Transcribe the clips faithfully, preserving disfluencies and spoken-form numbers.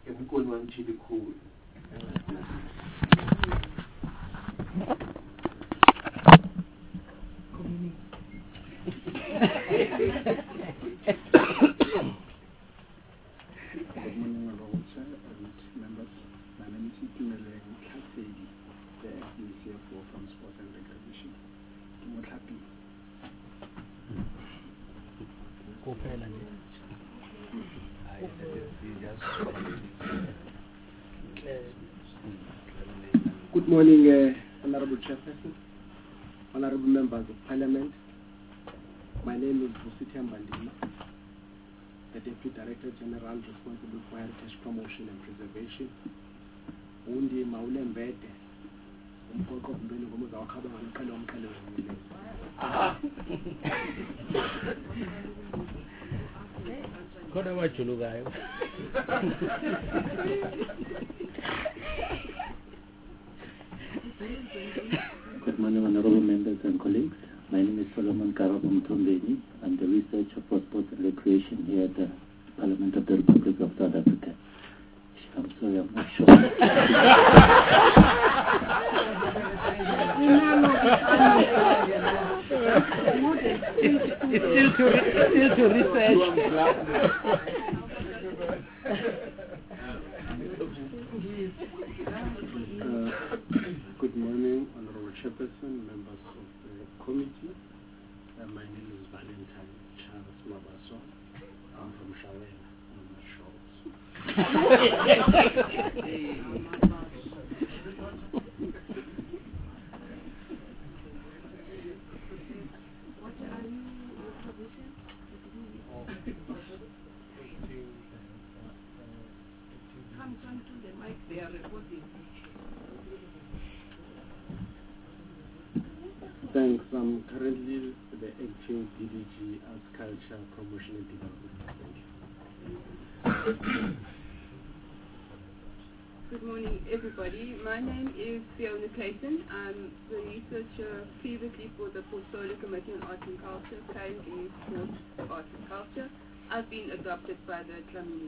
emkoni wamchili khulu. Good morning, Honorable Chair and members. My name is Itumeleng Tlhasedi, the acting C F O from Sport and Recreation. Good morning, uh, Honorable Chairperson, Honorable Members of Parliament. My name is Busiti Mbandima, the Deputy Director General responsible for heritage promotion and preservation. Undi Maule Mbete, umqoqo mbeni ngomuza wakhaba ngomqhele womqhele wemile. Khona wajulukayo. Good morning, honorable members and colleagues. My name is Solomon Karabo Mtombeni. I'm the researcher for sports and recreation here at the Parliament of the Republic of South Africa. I'm sorry, I'm not sure. It's still to, still to research. Uh, good morning, Honorable Chairperson, members of the committee. Uh, my name is Valentine Charles Mabaso. I'm from Shawela. I'm not Come to the mic, they are recording. Thanks. I'm currently the acting D D G Arts Culture Promotion and Development. Thank you. Good morning, everybody. My name is Fiona Clayton. I'm the researcher previously for the Portfolio Committee on Arts and Culture, currently Sport, Arts and Culture. I've been adopted by the Tlamini.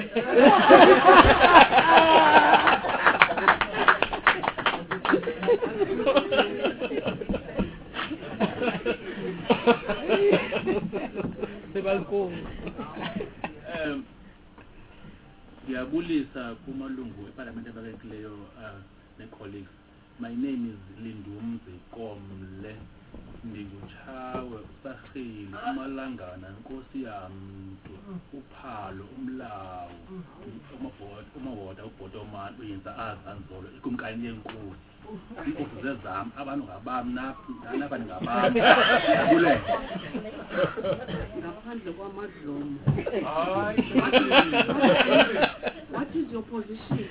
um ngiyabulisa kumalungu eParliament abakekileyo ne-colleagues. My name is Lindumzi Komle, ndingutshawe usahili umalangana nkosi yamntu uphalo umlawu umawota ubhotomani uyinza azanzolo ikumkani yenkosi inkosi zezam abantu ngabam napa ndingabam abule ngaphandle kwamadlomo. What is your position?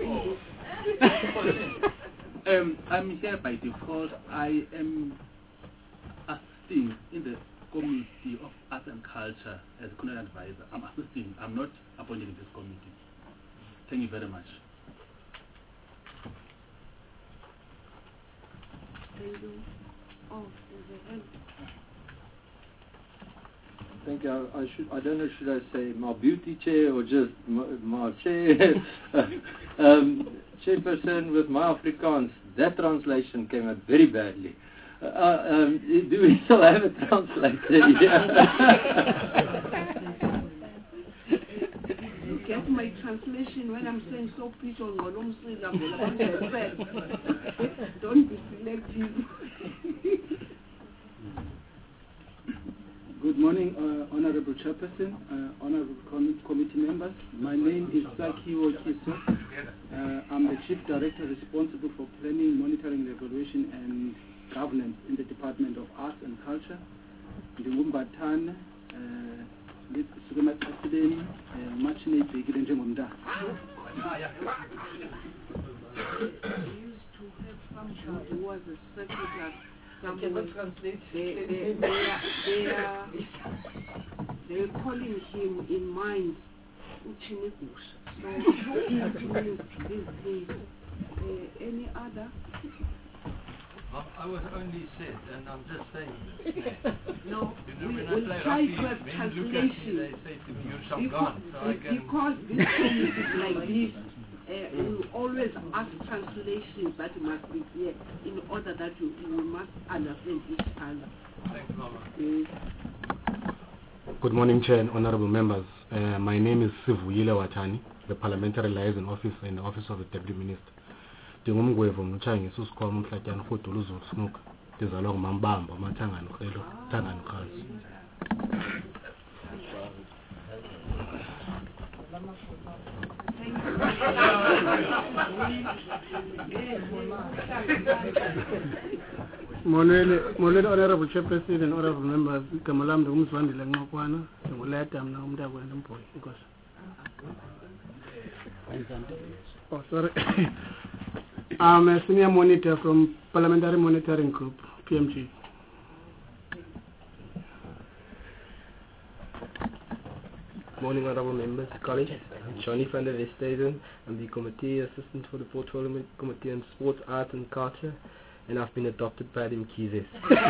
um, I'm here by default. I am assisting in the Committee of Arts and Culture as a Colonial Advisor. I'm assisting. I'm not appointed in this committee. Thank you very much. Thank you. Oh, there's a hand. Thank you. I, I should. I don't know. Should I say my beauty chair or just my, my chair? um, chairperson with my Afrikaans. That translation came out very badly. Uh, um, do we still have a translator here? You get my translation when I'm saying so please on Don't be selective. Good morning, uh, Honorable Chairperson, uh, Honorable com Committee members. My name is Sakiwo Kiso. Uh, I'm the Chief Director responsible for planning, monitoring, evaluation, and governance in the Department of Arts and Culture. Ndingumbatana, Sukumatasini, Machine Bigil Njengomda. I used to have someone who was a secretary. Somewhere. They, they, they, are, they, are, they are calling him in mind Uchinibush. So he means these things. Uh, any other? I, I was only said, and I'm just saying this. No, You know, we when I will play try rugby, to have men look at me, translation. they say to me, you're some Because, gone. So I can... because this committee is like this, uh, we always ask translations that must be here in order that you, you must understand each other. Thanks, Mama. Yes. Good morning, Chair and honorable members. Uh, my name is Sivuyile Watani, the Parliamentary Liaison Officer in the Office of the Deputy Minister. Ndingumgwevu mtshayeli susikhoma umhlatyana fudula uzosinuka ndizalwa ngumambamba amathangano khelo thangano khazi. Molweni, molweni honorable chairperson and honorable members. Igama lami ndingumzwandile Nqokwana, ndinguleta mna umntakwena Mbhoyi. Inkosi. Oh, sorry. I'm a senior monitor from Parliamentary Monitoring Group, P M G. Morning, honorable members, colleagues. I'm Johnny van der Westhuizen. I'm the committee assistant for the Portfolio Committee on Sports, Art and Culture, and I've been adopted by the Mkizes.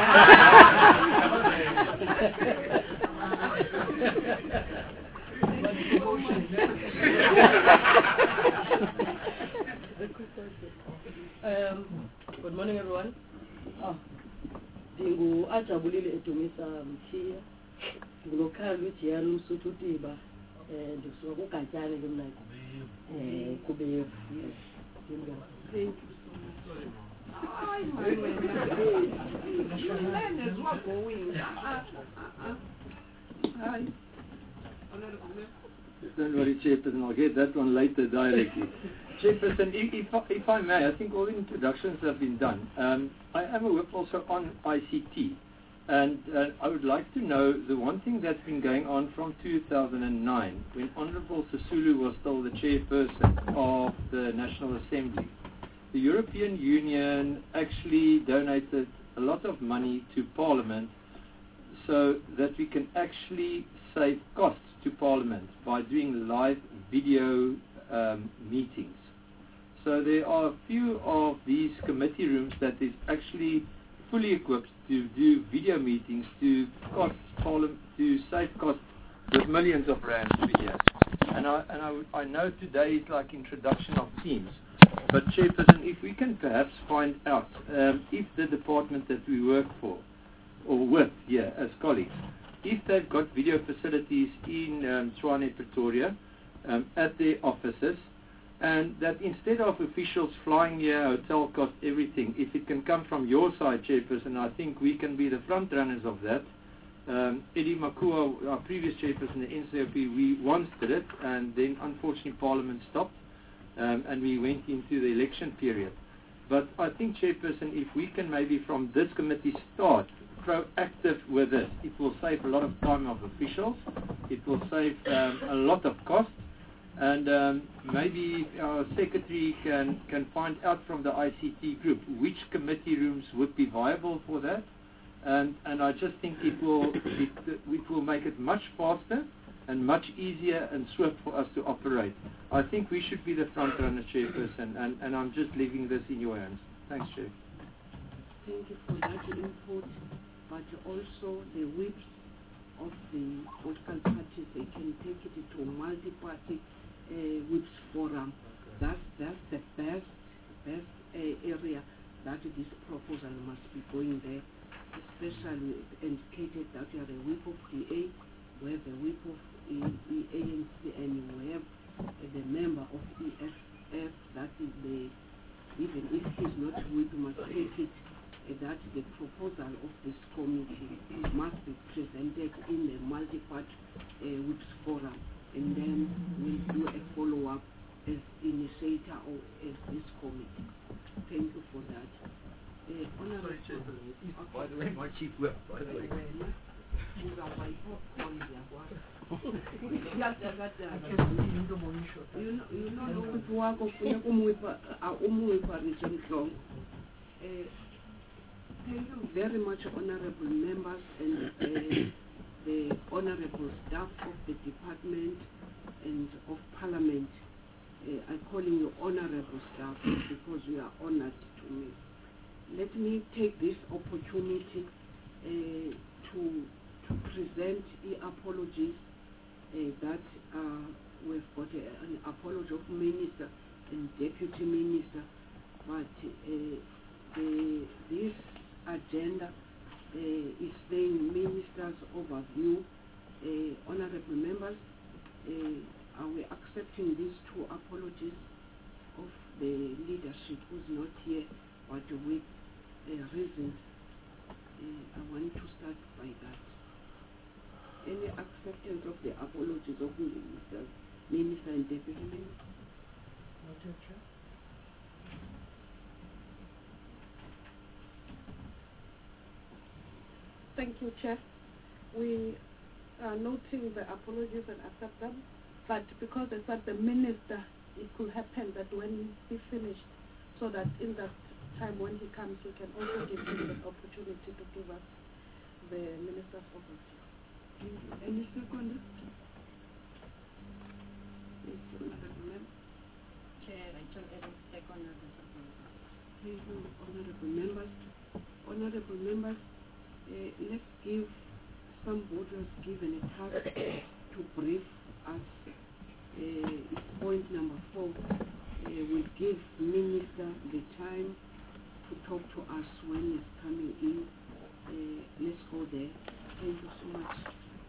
Um, good morning, everyone. Oh, Dingu Ajabulile Etumisa Mtia, Local Lucian Sututiba, and the Swakajani Lumnako. Kubev. Thank you so much. Hi, my man. Learners were going. Hi. Don't worry, Chairperson, I'll get that one later directly. Chairperson, if, if, I, if I may, I think all the introductions have been done. Um, I am a whip also on I C T, and uh, I would like to know the one thing that's been going on from two thousand nine, when Honourable Sisulu was still the chairperson of the National Assembly. The European Union actually donated a lot of money to Parliament so that we can actually save costs to Parliament by doing live video um, meetings. So there are a few of these committee rooms that is actually fully equipped to do video meetings to cost Parliament, to save costs with millions of rands per year. And I and I, I know today is like introduction of Teams, but Chairperson, if we can perhaps find out um, if the department that we work for or with here as colleagues, if they've got video facilities in um, Tshwane, Pretoria, um, at their offices, and that instead of officials flying here, hotel cost, everything, if it can come from your side, Chairperson, I think we can be the front runners of that. Um, Eddie Makua, our previous chairperson, the N C O P, we once did it, and then unfortunately Parliament stopped, um, and we went into the election period. But I think, Chairperson, if we can maybe from this committee start proactive with this, it will save a lot of time of officials, it will save um, a lot of cost, and um, maybe our secretary can, can find out from the I C T group which committee rooms would be viable for that. And, and I just think it will, it, it will make it much faster and much easier and swift for us to operate. I think we should be the front runner, Chairperson, and, and I'm just leaving this in your hands. Thanks, Chair. Thank you for that input, but also the whips of the political parties, they can take it to multi-party uh, whips forum. That's, that's the best, best uh, area that this proposal must be going there, especially indicated that you are a whip of D A, we have a whip of E A N C, and we have uh, the member of E F F, that is the, even if he's not whip, must take it uh, that the proposal of this committee must be presented in the multi-part uh, whips forum, and then we'll do a follow-up as initiator or as this committee. Thank you for that. Uh, Honorable, Sorry, okay. By the way, my chief whip, by the way. You know, you know, the work of Umuipa region from. Thank you very much, honorable members and uh, the honorable staff of the department and of Parliament. Uh, I'm calling you honorable staff because you are honored to me. let me take this opportunity uh, to to present the apologies uh, that uh, we've got a, an apology of Minister and Deputy Minister, but uh, the, this agenda uh, is saying Minister's overview. Uh, honorable members, uh, are we accepting these two apologies of the leadership who's not here, but with uh, reasons? Uh, I want to start by that. Any acceptance of the apologies of Minister, Minister and Deputy Minister? Thank you, Chair. We are noting the apologies and accept them, but because it's at the minister, it could happen that when he finished, so that in that time when he comes, we can also give him the opportunity to give us the minister's overview. Any second? Yes, honorable member. Chair, Rachel Evans, second of the Thank you, honorable members. Honorable members, uh, let's give somebody who's given a task to brief us. Uh, it's point number four. Uh, we give Minister the time to talk to us when he's coming in. Uh, let's go there. Thank you so much.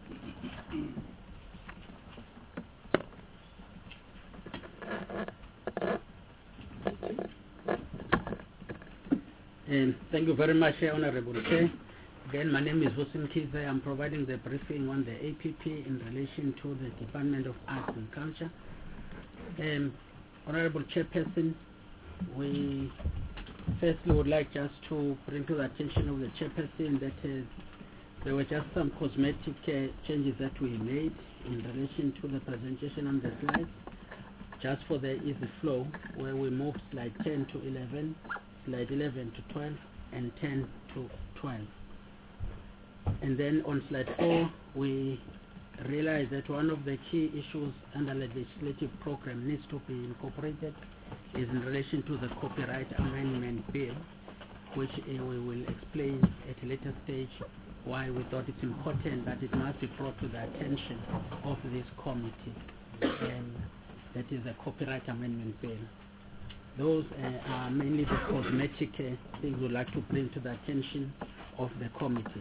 Um, thank you very much, Honorable Chair. Again, my name is Vosim Kize. I'm providing the briefing on the A P P in relation to the Department of Arts and Culture. Um, Honorable Chairperson, we firstly would like just to bring to the attention of the Chairperson that uh, there were just some cosmetic uh, changes that we made in relation to the presentation on the slides, just for the easy flow, where we moved slide ten to eleven, slide eleven to twelve, and ten to twelve. And then on slide four, we realized that one of the key issues under the legislative program needs to be incorporated is in relation to the copyright amendment bill, which uh, we will explain at a later stage why we thought it's important that it must be brought to the attention of this committee. Um, that is the copyright amendment bill. Those uh, are mainly the cosmetic uh, things we'd like to bring to the attention of the committee.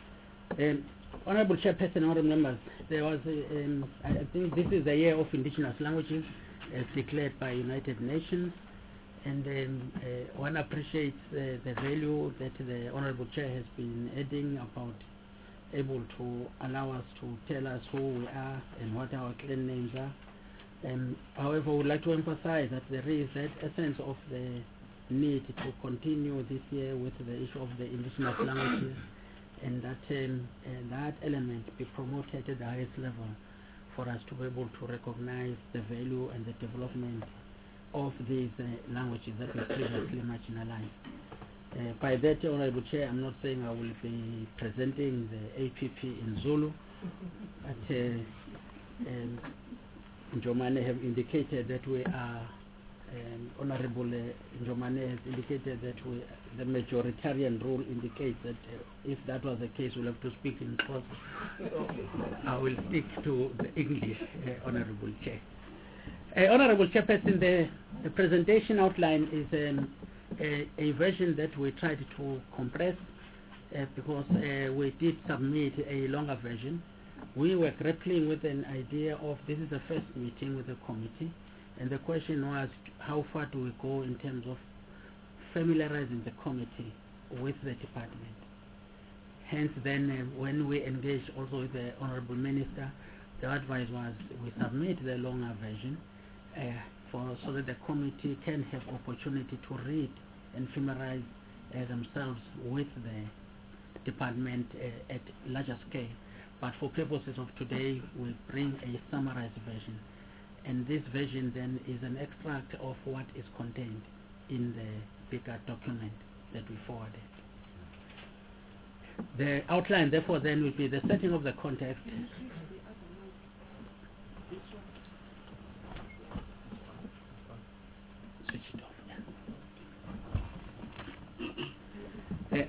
Um, Honorable Chairperson, honorable members, there was, a, um, I think this is the year of indigenous languages as declared by United Nations, and um, uh, one appreciates uh, the value that the Honorable Chair has been adding about able to allow us to tell us who we are and what our clan names are. Um, however, I would like to emphasize that there is that essence of the need to continue this year with the issue of the indigenous languages, and that um, and that element be promoted at the highest level for us to be able to recognize the value and the development of these uh, languages that were previously marginalized. Uh, by that, Honorable Chair, I'm not saying I will be presenting the A P P in Zulu, but uh, um, Njomane have indicated that we are, um, Honorable uh, Njomane has indicated that we, the majoritarian rule indicates that uh, if that was the case, we'll have to speak in Xhosa. So I will stick to the English, uh, Honorable Chair. Uh, Honorable Chairperson, the, the presentation outline is um, a, a version that we tried to compress uh, because uh, we did submit a longer version. We were grappling with an idea of this is the first meeting with the committee, and the question was how far do we go in terms of familiarizing the committee with the department. Hence then uh, when we engaged also with the Honorable Minister, the advice was we submit the longer version uh, for so that the committee can have opportunity to read and familiarize uh, themselves with the department uh, at larger scale. But for purposes of today, we bring a summarized version. And this version then is an extract of what is contained in the bigger document that we forwarded. The outline, therefore, then will be the setting of the context. Switch it off, yeah.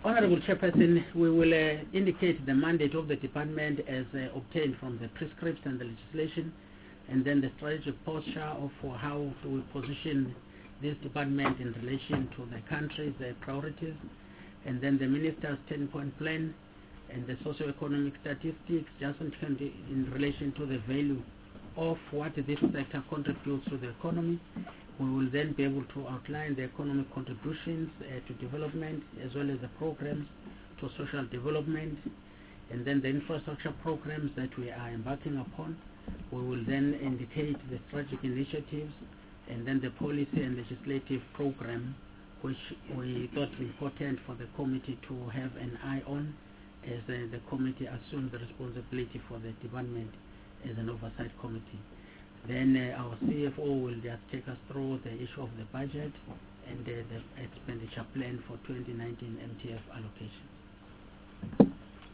Honorable Chairperson, we will uh, indicate the mandate of the department as uh, obtained from the prescripts and the legislation, and then the strategic posture of uh, how do we position this department in relation to the country's uh, priorities, and then the minister's ten-point plan, and the socio-economic statistics, just in, in relation to the value of what this sector contributes to the economy. We will then be able to outline the economic contributions uh, to development, as well as the programs to social development, and then the infrastructure programs that we are embarking upon. We will then indicate the strategic initiatives, and then the policy and legislative program, which we thought important for the committee to have an eye on, as uh, the committee assumes the responsibility for the department as an oversight committee. Then uh, our C F O will just take us through the issue of the budget and uh, the expenditure plan for twenty nineteen M T F allocation.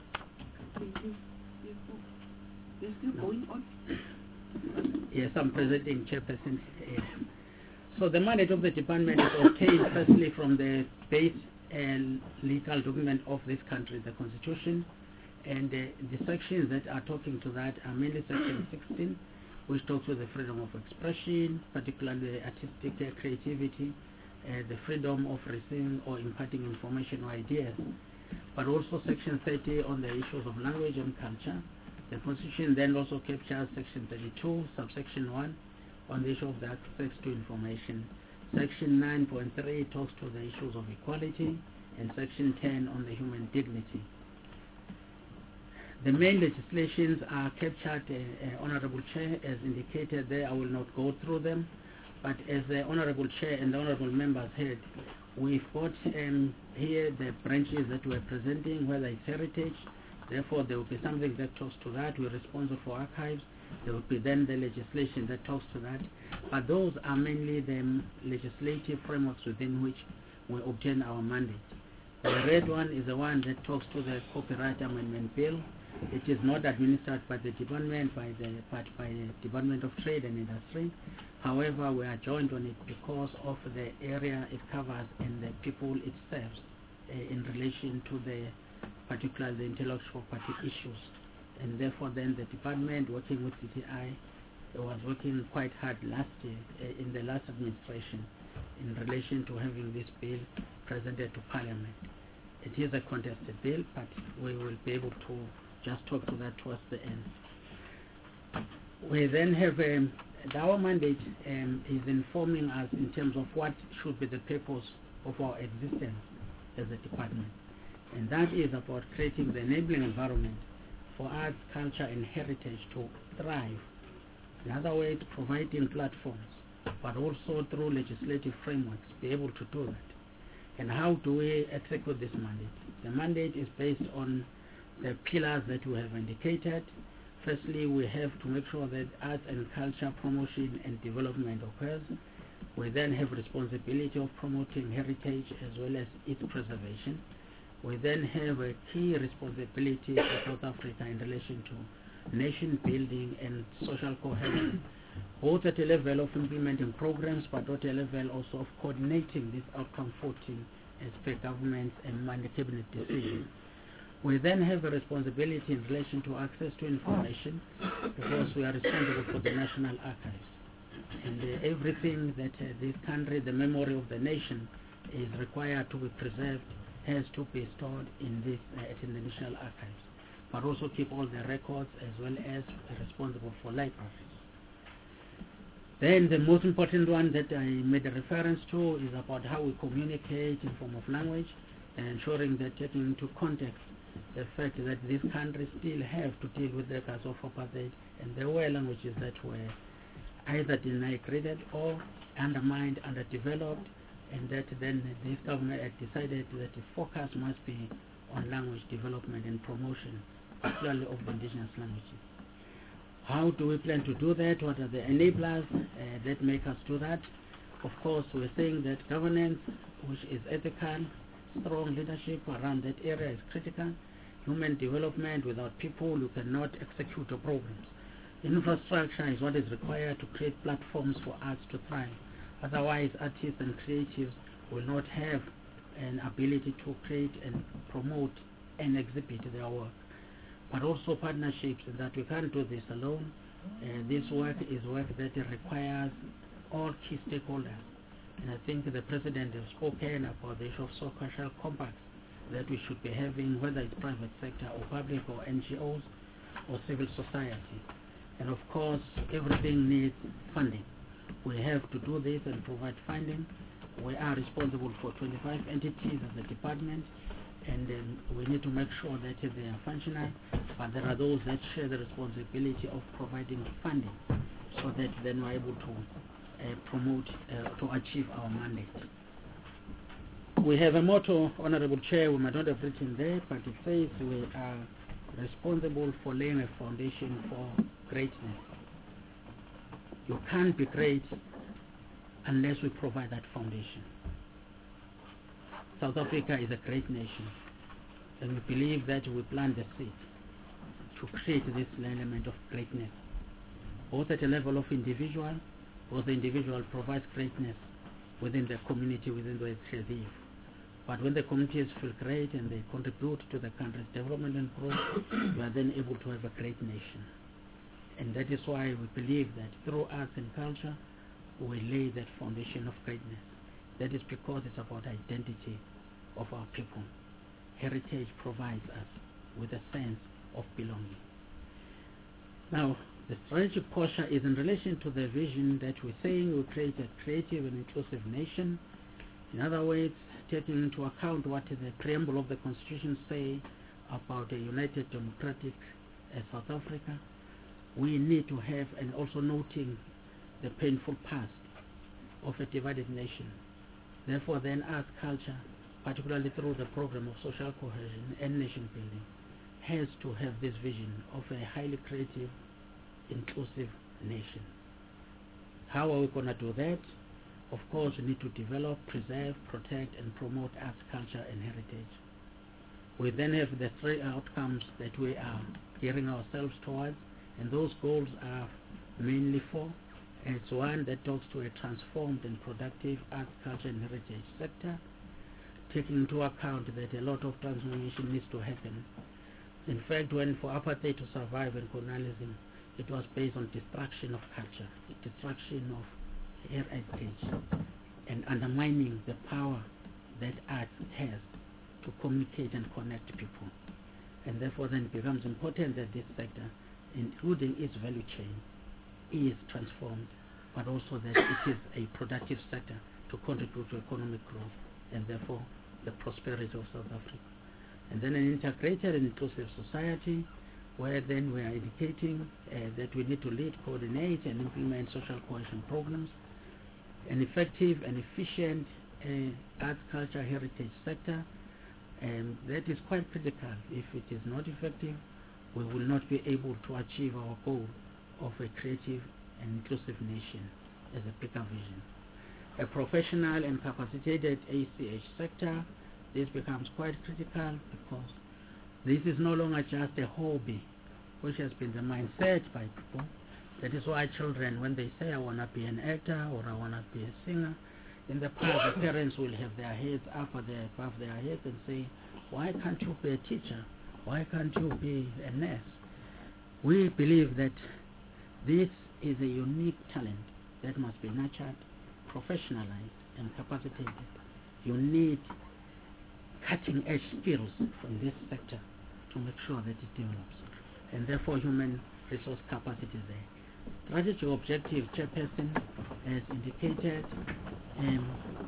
They're still No. going on? Yes, I'm presenting, Chairperson. Uh, so the mandate of the department is obtained firstly from the base and legal document of this country, the Constitution, and uh, the sections that are talking to that are mainly Section sixteen, which talks to the freedom of expression, particularly artistic uh, creativity, uh, the freedom of receiving or imparting information or ideas, but also Section thirty on the issues of language and culture. The Constitution then also captures Section thirty-two, subsection one, on the issue of the access to information. Section nine point three talks to the issues of equality, and Section ten on the human dignity. The main legislations are captured, uh, uh, Honorable Chair, as indicated there. I will not go through them, but as the Honorable Chair and the Honorable members heard, we've got um, here the branches that we're presenting, whether it's heritage. Therefore, there will be something that talks to that. We're responsible for archives. There will be then the legislation that talks to that. But those are mainly the legislative frameworks within which we obtain our mandate. The red one is the one that talks to the Copyright Amendment Bill. It is not administered by the department, by the, but by the Department of Trade and Industry. However, we are joined on it because of the area it covers and the people it serves uh, in relation to the particularly the intellectual property issues. And therefore then the department, working with C T I, was working quite hard last year, uh, in the last administration, in relation to having this bill presented to Parliament. It is a contested bill, but we will be able to just talk to that towards the end. We then have um, our mandate um, is informing us in terms of what should be the purpose of our existence as a department. And that is about creating the enabling environment for arts, culture, and heritage to thrive. In other words, providing platforms, but also through legislative frameworks, be able to do that. And how do we execute this mandate? The mandate is based on the pillars that we have indicated. Firstly, we have to make sure that arts and culture promotion and development occurs. We then have responsibility of promoting heritage as well as its preservation. We then have a key responsibility for South Africa in relation to nation building and social cohesion, both at a level of implementing programs, but at a level also of coordinating this outcome fourteen as per government and cabinet decisions. We then have a responsibility in relation to access to information, because we are responsible for the National Archives. And uh, everything that uh, this country, the memory of the nation, is required to be preserved has to be stored in this uh, in the National Archives, but also keep all the records as well as responsible for libraries. Then the most important one that I made a reference to is about how we communicate in form of language, and ensuring that taking into context the fact that these countries still have to deal with records of apartheid, and there were languages that were either denigrated or undermined, underdeveloped, and that then this government had decided that the focus must be on language development and promotion, particularly of the indigenous languages. How do we plan to do that? What are the enablers uh, that make us do that? Of course, we're saying that governance, which is ethical, strong leadership around that area is critical. Human development, without people, you cannot execute your programs. Infrastructure is what is required to create platforms for arts to thrive. Otherwise, artists and creatives will not have an ability to create and promote and exhibit their work, but also partnerships, in that we can't do this alone. Uh, this work is work that requires all key stakeholders. And I think the President has spoken about the issue of social compacts that we should be having, whether it's private sector or public or N G Os or civil society. And of course, everything needs funding. We have to do this and provide funding. We are responsible for twenty-five entities as a department, and um, we need to make sure that they are functional, but there are those that share the responsibility of providing funding so that then we're able to uh, promote, uh, to achieve our mandate. We have a motto, Honorable Chair, we might not have written there, but it says we are responsible for laying a foundation for greatness. You can't be great unless we provide that foundation. South Africa is a great nation, and we believe that we plant the seed to create this element of greatness, both at a level of individual, both the individual provides greatness within the community, within which they live. But when the communities feel great and they contribute to the country's development and growth, we are then able to have a great nation. And that is why we believe that through arts and culture, we lay that foundation of greatness. That is because it's about identity of our people. Heritage provides us with a sense of belonging. Now, the strategic posture is in relation to the vision that we're saying we'll create a creative and inclusive nation. In other words, taking into account what the preamble of the Constitution say about a united democratic uh, South Africa, we need to have, and also noting the painful past of a divided nation. Therefore, then arts culture, particularly through the program of social cohesion and nation building, has to have this vision of a highly creative, inclusive nation. How are we going to do that? Of course, we need to develop, preserve, protect, and promote arts, culture, and heritage. We then have the three outcomes that we are gearing ourselves towards, and those goals are mainly four. It's one that talks to a transformed and productive arts, culture, and heritage sector, taking into account that a lot of transformation needs to happen. In fact, when for apartheid to survive and colonialism, it was based on destruction of culture, destruction of heritage, and undermining the power that art has to communicate and connect people. And therefore then it becomes important that this sector, including its value chain, is transformed, but also that it is a productive sector to contribute to economic growth and therefore the prosperity of South Africa. And then an integrated and inclusive society, where then we are indicating uh, that we need to lead, coordinate, and implement social cohesion programs, an effective and efficient uh, arts, culture, heritage sector, and that is quite critical. If it is not effective, we will not be able to achieve our goal of a creative and inclusive nation as a bigger vision. A professional and capacitated A C H sector, this becomes quite critical because this is no longer just a hobby, which has been the mindset by people. That is why children, when they say, I want to be an actor or I want to be a singer, in the past the parents will have their heads up or their, above their heads and say, why can't you be a teacher? Why can't you be a nurse? We believe that this is a unique talent that must be nurtured, professionalized, and capacitated. You need cutting-edge skills from this sector to make sure that it develops, and therefore human resource capacity is there. Strategic objective, Chairperson, as indicated, um,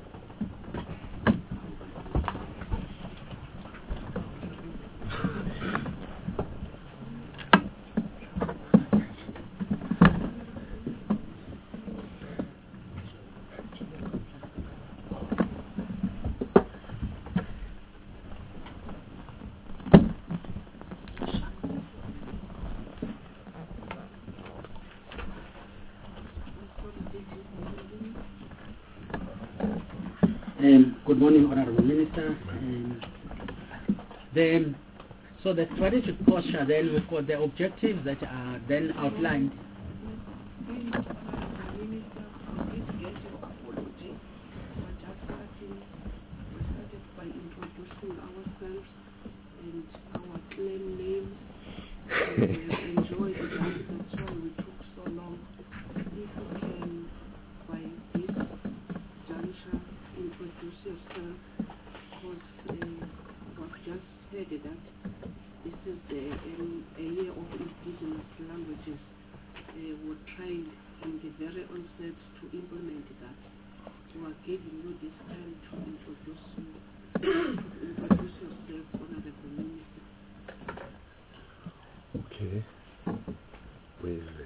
Um, good morning, Honorable Minister. Um, then, so the strategic posture, then we've got the objectives that are then outlined. that this is the, um, a year of indigenous languages. Uh, we're trying from the very onset to implement that. We are giving you this time to introduce you, to introduce yourself, Honorable Minister. Okay. Where's the...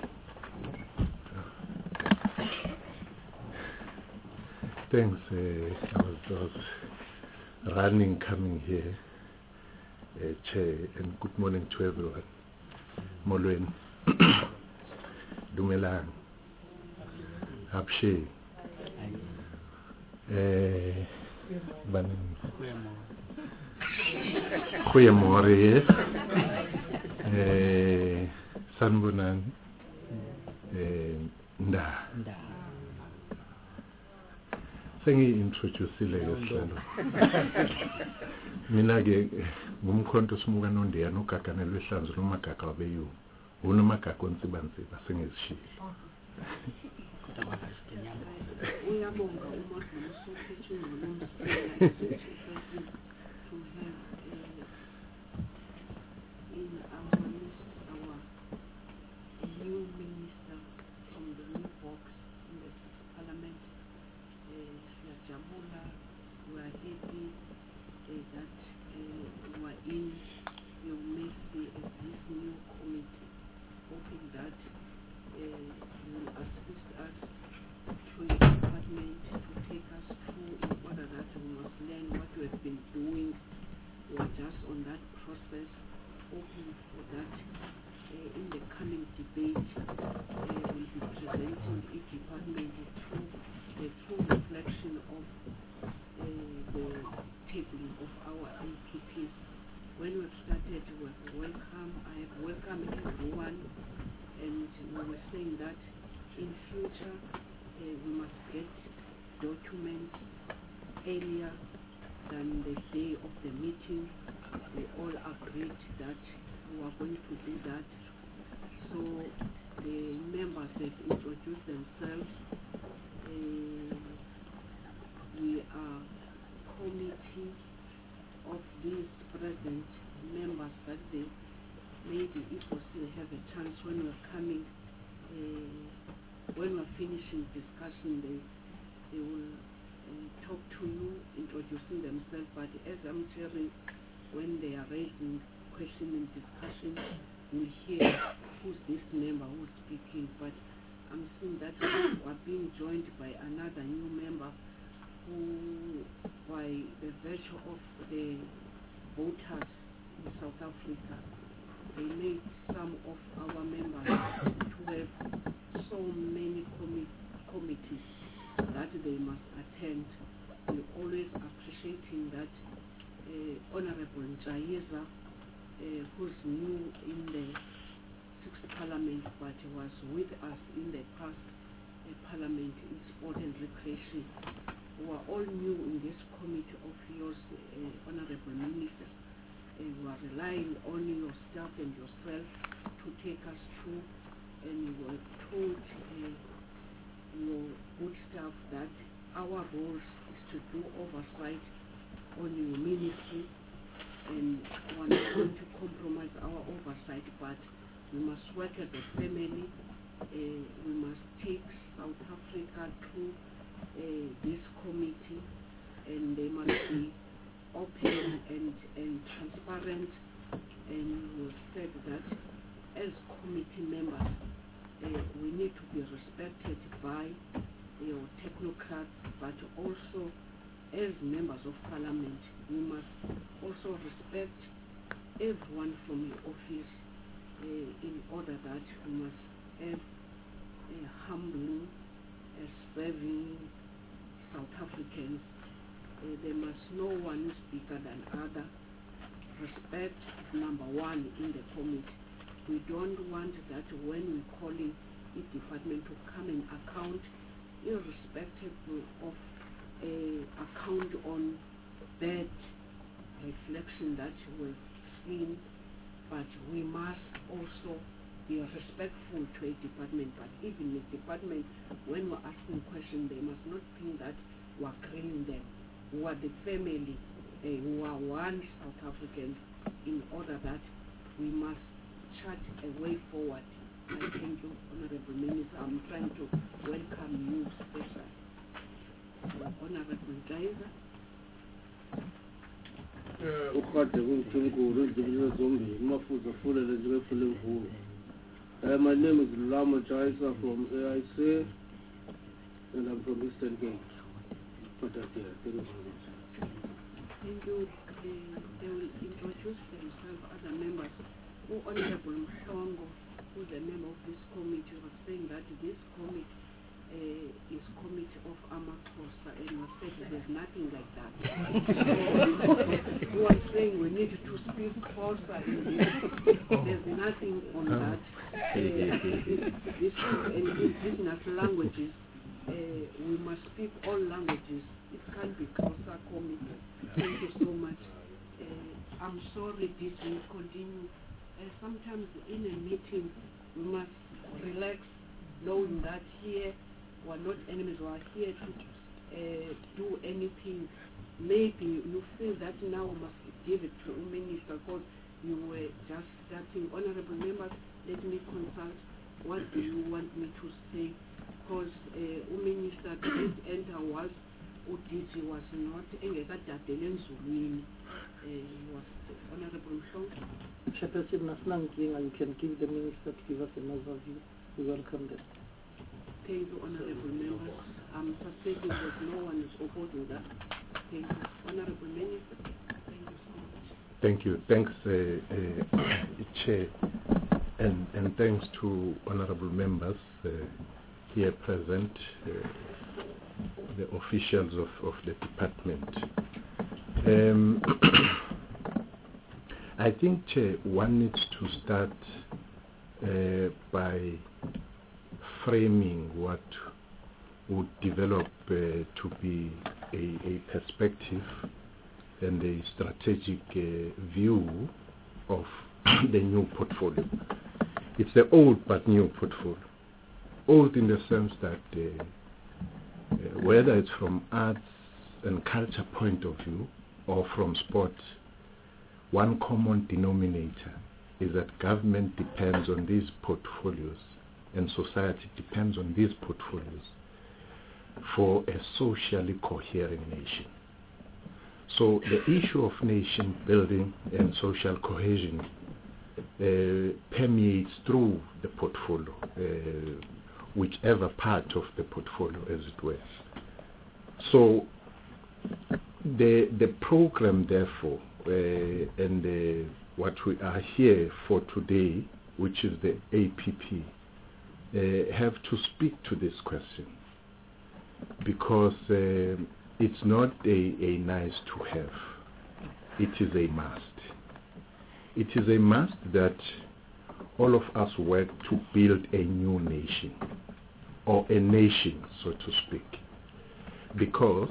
Thanks. Uh, I, was, I was running coming here, uh, Chair, and good morning to everyone. Molweni. Dumelang. Abshe. Eh, ban. Goeiemôre, yes. Eh, sanibonani. Eh, nda. Sengi-introducile ke sihlalo. Mina ke ngumkhonto simuka nondiya nogagane lwehlanzi lomagaga wabeyu. Unamagaga onsibansiba sengizishilo. Uyabonga uma usophethe ngolomsela to have in our midst our new minister from the new box in the sixth parliament. Jamula, we are happy uh, that uh, we are in your mercy as this new committee, hoping that uh, you will assist us through your department to take us through in order that we must learn what we have been doing. We are just on that process, hoping for that uh, in the coming debate uh, we will be presenting each department through the true reflection of uh, the tabling of our A P Ps. When we started with welcome, I have welcomed everyone, and we were saying that in future uh, we must get documents earlier than the day of the meeting. We all agreed that we are going to do that. So the members have introduced themselves. Uh, we are committee of these present members that they maybe if we still have a chance when we're coming, uh, when we're finishing discussion, they, they will uh, talk to you, introducing themselves, but as I'm sharing, when they are raising question and discussion, we'll hear who's this member who's speaking, but I'm seeing that we are being joined by another new member who, by the virtue of the voters in South Africa, they made some of our members to have so many commi committees that they must attend. We're always appreciating that uh, Honorable Njayeza, uh, who's new in the sixth Parliament, but was with us in the past uh, Parliament in Sport and Recreation, who are all new in this committee of yours, uh, Honorable Minister. Uh, we are relying on your staff and yourself to take us through, and we were told uh, your good staff that our role is to do oversight on your ministry, and we are not going to compromise our oversight, but we must work as a family. Uh, we must take South Africa through uh, this committee, and they must be open and, and transparent. And we said that as committee members, uh, we need to be respected by your technocrats, but also as members of Parliament, we must also respect everyone from your office. Uh, in order that we must have a humbling, a serving South Africans. Uh, there must no one is bigger than other. Respect is number one in the committee. We don't want that when we call in each department to come and account, irrespective of a account on bad reflection that we've seen, but we must also be respectful to a department. But even a department, when we're asking questions, they must not think that we're grilling them. We are the family, who are one South African, in order that we must chart a way forward. I thank you, Honorable Minister. I'm trying to welcome you special. So, Honorable Geiser. Uh, my name is Lama Jaisa from A I C, and I'm from Eastern Cape. Thank you. They, they will introduce themselves, other members. Oh, Honorable Mhlongo, who's a member of this committee, was saying that this committee uh, is committee of Amakosa, and was said there's nothing like that. So, he was saying we need to speak Xhosa in this. There's nothing on that. Uh, this, this, and indigenous languages, uh, we must speak all languages. It can't be Xhosa committee. Thank you so much. Uh, I'm sorry this will continue. Uh, sometimes in a meeting we must relax, knowing that here we are not enemies, we are here to uh, do anything. Maybe you feel that now we must give it to a minister because you were just starting. Honorable members, let me consult. What do you want me to say? Because uh, a minister did enter was Udisi was not engekadadele enzulwini. He was Honorable Mhlongo. Chairperson, you can give the minister to give us an overview. We welcome them. Thank you, Honorable members. I'm suspecting that no one is opposing that. Thank you. Honorable Minister, thank you so much. Thank you. Thanks, uh, uh, Chair, and, and thanks to honorable members uh, here present, uh, the officials of, of the department. Um, I think, Chair, one needs to start uh, by framing what would develop uh, to be a, a perspective and a strategic uh, view of the new portfolio. It's the old but new portfolio. Old in the sense that uh, uh, whether it's from arts and culture point of view or from sport, one common denominator is that government depends on these portfolios and society depends on these portfolios for a socially coherent nation. So the issue of nation building and social cohesion uh, permeates through the portfolio, uh, whichever part of the portfolio as it were. So the the program therefore uh, and uh, what we are here for today, which is the A P P, uh, have to speak to this question, because uh, it's not a, a nice to have, it is a must. It is a must that all of us work to build a new nation, or a nation, so to speak, because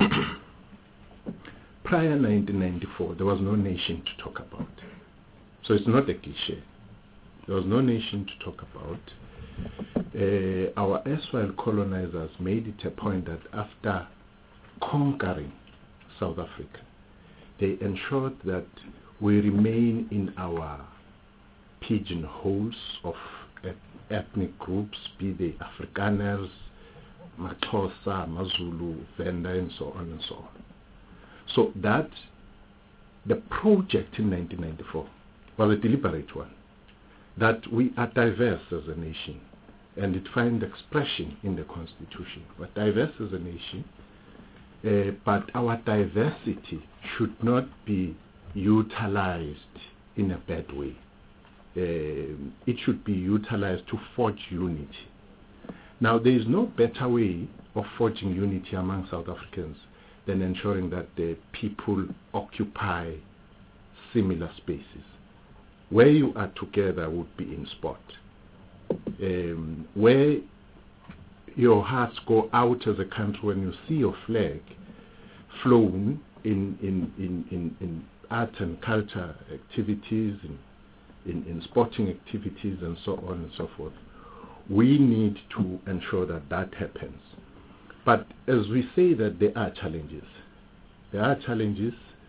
prior nineteen ninety-four there was no nation to talk about. So it's not a cliché. There was no nation to talk about. Uh, our erstwhile colonizers made it a point that after conquering South Africa, they ensured that we remain in our pigeonholes of ethnic groups, be they Afrikaners, Maxhosa, Mazulu, Venda, and so on and so on. So that the project in nineteen ninety-four was a deliberate one, that we are diverse as a nation, and it finds expression in the Constitution. We're diverse as a nation, uh, but our diversity should not be utilized in a bad way. Uh, it should be utilized to forge unity. Now, there is no better way of forging unity among South Africans than ensuring that the people occupy similar spaces. Where you are together would be in sport. Um, where your hearts go out as a country when you see your flag flown in, in, in, in, in art and culture activities, in, in, in sporting activities, and so on and so forth. We need to ensure that that happens. But as we say that there are challenges, there are challenges,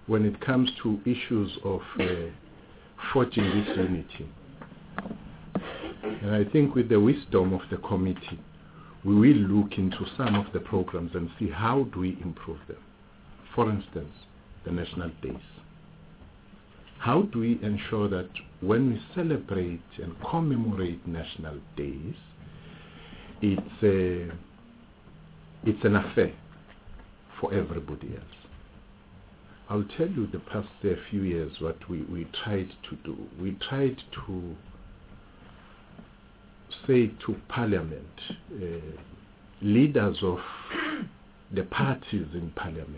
when it comes to issues of uh, forging this unity. And I think with the wisdom of the committee, we will look into some of the programs and see how do we improve them. For instance, the national days. How do we ensure that when we celebrate and commemorate national days, it's a, it's an affair for everybody else? I'll tell you the past uh, few years what we, we tried to do. We tried to say to Parliament, uh, leaders of the parties in Parliament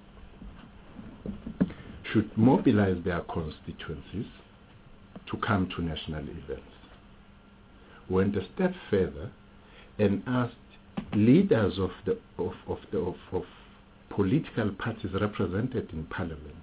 should mobilize their constituencies to come to national events. We went a step further and asked leaders of the of, of the of, of political parties represented in Parliament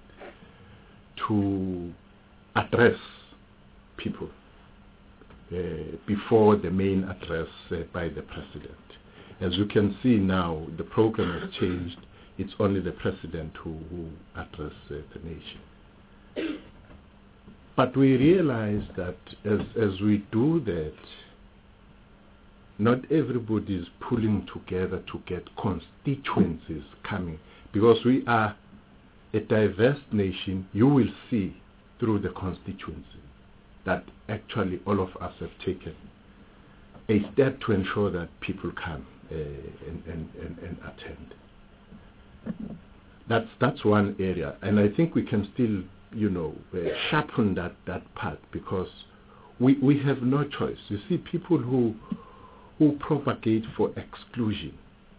to address people uh, before the main address uh, by the President. As you can see now, the program has changed. It's only the President who, who addresses uh, the nation. But we realize that as, as we do that, not everybody is pulling together to get constituencies coming. Because we are a diverse nation, you will see through the constituency that actually all of us have taken a step to ensure that people come uh, and, and, and, and attend. That's that's one area, and I think we can still, you know, uh, sharpen that, that part, because we we have no choice. You see, people who who propagate for exclusion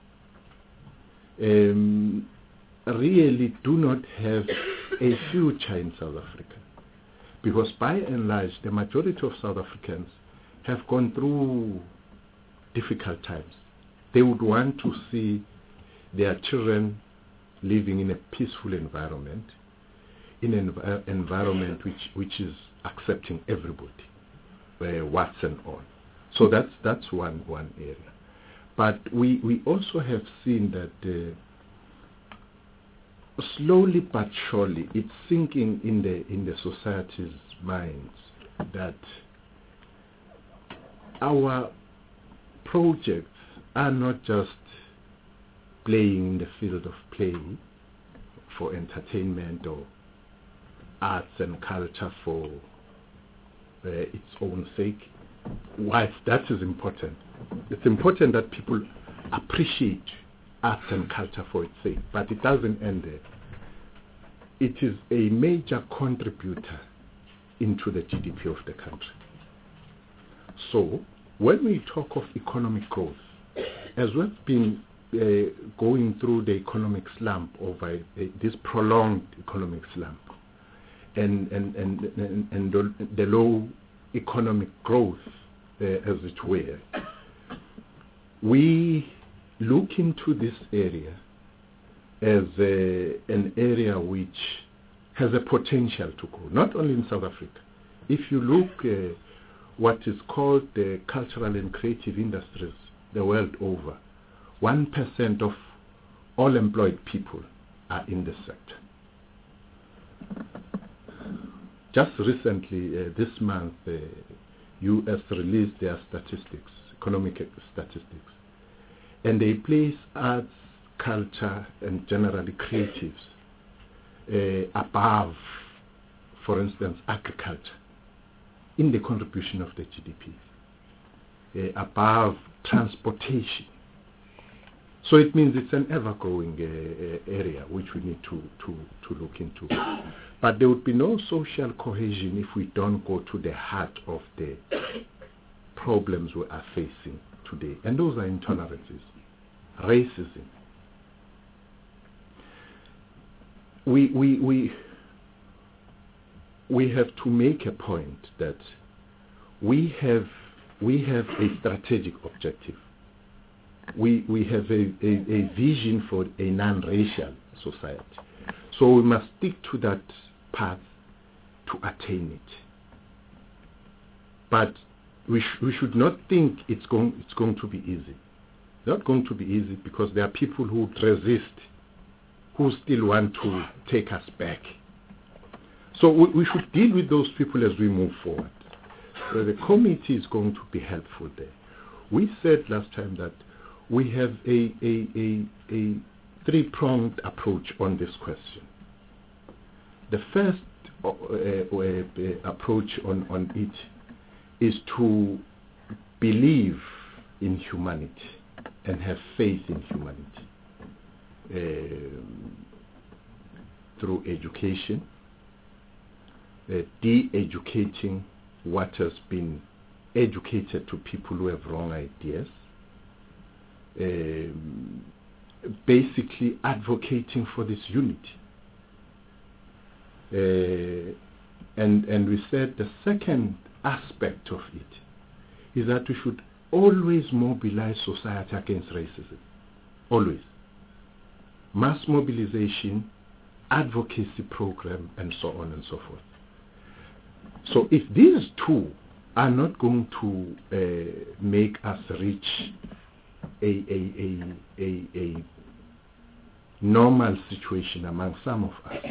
um, really do not have a future in South Africa, because by and large, the majority of South Africans have gone through difficult times. They would want to see their children living in a peaceful environment, in an env environment which, which is accepting everybody, uh, what's and all. So that's that's one one area. But we, we also have seen that uh, slowly but surely it's sinking in the in the society's minds that our projects are not just playing in the field of play for entertainment or arts and culture for uh, its own sake. Whilst that is important, it's important that people appreciate arts and culture for its sake, but it doesn't end there. It is a major contributor into the G D P of the country. So when we talk of economic growth, as we've been uh, going through the economic slump over uh, this prolonged economic slump, and and and and, and the, the low economic growth, uh, as it were, we look into this area as a, an area which has a potential to grow, not only in South Africa. If you look uh, what is called the cultural and creative industries the world over, one percent of all employed people are in this sector. Just recently, uh, this month, the uh, U S released their statistics, economic statistics, and they place arts, culture, and generally creatives uh, above, for instance, agriculture in the contribution of the G D P, uh, above transportation. So it means it's an ever-growing uh, area which we need to, to, to look into. But there would be no social cohesion if we don't go to the heart of the problems we are facing today. And those are intolerances, racism. We, we, we, we have to make a point that we have, we have a strategic objective. We, we have a, a, a vision for a non-racial society. So we must stick to that path to attain it. But we, sh we should not think it's going, it's going to be easy. It's not going to be easy, because there are people who would resist who still want to take us back. So we, we should deal with those people as we move forward. So the committee is going to be helpful there. We said last time that we have a, a, a, a three-pronged approach on this question. The first uh, uh, approach on, on it is to believe in humanity and have faith in humanity uh, through education, uh, de-educating what has been educated to people who have wrong ideas, um, basically advocating for this unity. Uh, and, and we said the second aspect of it is that we should always mobilize society against racism. Always. Mass mobilization, advocacy program, and so on and so forth. So if these two are not going to uh, make us reach a, a, a, a, a normal situation among some of us,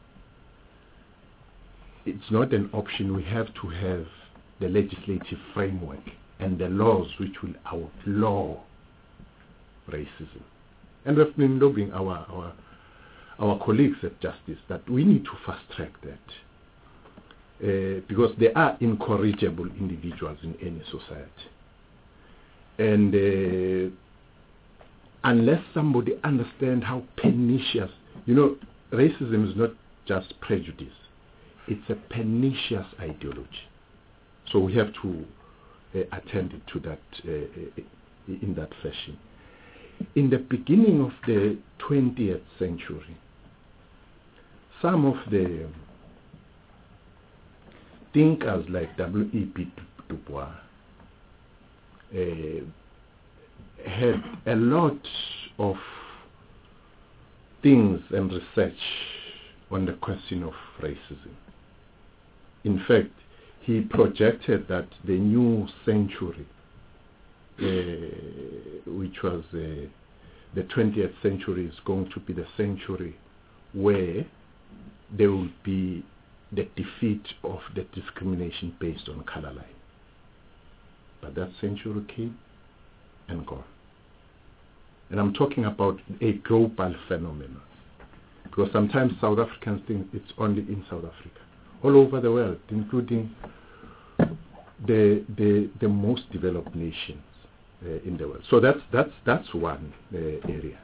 it's not an option. We have to have the legislative framework and the laws which will outlaw racism. And we've been lobbying our, our, our colleagues at Justice that we need to fast track that. Uh, because there are incorrigible individuals in any society. And uh, unless somebody understands how pernicious, you know, racism is not just prejudice, it's a pernicious ideology. So we have to uh, attend to that uh, in that fashion. In the beginning of the twentieth century, some of the thinkers like W E B Du Bois uh, had a lot of things and research on the question of racism. In fact, he projected that the new century, uh, which was uh, the twentieth century, is going to be the century where there will be the defeat of the discrimination based on color line. But that century came and gone. And I'm talking about a global phenomenon. Because sometimes South Africans think it's only in South Africa. All over the world, including the the, the most developed nations uh, in the world. So that's that's that's one uh, area.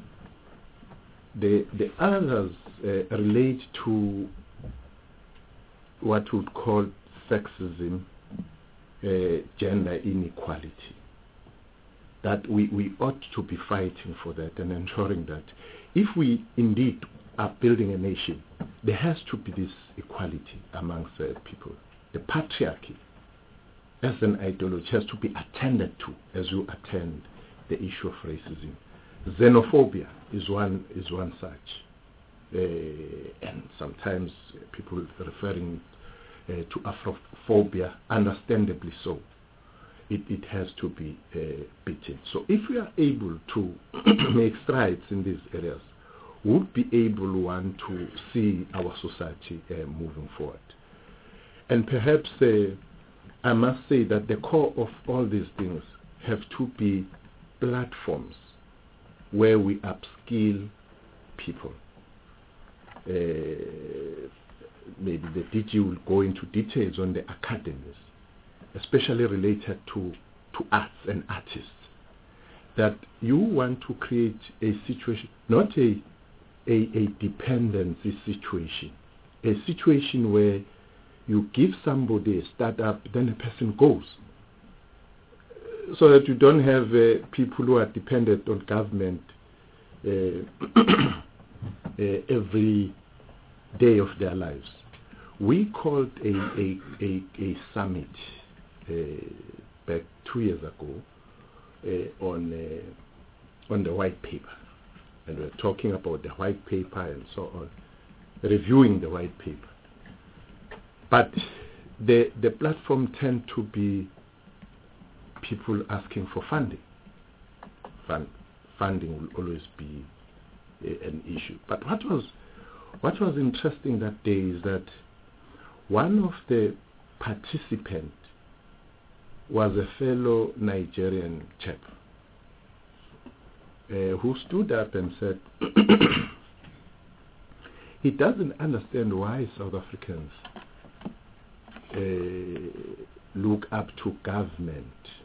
The the others uh, relate to what we would call sexism, uh, gender inequality. That we, we ought to be fighting for that and ensuring that if we indeed are building a nation, there has to be this equality amongst uh, people. The patriarchy as an ideology has to be attended to as you attend the issue of racism. Xenophobia is one is one such. Uh, and sometimes people referring uh, to Afrophobia, understandably so. It, it has to be uh, beaten. So if we are able to make strides in these areas, we would be able, one, to see our society uh, moving forward. And perhaps uh, I must say that the core of all these things have to be platforms where we upskill people. Uh, maybe the D G will go into details on the academies, especially related to, to arts and artists, that you want to create a situation, not a, a, a dependency situation, a situation where you give somebody a startup, then a person goes. So that you don't have uh, people who are dependent on government uh, uh, every day of their lives. We called a, a, a, a summit uh, back two years ago uh, on, uh, on the white paper. And we're talking about the white paper and so on, reviewing the white paper. But the, the platform tend to be people asking for funding. Fund, funding will always be a, an issue. But what was what was interesting that day is that one of the participants was a fellow Nigerian chap uh, who stood up and said he doesn't understand why South Africans uh, look up to government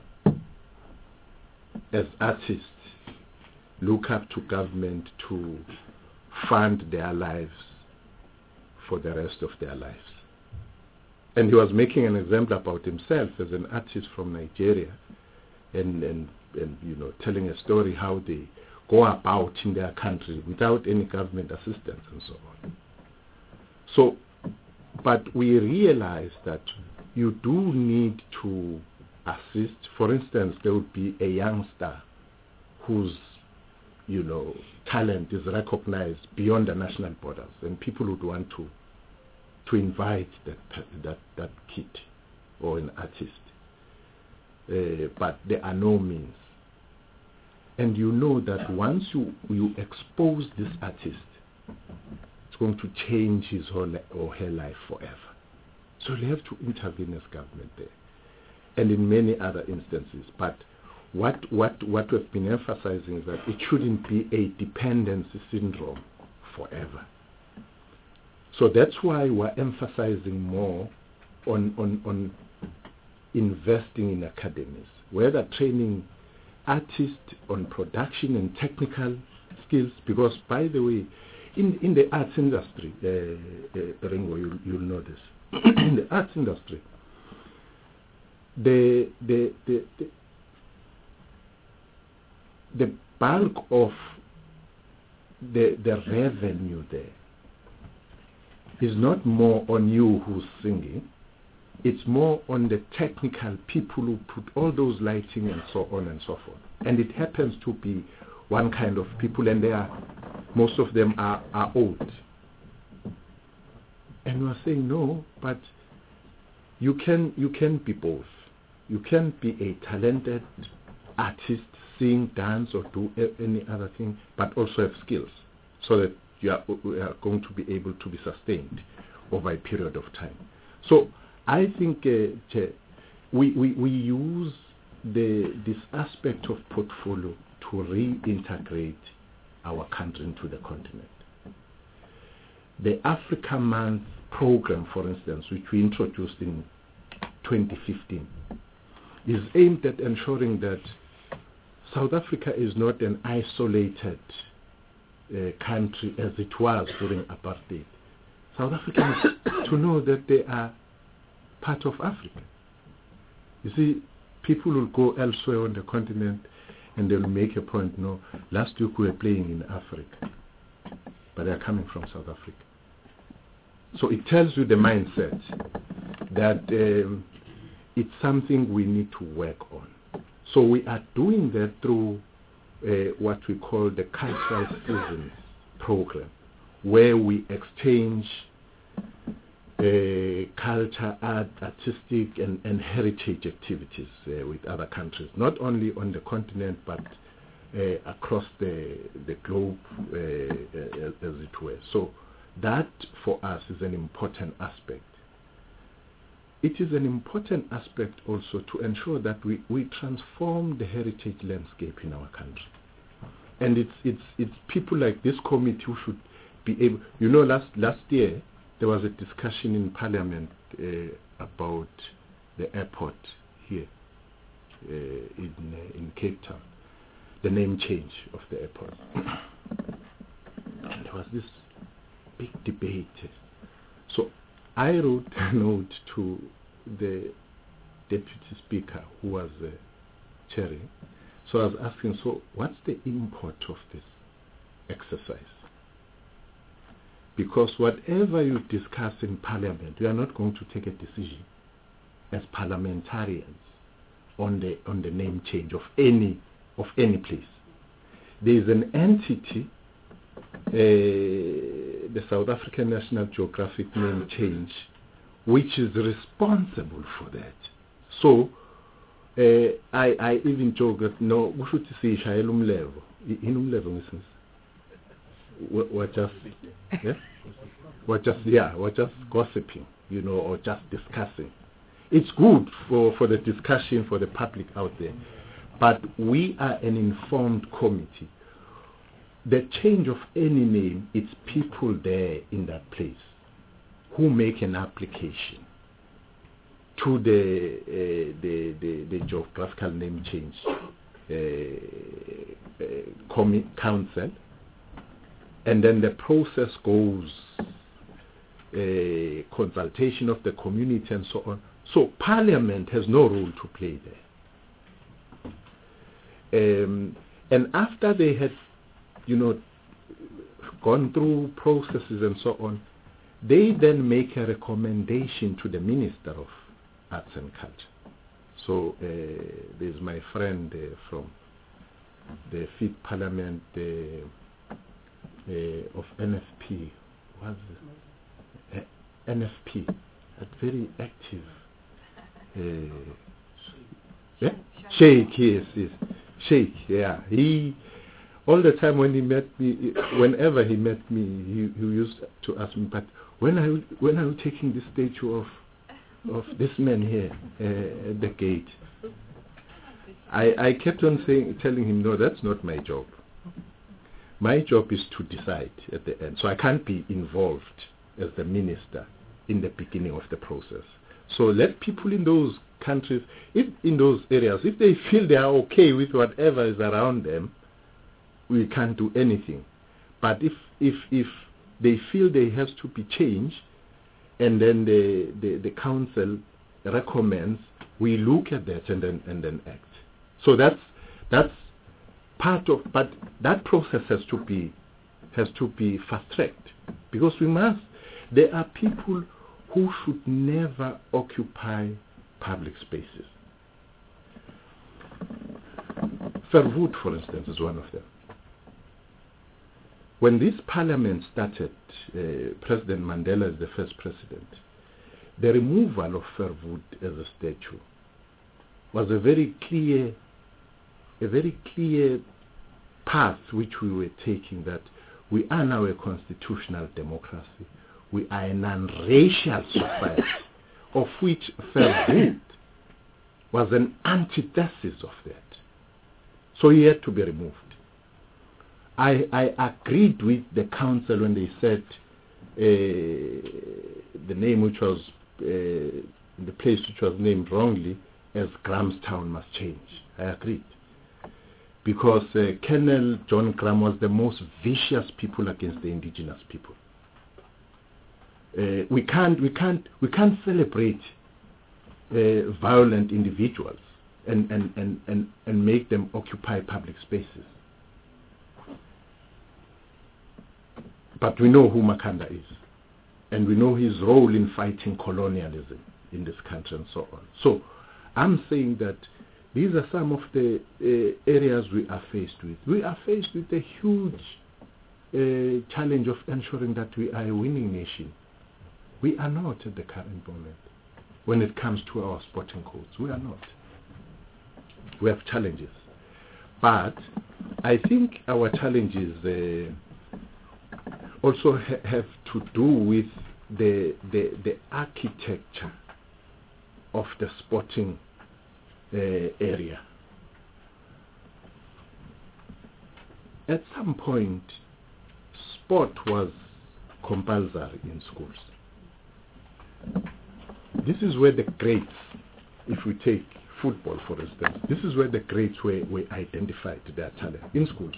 as artists, look up to government to fund their lives for the rest of their lives. And he was making an example about himself as an artist from Nigeria, and, and, and you know, telling a story how they go about in their country without any government assistance and so on. So, but we realize that you do need to assist. For instance, there would be a youngster whose, you know, talent is recognized beyond the national borders, and people would want to to invite that that that kid or an artist, uh, but there are no means. And you know that once you you expose this artist, it's going to change his whole li- or her life forever. So you have to intervene as government there, and in many other instances. But what what what we've been emphasizing is that it shouldn't be a dependency syndrome forever. So that's why we're emphasizing more on, on, on investing in academies, whether training artists on production and technical skills, because, by the way, in, in the arts industry, uh, uh, Ringo, you, you'll know this, in the arts industry, the, the, the, the, the bulk of the, the revenue there is not more on you who's singing, it's more on the technical people who put all those lighting and so on and so forth. And it happens to be one kind of people, and they are, most of them are, are old. And we are saying, no, but you can, you can be both. You can be a talented artist, sing, dance, or do a, any other thing, but also have skills, so that you are, you are going to be able to be sustained over a period of time. So I think uh, we, we, we use the, this aspect of portfolio to reintegrate our country into the continent. The Africa Month program, for instance, which we introduced in twenty fifteen, is aimed at ensuring that South Africa is not an isolated uh, country as it was during apartheid. South Africans to know that they are part of Africa. You see, people will go elsewhere on the continent and they'll make a point, no, last week we were playing in Africa, but they're coming from South Africa. So it tells you the mindset that um, it's something we need to work on. So we are doing that through uh, what we call the Cultural Seasons program, where we exchange uh, culture, art, artistic, and, and heritage activities uh, with other countries, not only on the continent, but uh, across the, the globe, uh, uh, as it were. So that, for us, is an important aspect. It is an important aspect also to ensure that we, we transform the heritage landscape in our country. And it's, it's, it's people like this committee who should be able... You know, last, last year, there was a discussion in Parliament uh, about the airport here uh, in, uh, in Cape Town, the name change of the airport. And there was this big debate. So I wrote a note to the Deputy Speaker who was uh, chairing. So I was asking, so what's the import of this exercise? Because whatever you discuss in Parliament, we are not going to take a decision as parliamentarians on the on the name change of any of any place. There is an entity, uh, the South African National Geographic Name Change, which is responsible for that. So uh, I I even joke that no, we should say Shayel Umlevo. In Umlevo, we're, we're just, yeah, we're just, yeah, we're just gossiping, you know, or just discussing. It's good for, for the discussion for the public out there, but we are an informed committee. The change of any name, it's people there in that place who make an application to the uh, the, the the geographical name change uh, uh, commi- council, and then the process goes uh, consultation of the community and so on. So Parliament has no role to play there. Um, and after they had, you know, gone through processes and so on, they then make a recommendation to the Minister of Arts and Culture. So uh, there's my friend uh, from the Fifth Parliament uh, uh, of N F P. What's it? Uh, N F P, a very active. Uh, yeah? Sheikh, yes, yes. Sheikh, yeah. He, all the time when he met me, whenever he met me, he, he used to ask me, but when are you, when are you taking the statue of of this man here uh, at the gate? I, I kept on saying, telling him, no, that's not my job. My job is to decide at the end. So I can't be involved as the minister in the beginning of the process. So let people in those countries, if in those areas, if they feel they are okay with whatever is around them, we can't do anything. But if if if they feel there has to be change, and then the, the, the council recommends, we look at that and then and then act. So that's that's part of, but that process has to be has to be fast tracked, because we must. There are people who should never occupy public spaces. Verwoerd, for instance, is one of them. When this parliament started, uh, President Mandela is the first president, the removal of Verwoerd as a statue was a very clear, a very clear path which we were taking, that we are now a constitutional democracy. We are a non-racial society, of which Verwoerd was an antithesis of that. So he had to be removed. I, I agreed with the council when they said uh, the name which was, uh, the place which was named wrongly as Grahamstown must change. I agreed. Because uh, Colonel John Graham was the most vicious people against the indigenous people. Uh, we can't, we can't, we can't celebrate uh, violent individuals and, and, and, and, and make them occupy public spaces. But we know who Makhanda is, and we know his role in fighting colonialism in this country and so on. So I'm saying that these are some of the uh, areas we are faced with. We are faced with a huge uh, challenge of ensuring that we are a winning nation. We are not at the current moment. When it comes to our sporting codes, we are not. We have challenges. But I think our challenges uh, also ha have to do with the, the, the architecture of the sporting uh, area. At some point, sport was compulsory in schools. This is where the greats, if we take football for instance, this is where the greats were, were identified their talent, in schools.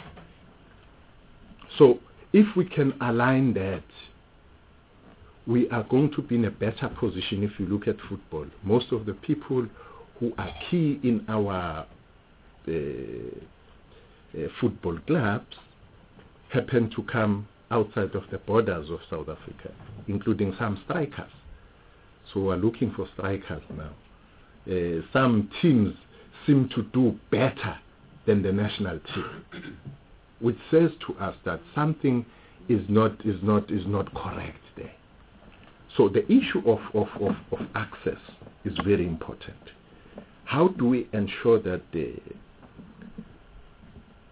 So if we can align that, we are going to be in a better position. If you look at football, most of the people who are key in our uh, uh, football clubs happen to come outside of the borders of South Africa, including some strikers. So we're looking for strikers now. Uh, some teams seem to do better than the national team, which says to us that something is not is not is not correct there. So the issue of, of, of, of access is very important. How do we ensure that the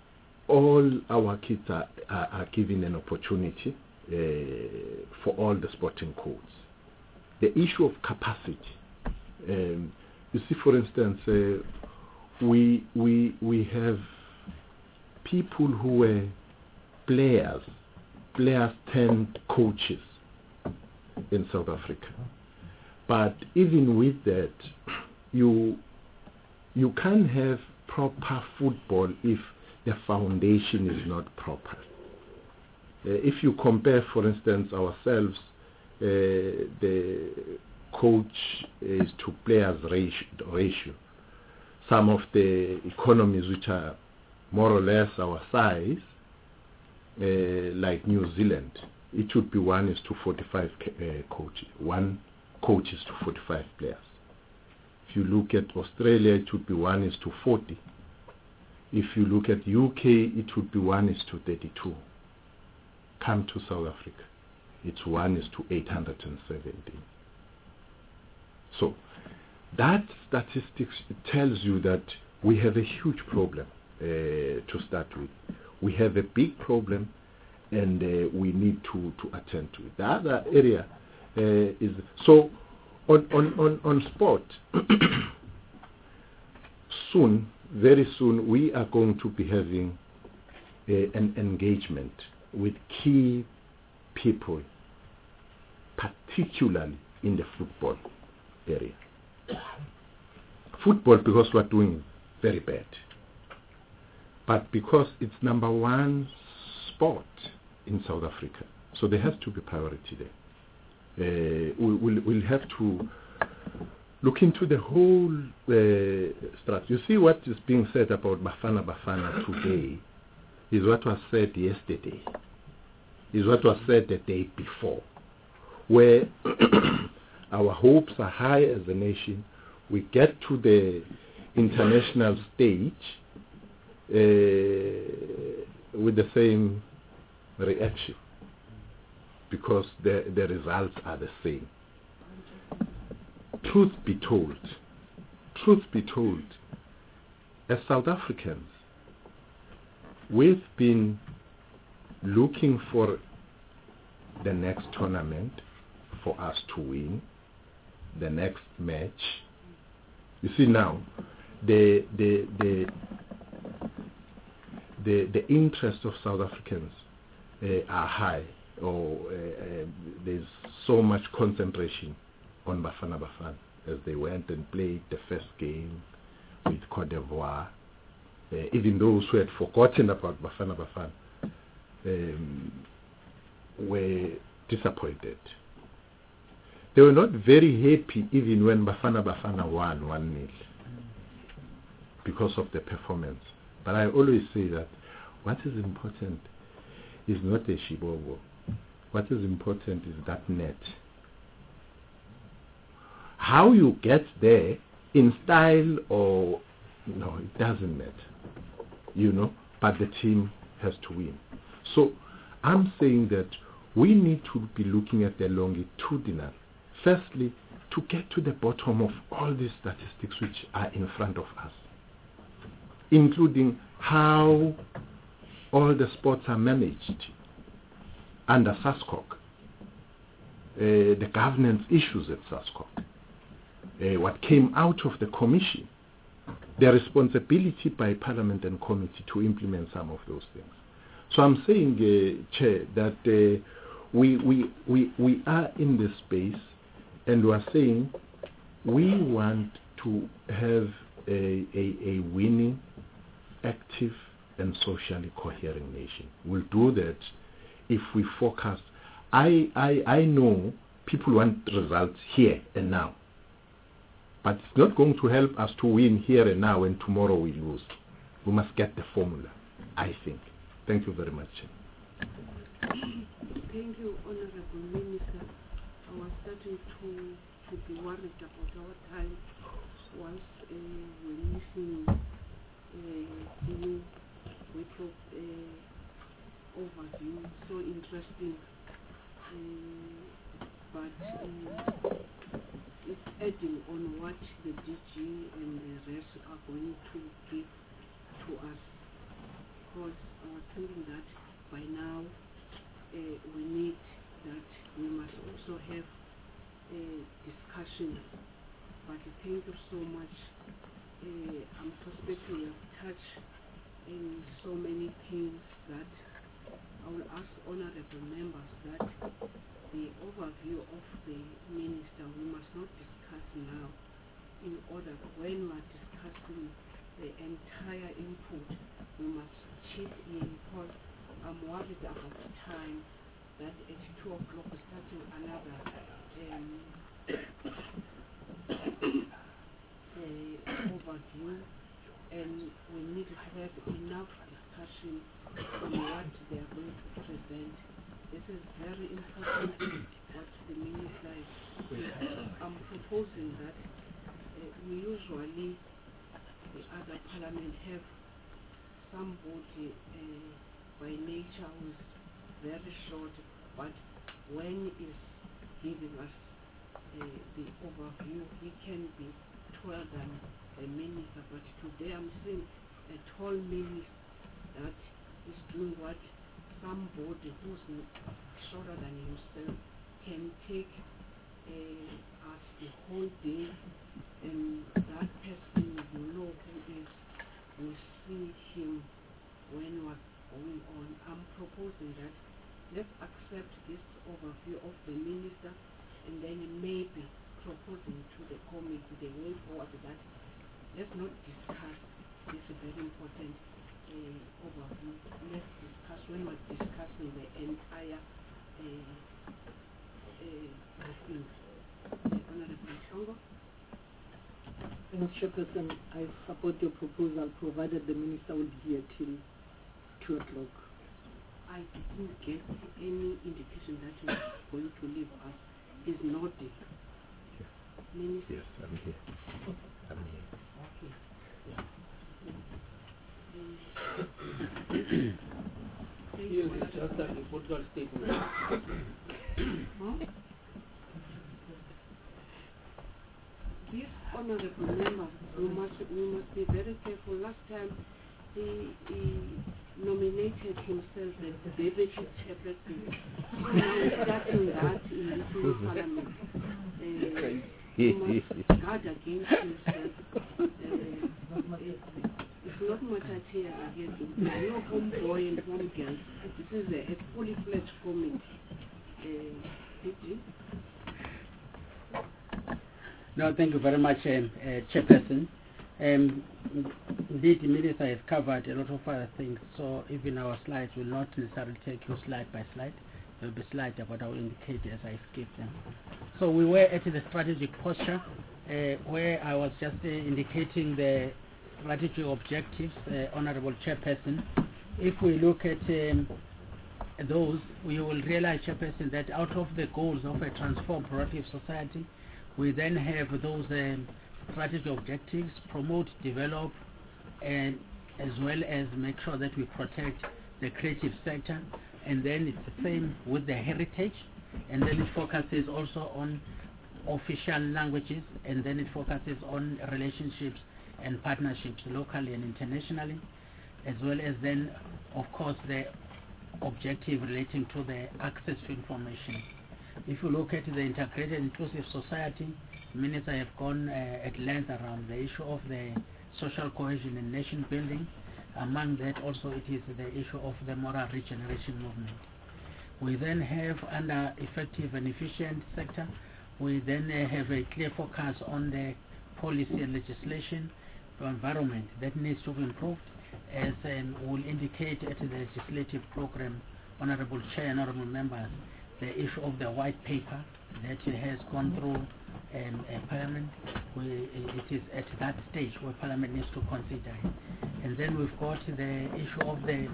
all our kids are, are, are given an opportunity uh, for all the sporting codes. The issue of capacity. Um, you see, for instance, uh, we, we, we have people who were players, players turned coaches in South Africa. But even with that, you, you can't have proper football if the foundation is not proper. Uh, if you compare, for instance, ourselves, uh, the coach is to players ratio, ratio. Some of the economies which are more or less our size, uh, like New Zealand, it should be one is to forty-five uh, coaches, one coaches to forty-five players. If you look at Australia, it should be one is to forty. If you look at U K, it would be one is to thirty-two. Come to South Africa, it's one is to eight hundred seventeen. So that statistics tells you that we have a huge problem uh, to start with. We have a big problem, and uh, we need to, to attend to it. The other area uh, is so on on on, on sport. Soon, very soon, we are going to be having uh, an engagement with key people, particularly in the football area. Football, because we're doing very bad, but because it's number one sport in South Africa, so there has to be priority there. Uh, we, we'll, we'll have to look into the whole uh, strategy. You see what is being said about Bafana Bafana today is what was said yesterday, is what was said the day before, where our hopes are high as a nation. We get to the international stage uh, with the same reaction, because the, the results are the same. Truth be told, truth be told, as South Africans, we've been looking for the next tournament for us to win, the next match. You see now, the the the the, the interest of South Africans uh, are high, or uh, uh, there's so much concentration on Bafana Bafana as they went and played the first game with Cote d'Ivoire. Uh, even those who had forgotten about Bafana Bafana um, were disappointed. They were not very happy even when Bafana Bafana won one nil because of the performance. But I always say that what is important is not a shibobo. What is important is that net. How you get there in style or no, it doesn't matter, you know, but the team has to win. So I'm saying that we need to be looking at the longitudinal, firstly, to get to the bottom of all these statistics which are in front of us, including how all the sports are managed under SASCOC, uh, the governance issues at SASCOC, uh, what came out of the commission, the responsibility by Parliament and Committee to implement some of those things. So I'm saying, uh, Chair, that uh, we, we, we, we are in this space, and we are saying we want to have a, a, a winning, active, and socially coherent nation. We'll do that if we focus. I, I, I know people want results here and now, but it's not going to help us to win here and now and tomorrow we lose. We must get the formula, I think. Thank you very much. Thank you, Honorable Minister. I was starting to, to be worried about our time once uh, we're missing uh, you with your uh, overview. So interesting. Uh, but uh, it's adding on what the D G and the rest are going to give to us. Because was thinking that by now uh, we need that we must also have a discussion. But thank you so much. Uh, I'm suspecting you have touched in so many things that I will ask honorable members that the overview of the minister we must not discuss now, in order when we are discussing the entire input we must chip in, because I'm worried about the time that at two o'clock we're starting another um, uh, overview, and we need to have enough discussion on what they are going to present. This is very important what the minister is. I'm proposing that uh, we usually, the other parliament, have somebody uh, by nature who is very short, but when is giving us uh, the overview, he can be taller than a minister. But today I'm seeing a tall minister that is doing what somebody who's shorter than himself can take uh, us the whole day, and that person you know who is, we see him when we're going on. I'm proposing that let's accept this overview of the minister, and then maybe proposing to the committee the way forward that let's not discuss this very important uh, overview. Let's discuss when we're discussing the entire uh, uh, thing. Uh, Honorable Shongo? Thanks, Chairperson. I support your proposal, provided the minister will be here till two o'clock. I didn't get any indication that he was going to leave us. He's nodding. Minister? Yes, I'm here. I'm here. Okay. Yes, it's just a political statement. Huh? These honorable members, we must, we must be very careful. Last time he, he nominated himself as the deputy chairperson. Now he's starting that in this new parliament. Uh, he must guard against himself. Uh, it's not much at here against him. There are no homeboy and home girls. This is a, a fully fledged committee. Uh, D G? No, thank you very much, um, uh, Chairperson. Um, indeed, the Minister has covered a lot of other things, so even our slides will not necessarily take you slide by slide. There will be slides, but I will indicate as I skip them. So we were at the strategic posture, uh, where I was just uh, indicating the strategic objectives, uh, Honourable Chairperson. If we look at um, those, we will realize, Chairperson, that out of the goals of a transformed productive society, we then have those um, strategic objectives: promote, develop, and as well as make sure that we protect the creative sector. And then it's the same with the heritage, and then it focuses also on official languages, and then it focuses on relationships and partnerships locally and internationally, as well as then, of course, the objective relating to the access to information. If you look at the integrated inclusive society, Minister have gone uh, at length around the issue of the social cohesion and nation building. Among that also it is the issue of the moral regeneration movement. We then have, under effective and efficient sector, we then uh, have a clear focus on the policy and legislation environment that needs to be improved, as um, will indicate at the legislative program, Honourable Chair, Honourable Members, the issue of the white paper that has gone through um, uh, Parliament. We, it is at that stage where Parliament needs to consider it. And then we've got the issue of the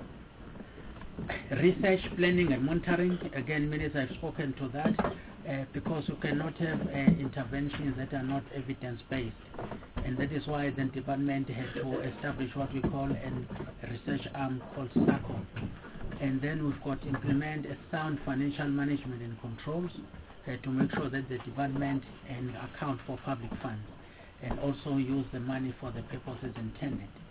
research, planning and monitoring. Again, Minister, I've spoken to that, uh, because you cannot have uh, interventions that are not evidence-based. And that is why the department had to establish what we call a research arm called SACO. And then we've got to implement a sound financial management and controls uh, to make sure that the department and account for public funds and also use the money for the purposes intended.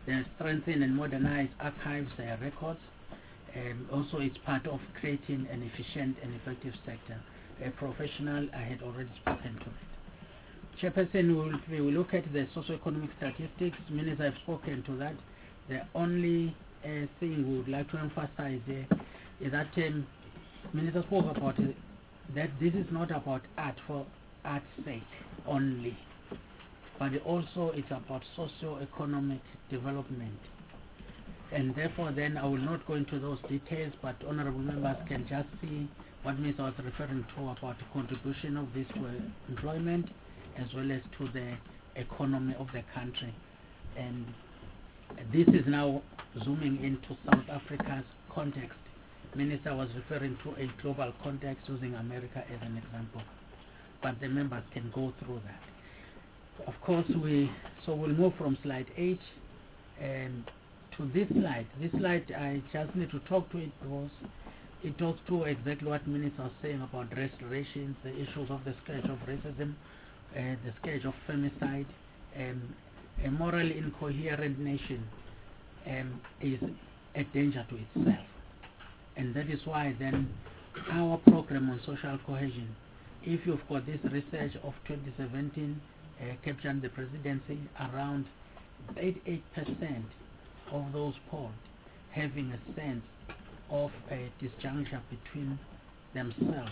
They strengthen and modernize archives uh, records. Um, also, it's part of creating an efficient and effective sector. A professional, I had already spoken to it. Chairperson, will, we will look at the socioeconomic statistics. Minister, I've spoken to that. The only uh, thing we would like to emphasize here is that um, Minister spoke about it, that this is not about art for art's sake only, but also it's about socio-economic development. And therefore then I will not go into those details, but honorable members can just see what Mister was referring to about the contribution of this to employment as well as to the economy of the country. And this is now zooming into South Africa's context. Minister was referring to a global context using America as an example, but the members can go through that. Of course, we so we'll move from slide eight um, to this slide. This slide, I just need to talk to it because it talks to exactly what Minister was saying about race relations, the issues of the scourge of racism, uh, the scourge of femicide. Um, a morally incoherent nation um, is a danger to itself. And that is why then our program on social cohesion, if you've got this research of twenty seventeen uh, capturing the presidency, around eighty-eight percent of those polled having a sense of a disjuncture between themselves,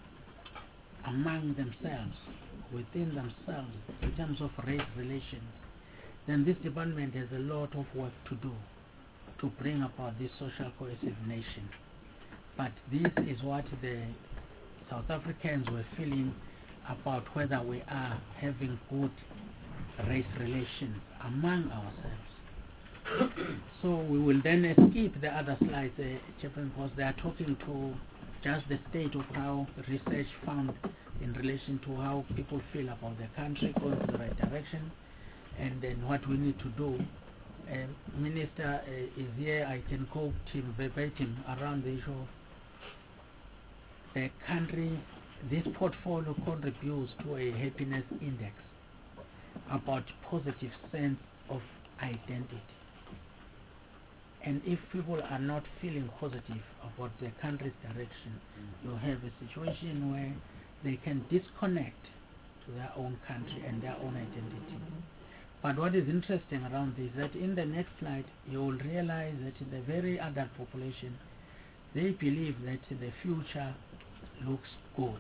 among themselves, within themselves, in terms of race relations, then this department has a lot of work to do to bring about this social cohesive nation. But this is what the South Africans were feeling about whether we are having good race relations among ourselves. So we will then skip the other slides, uh, Chairman, because they are talking to just the state of how research found in relation to how people feel about the country going in the right direction, and then what we need to do. Um, Minister uh, is here. I can quote him verbatim around the issue of the country. This portfolio contributes to a happiness index about positive sense of identity. And if people are not feeling positive about their country's direction, you have a situation where they can disconnect to their own country and their own identity. But what is interesting around this is that in the next slide, you will realize that in the very adult population, they believe that the future looks good.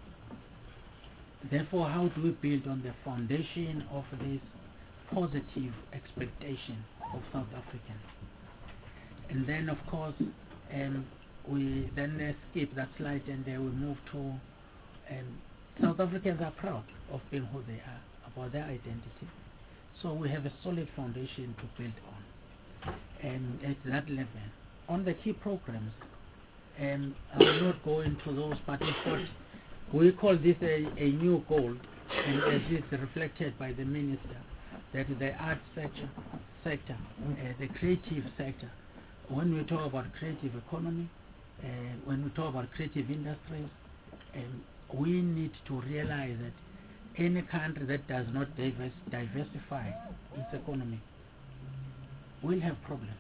Therefore, how do we build on the foundation of this positive expectation of South Africans? And then, of course, um, we then uh, skip that slide and uh, we move to um, South Africans are proud of being who they are, about their identity. So we have a solid foundation to build on. And at that level, on the key programs, um, I will not go into those, but in fact, we call this a, a new goal, and as is reflected by the Minister, that the art sector, sector uh, the creative sector, when we talk about creative economy, uh, when we talk about creative industries, um, we need to realize that any country that does not divers diversify its economy will have problems.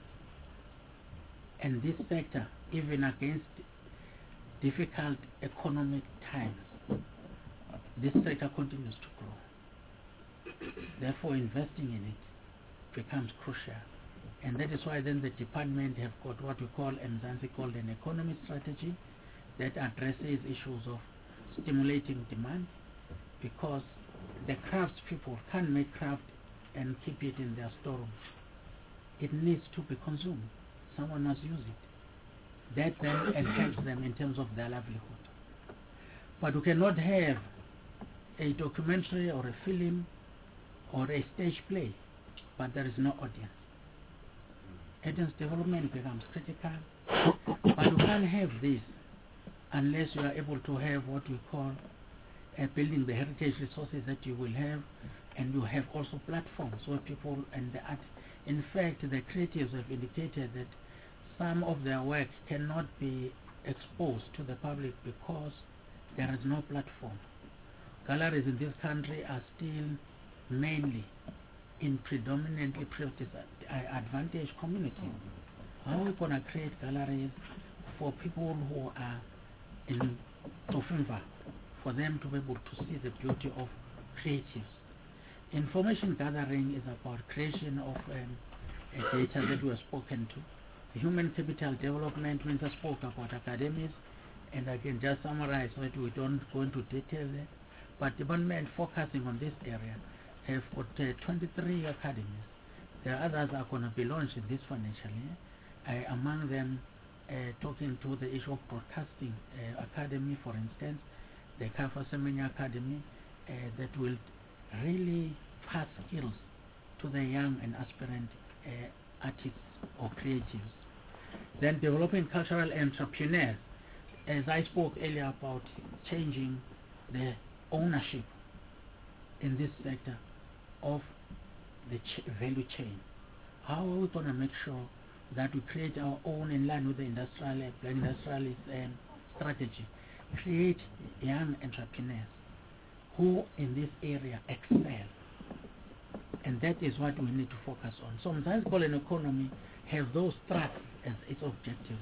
And this sector, even against difficult economic times, this sector continues to grow. Therefore, investing in it becomes crucial. And that is why then the department have got what we call Mzansi called an economy strategy that addresses issues of stimulating demand, because the crafts people can't make craft and keep it in their storerooms. It needs to be consumed. Someone must use it. That then helps them in terms of their livelihood. But we cannot have a documentary or a film or a stage play, but there is no audience. Audience development becomes critical, but you can't have this unless you are able to have what we call uh, building the heritage resources that you will have, and you have also platforms where people and the art. In fact, the creatives have indicated that some of their work cannot be exposed to the public because there is no platform. Galleries in this country are still mainly in predominantly privileged communities. How are we going to create galleries for people who are in Tofimva, for them to be able to see the beauty of creatives? Information gathering is about creation of um, a data that we have spoken to. The human capital development means I spoke about academies, and I can just summarize so that we don't go into detail there. But department focusing on this area have got uh, twenty-three academies. The others are going to be launched in this financial year. Uh, among them, uh, talking to the issue of broadcasting uh, academy, for instance, the Kafa Semenya Academy, uh, that will really pass skills to the young and aspirant uh, artists or creatives. Then developing cultural entrepreneurs. As I spoke earlier about changing the ownership in this sector of the ch value chain. How are we going to make sure that we create our own in line with the industrial, uh, industrialist um, strategy? Create young entrepreneurs who in this area excel. And that is what we need to focus on. So Mzansi Golden Economy have those thrusts as its objectives.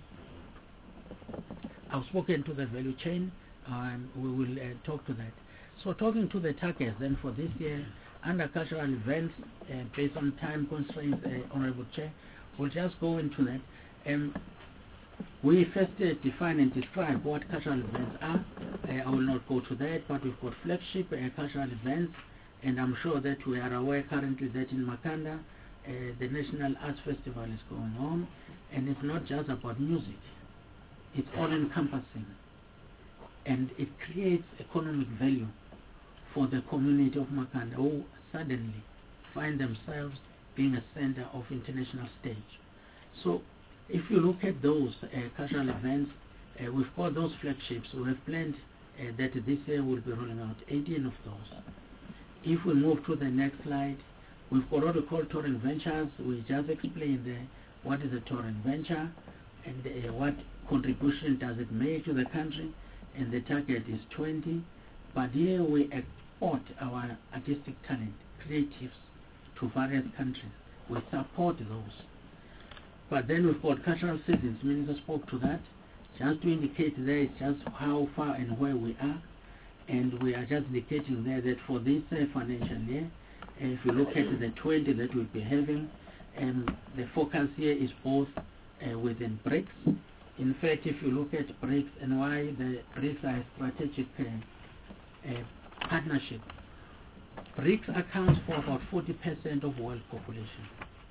I've spoken to the value chain, and we will uh, talk to that. So talking to the targets then for this year, under cultural events, uh, based on time constraints, uh, Honorable Chair, we'll just go into that. Um, we first uh, define and describe what cultural events are. Uh, I will not go to that, but we've got flagship uh, cultural events, and I'm sure that we are aware currently that in Makanda, uh, the National Arts Festival is going on, and it's not just about music. It's all-encompassing, and it creates economic value for the community of Makanda, who suddenly find themselves being a center of international stage. So if you look at those uh, cultural events, uh, we've got those flagships. We have planned uh, that this year we'll be rolling out eighteen of those. If we move to the next slide, we've got what we call touring ventures. We just explained uh, what is a touring venture and uh, what contribution does it make to the country, and the target is twenty. But here we export our artistic talent, creatives, to various countries. We support those. But then we've got cultural seasons. Minister spoke to that. Just to indicate there is just how far and where we are. And we are just indicating there that for this uh, financial year, uh, if you look at the twenty that we'll be having, um, the focus here is both uh, within BRICS. In fact, if you look at BRICS and why the BRICS are a strategic uh, uh, partnership, BRICS accounts for about forty percent of world population.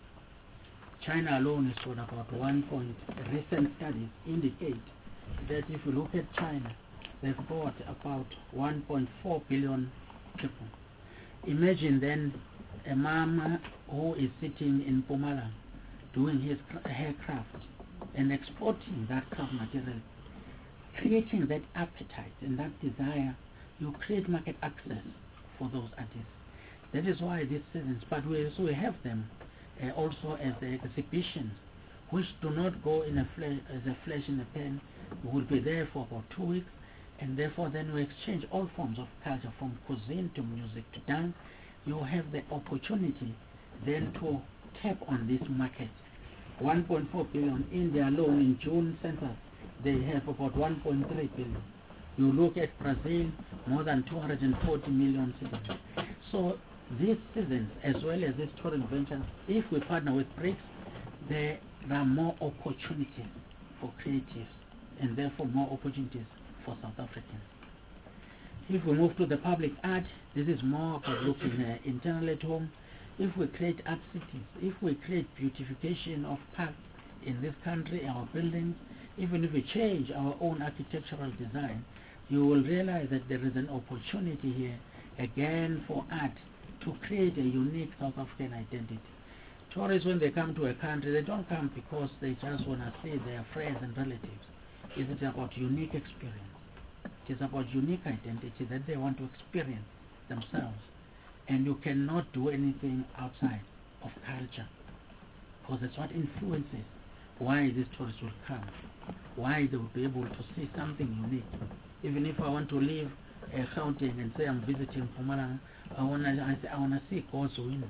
China alone is on about one point. Recent studies indicate that if you look at China, they've got about one point four billion people. Imagine then a mama who is sitting in Mpumalanga doing his haircraft and exporting that craft material, creating that appetite and that desire. You create market access for those artists. That is why these seasons, but we also have them uh, also as the exhibitions, which do not go in a flash, as a flash in the pan. We will be there for about two weeks, and therefore then we exchange all forms of culture, from cuisine to music to dance. You have the opportunity then to tap on this market. one point four billion. India alone in June census, they have about one point three billion. You look at Brazil, more than two hundred forty million citizens. So these citizens, as well as these touring ventures, if we partner with BRICS, there are more opportunities for creatives, and therefore more opportunities for South Africans. If we move to the public art, this is more about looking uh, internal at home. If we create art cities, if we create beautification of parks in this country, our buildings, even if we change our own architectural design, you will realize that there is an opportunity here, again, for art to create a unique South African identity. Tourists, when they come to a country, they don't come because they just want to see their friends and relatives. It is about unique experience. It is about unique identity that they want to experience themselves. And you cannot do anything outside of culture, because that's what influences why these tourists will come, why they will be able to see something unique. Even if I want to live uh, Gauteng and say I'm visiting Mpumalanga, I wanna, I, say, I wanna see God's window.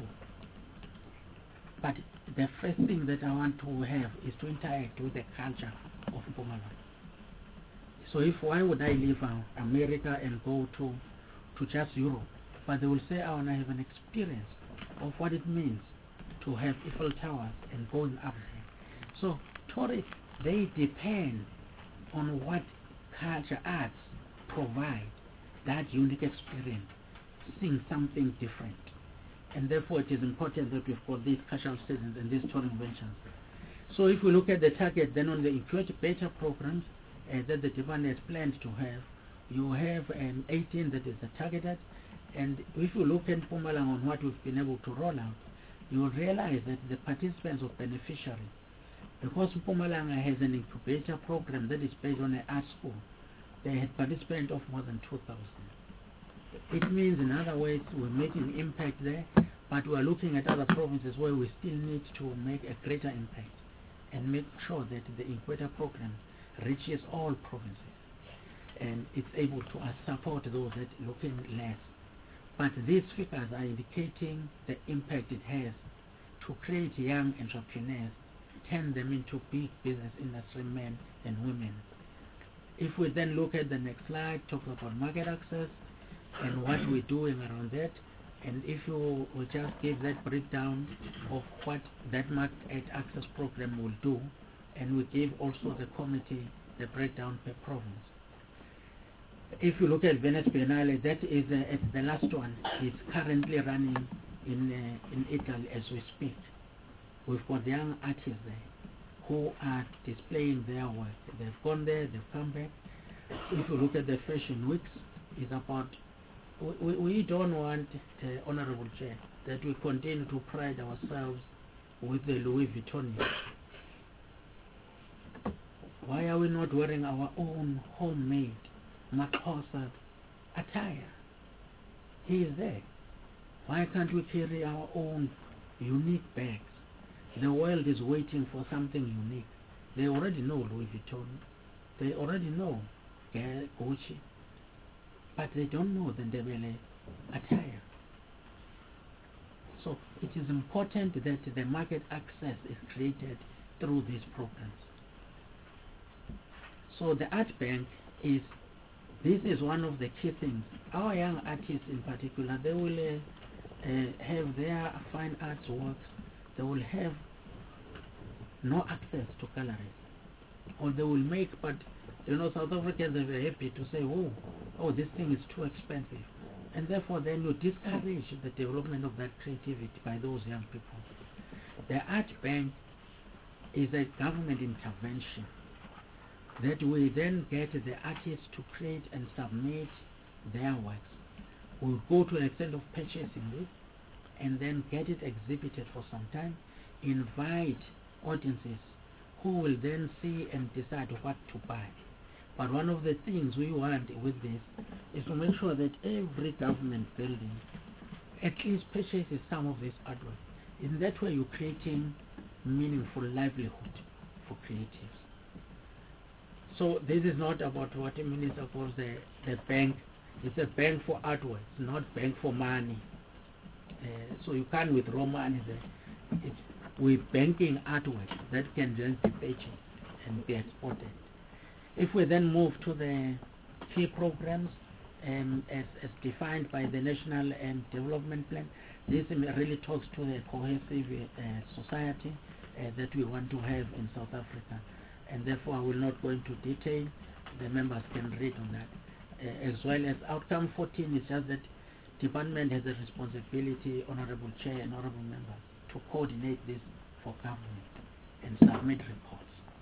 But the first thing that I want to have is to interact with the culture of Mpumalanga. So if why would I leave uh, America and go to to just Europe? But they will say I want to have an experience of what it means to have Eiffel Towers and going up there. So tourists, they depend on what culture arts provide, that unique experience, seeing something different. And therefore it is important that we've got these cultural seasons and these tourism ventures. So if we look at the target then on the incubator programs uh, that the department has planned to have, you have um, eighteen that is the targeted, and if you look at Mpumalanga on what we've been able to roll out, you will realize that the participants or beneficiaries, because Mpumalanga has an incubator program that is based on an art school, they had participants of more than two thousand. It means, in other words, we're making impact there, but we're looking at other provinces where we still need to make a greater impact and make sure that the incubator program reaches all provinces and it's able to uh, support those that are looking less. But these figures are indicating the impact it has to create young entrepreneurs, turn them into big business industry men and women. If we then look at the next slide, talk about market access and what we're doing around that, and if you will just give that breakdown of what that market access program will do, and we give also the committee the breakdown per province. If you look at Venice Biennale, that is uh, at the last one. It's currently running in uh, in Italy as we speak. We've got young artists there who are displaying their work. They've gone there, they've come back. If you look at the fashion weeks, it's about, we, we don't want, uh, Honorable Chair, that we continue to pride ourselves with the Louis Vuitton. Why are we not wearing our own homemade Makosa attire? He is there. Why can't we carry our own unique bags? The world is waiting for something unique. They already know Louis Vuitton. They already know Gucci. But they don't know the Ndebele attire. So it is important that the market access is created through these programs. So the Art Bank is, this is one of the key things. Our young artists in particular, they will uh, uh, have their fine arts works, they will have no access to galleries. Or they will make, but you know, South Africans are very happy to say, oh, oh, this thing is too expensive. And therefore then you discourage the development of that creativity by those young people. The Art Bank is a government intervention that we then get the artists to create and submit their works. We'll go to an extent of purchasing this and then get it exhibited for some time, invite audiences who will then see and decide what to buy. But one of the things we want with this is to make sure that every government building at least purchases some of this artwork. In that way you're creating meaningful livelihood for creatives. So this is not about what the minister calls the, the bank. It's a bank for artwork, it's not bank for money. Uh, so you can't withdraw money there. It's, we're banking artwork that can just be purchased and be exported. If we then move to the key programs um, as, as defined by the National um, Development Plan, this really talks to the cohesive uh, society uh, that we want to have in South Africa. And therefore I will not go into detail. The members can read on that. Uh, as well as outcome fourteen is just that department has a responsibility, Honorable Chair and Honorable Members, to coordinate this for government and submit reports.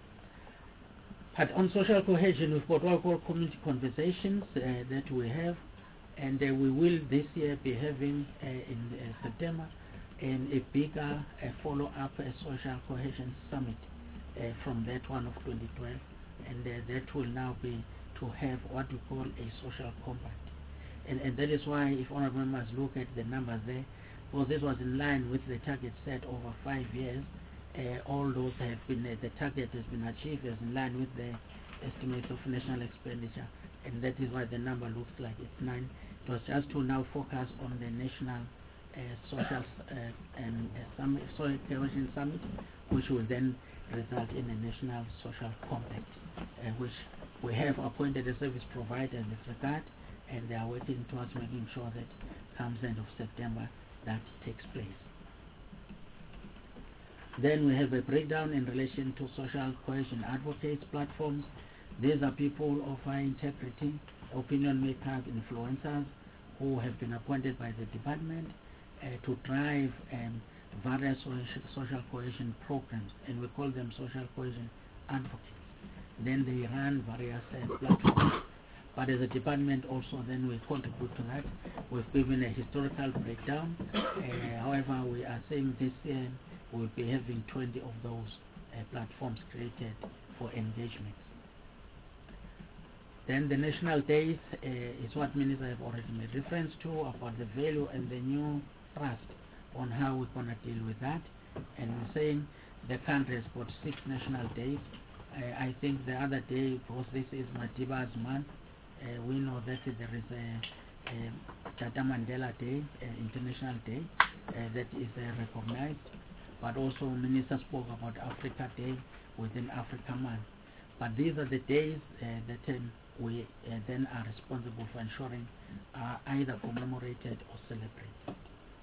But on social cohesion, we've got what we call community conversations uh, that we have, and uh, we will this year be having uh, in uh, September and a bigger uh, follow-up uh, social cohesion summit uh, from that one of twenty twelve, and uh, that will now be to have what we call a social compact. And, and that is why if honorable members look at the numbers there, well, this was in line with the target set over five years. Uh, all those have been, uh, the target has been achieved as in line with the estimates of national expenditure, and that is why the number looks like it's nine. It was just to now focus on the national uh, social uh, um, uh, summit, social cohesion summit, which will then result in a national social compact, uh, which we have appointed a service provider in this regard, and they are working towards making sure that comes end of September that takes place. Then we have a breakdown in relation to social cohesion advocates platforms. These are people of high integrity, opinion makers, influencers who have been appointed by the department uh, to drive um, various social cohesion programs, and we call them social cohesion advocates. Then they run various uh, platforms. But as a department also then we contribute to that. We've given a historical breakdown. Uh, however, we are saying this year we'll be having twenty of those uh, platforms created for engagement. Then the national days uh, is what Minister have already made reference to about the value and the new trust on how we're going to deal with that. And we're saying the country has got six national days. Uh, I think the other day, because this is Madiba's month, uh, we know that there is a, a Tata Mandela Day, uh, International Day, uh, that is uh, recognized. But also Minister spoke about Africa Day within Africa Month. But these are the days uh, that um, we uh, then are responsible for ensuring are either commemorated or celebrated.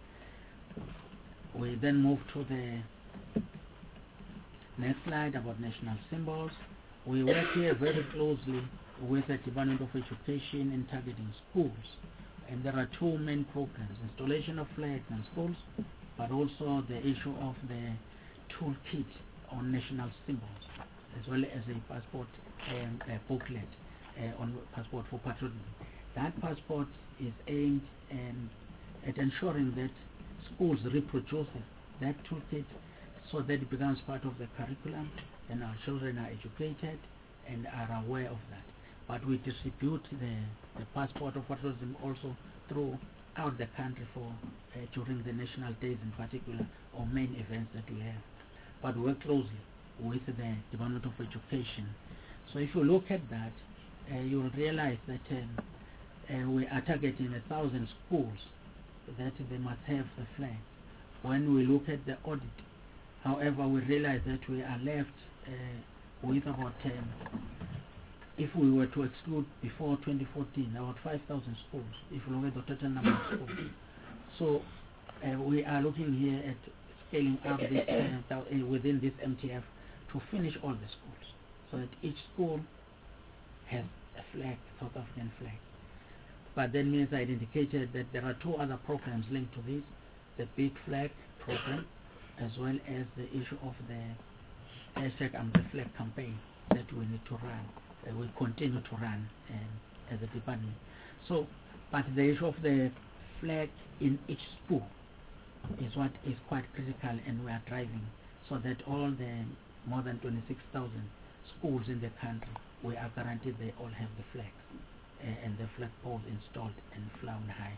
We then move to the next slide about national symbols. We work here very closely with the Department of Education in targeting schools. And there are two main programs, installation of flags in schools, but also the issue of the toolkit on national symbols, as well as a passport um, a booklet uh, on passport for patriotism. That passport is aimed um, at ensuring that schools reproduce that toolkit so that it becomes part of the curriculum, and our children are educated and are aware of that. But we distribute the, the passport of patriotism also throughout the country for uh, during the national days in particular, or main events that we have. But we work closely with the Department of Education. So if you look at that, uh, you'll realize that um, uh, we are targeting a thousand schools that they must have the flag. When we look at the audit, however, we realize that we are left uh, with about um, if we were to exclude before twenty fourteen, about five thousand schools, if you look at the total number of schools. So uh, we are looking here at scaling up this uh, uh, within this M T F to finish all the schools, so that each school has a flag, South African flag. But then means I indicated that there are two other programs linked to this, the Big Flag program, as well as the issue of the hashtag I'm the Flag campaign that we need to run. Uh, we continue to run um, as a department. So, but the issue of the flag in each school is what is quite critical, and we are driving so that all the more than twenty-six thousand schools in the country, we are guaranteed they all have the flags uh, and the flag poles installed and flown high.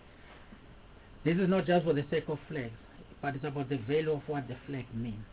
This is not just for the sake of flags, but it's about the value of what the flag means.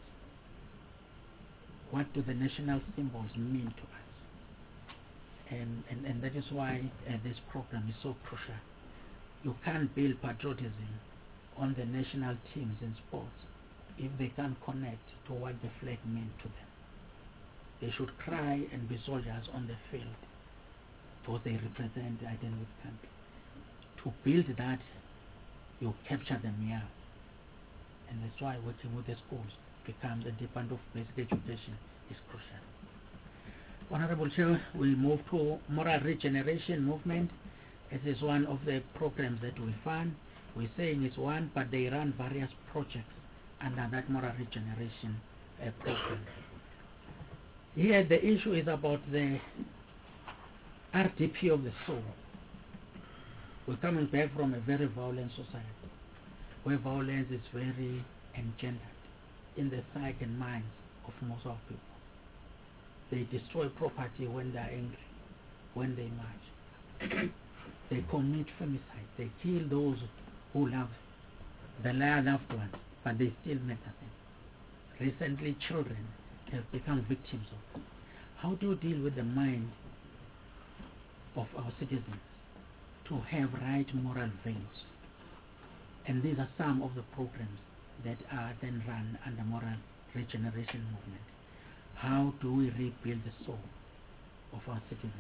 What do the national symbols mean to us? And, and, and that is why uh, this program is so crucial. You can't build patriotism on the national teams in sports if they can't connect to what the flag meant to them. They should cry and be soldiers on the field because they represent the identity of the country. To build that, you capture them here. And that's why working with the schools becomes the Department of Basic Education is crucial. Honorable Chair, we move to moral regeneration movement. It is one of the programs that we fund. We're saying it's one, but they run various projects under that moral regeneration uh, program. Here the issue is about the R D P of the soul. We're coming back from a very violent society, where violence is very engendered in the psyche and minds of most of people. They destroy property when they are angry, when they march. They commit femicide. They kill those who love the loved ones, but they still murder them. Recently, children have become victims of it. how do you deal with the mind of our citizens to have right moral values? And these are some of the programs that are then run under Moral Regeneration Movement. How do we rebuild the soul of our citizens?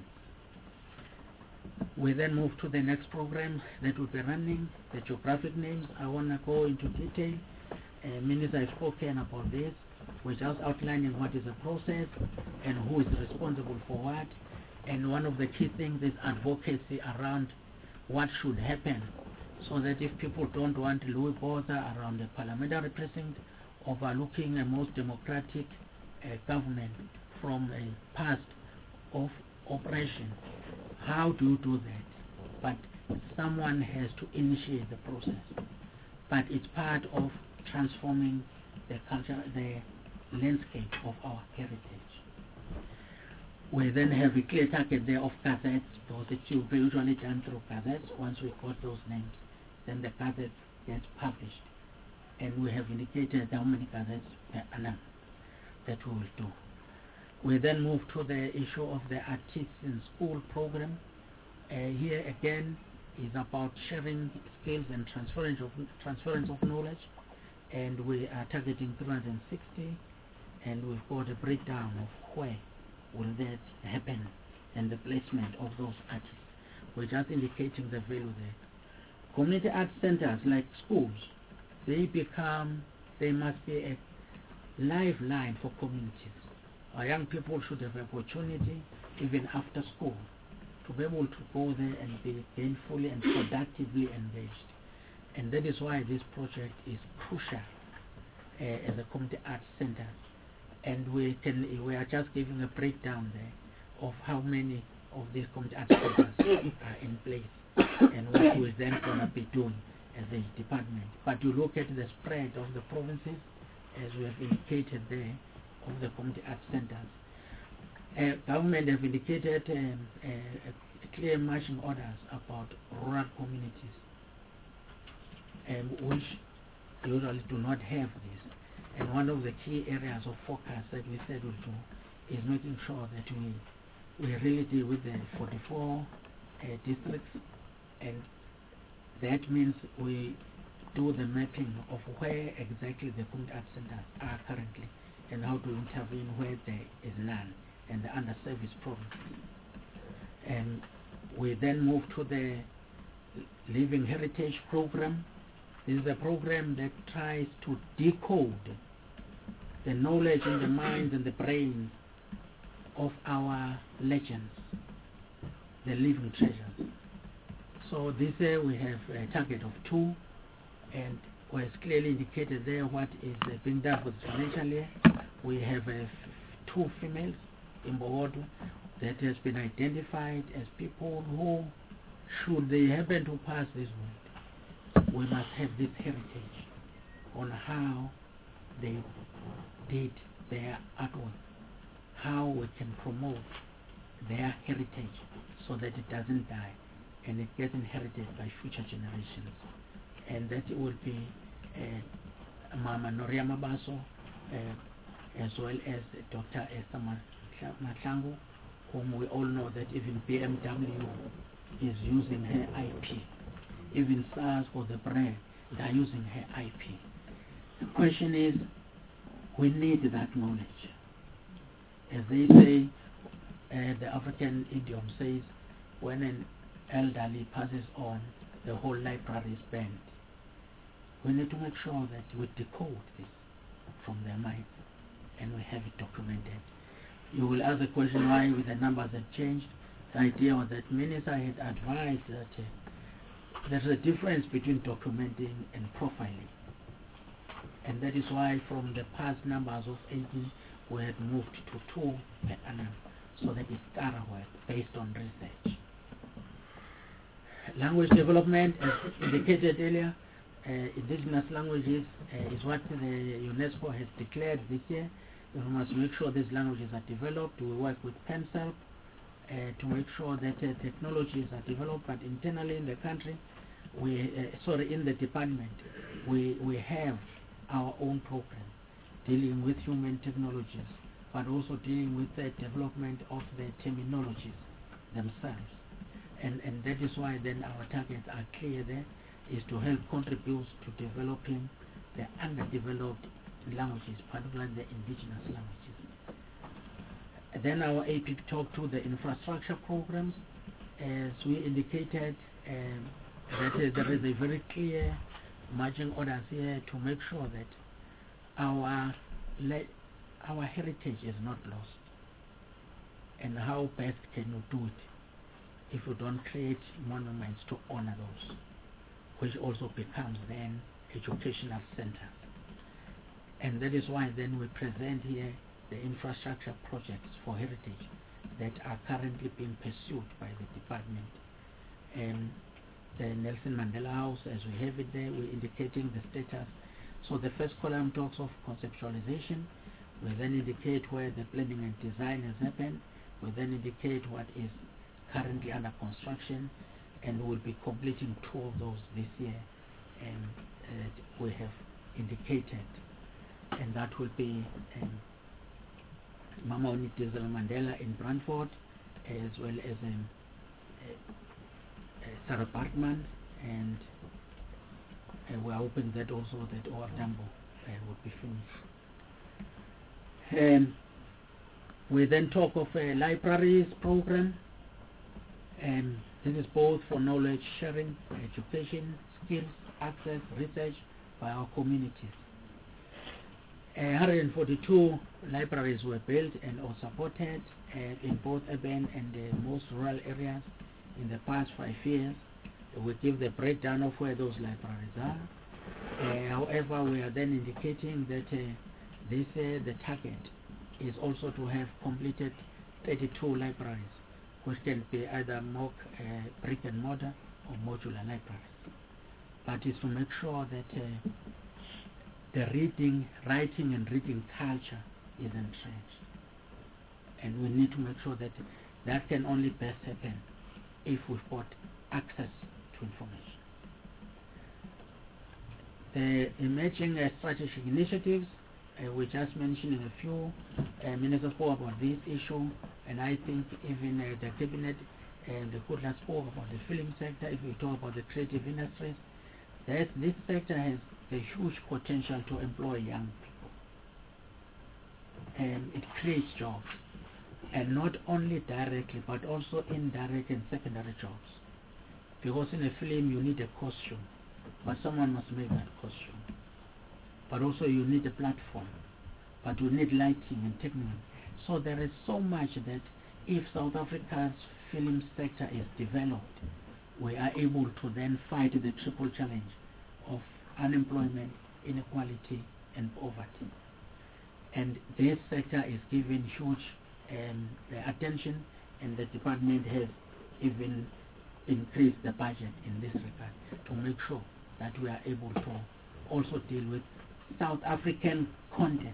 We then move to the next program that will be running, the geographic names. I want to go into detail. Uh, Minister has spoken about this. We're just outlining what is the process and who is responsible for what. And one of the key things is advocacy around what should happen, so that if people don't want Louis Botha around the parliamentary precinct, overlooking a most democratic uh, government from a past of oppression, how do you do that? But someone has to initiate the process. But it's part of transforming the culture, the landscape of our heritage. We then have a clear target there of gazettes, because it will be usually done through gazettes. Once we got those names, then the gazette gets published. And we have indicated how many gazettes per annum that we will do. We then move to the issue of the Artists in School program. Uh, here again is about sharing skills and transference of, transference of knowledge. And we are targeting three hundred sixty, and we've got a breakdown of where will that happen and the placement of those artists. We're just indicating the value there. Community art centers like schools, they become, they must be a lifeline for communities. Our young people should have opportunity, even after school, to be able to go there and be gainfully and productively engaged. And that is why this project is crucial uh, as a community art center. And we can we are just giving a breakdown there of how many of these community art centers are in place and what we're then going to be doing as a department. But you look at the spread of the provinces, as we have indicated there, of the community art centers. Uh, government have indicated um, uh, clear marching orders about rural communities, um, which usually do not have this. And one of the key areas of focus that we said we'll do is making sure that we, we really deal with the forty-four uh, districts, and that means we do the mapping of where exactly the community art centers are currently and how to intervene where there is none and the underserviced provinces. And we then move to the Living Heritage program. This is a program that tries to decode the knowledge in the minds and the brains of our legends, the living treasures. So this year we have a target of two, and was clearly indicated there what is uh, being done for the financial year. We have uh, f two females in Bogodo that has been identified as people who, should they happen to pass this world, we must have this heritage on how they did their artwork, how we can promote their heritage so that it doesn't die and it gets inherited by future generations. And that will be uh, Mama Noria Mabaso, uh, as well as Doctor Esther Mahlangu, whom we all know that even B M W is using her I P. Even SARS for the brand, they are using her I P. The question is, we need that knowledge. As they say, uh, the African idiom says, when an elderly passes on, the whole library is banned. We need to make sure that we decode this from their minds and we have it documented. You will ask the question why with the numbers have changed. The idea was that Minister had advised that uh, there's a difference between documenting and profiling. And that is why from the past numbers of eighteen, we had moved to two per annum, so that it's thorough work based on research. Language development, as indicated earlier, uh, indigenous languages uh, is what the UNESCO has declared this year. We must make sure these languages are developed. We work with PENSAP uh, to make sure that uh, technologies are developed, but internally in the country, we, uh, sorry, in the department, we, we have our own program dealing with human technologies but also dealing with the development of the terminologies themselves. And, and that is why then our targets are clear there, is to help contribute to developing the underdeveloped languages, particularly the indigenous languages. And then our A P P talked to the infrastructure programs. As we indicated, um, that uh, there is a very clear marching orders here to make sure that our le our heritage is not lost. And how best can you do it if you don't create monuments to honor those, which also becomes then educational centers. And that is why then we present here the infrastructure projects for heritage that are currently being pursued by the department. And the Nelson Mandela House, as we have it there, we're indicating the status. So the first column talks of conceptualization. We then indicate where the planning and design has happened. We then indicate what is currently under construction, and we'll be completing two of those this year, and uh, we have indicated, and that will be um, Mama Unidizela Mandela in Brantford, as well as um, uh, uh, Sarah Bartman, and uh, we're hoping that also that O R Tambo uh, would be finished. Um, we then talk of a libraries program, and this is both for knowledge sharing, education, skills, access, research by our communities. Uh, one hundred forty-two libraries were built and or supported uh, in both urban and the most rural areas in the past five years. We give the breakdown of where those libraries are. Uh, however, we are then indicating that uh, this uh, the target is also to have completed thirty-two libraries, which can be either mock, uh, brick and mortar or modular libraries. But it's to make sure that uh, the reading, writing and reading culture is entrenched. And we need to make sure that that can only best happen if we've got access to information. The emerging uh, strategic initiatives, uh, we're just mentioning a few. Uh, Minister spoke about this issue, and I think even uh, the cabinet and the Kudla spoke about the film sector. If we talk about the creative industries, that this sector has a huge potential to employ young people, and it creates jobs, and not only directly but also indirect and secondary jobs, because in a film you need a costume, but someone must make that costume, but also you need a platform, but you need lighting and technique. So there is so much that if South Africa's film sector is developed, we are able to then fight the triple challenge of unemployment, inequality and poverty. And this sector is given huge um, attention, and the department has even increased the budget in this regard to make sure that we are able to also deal with South African content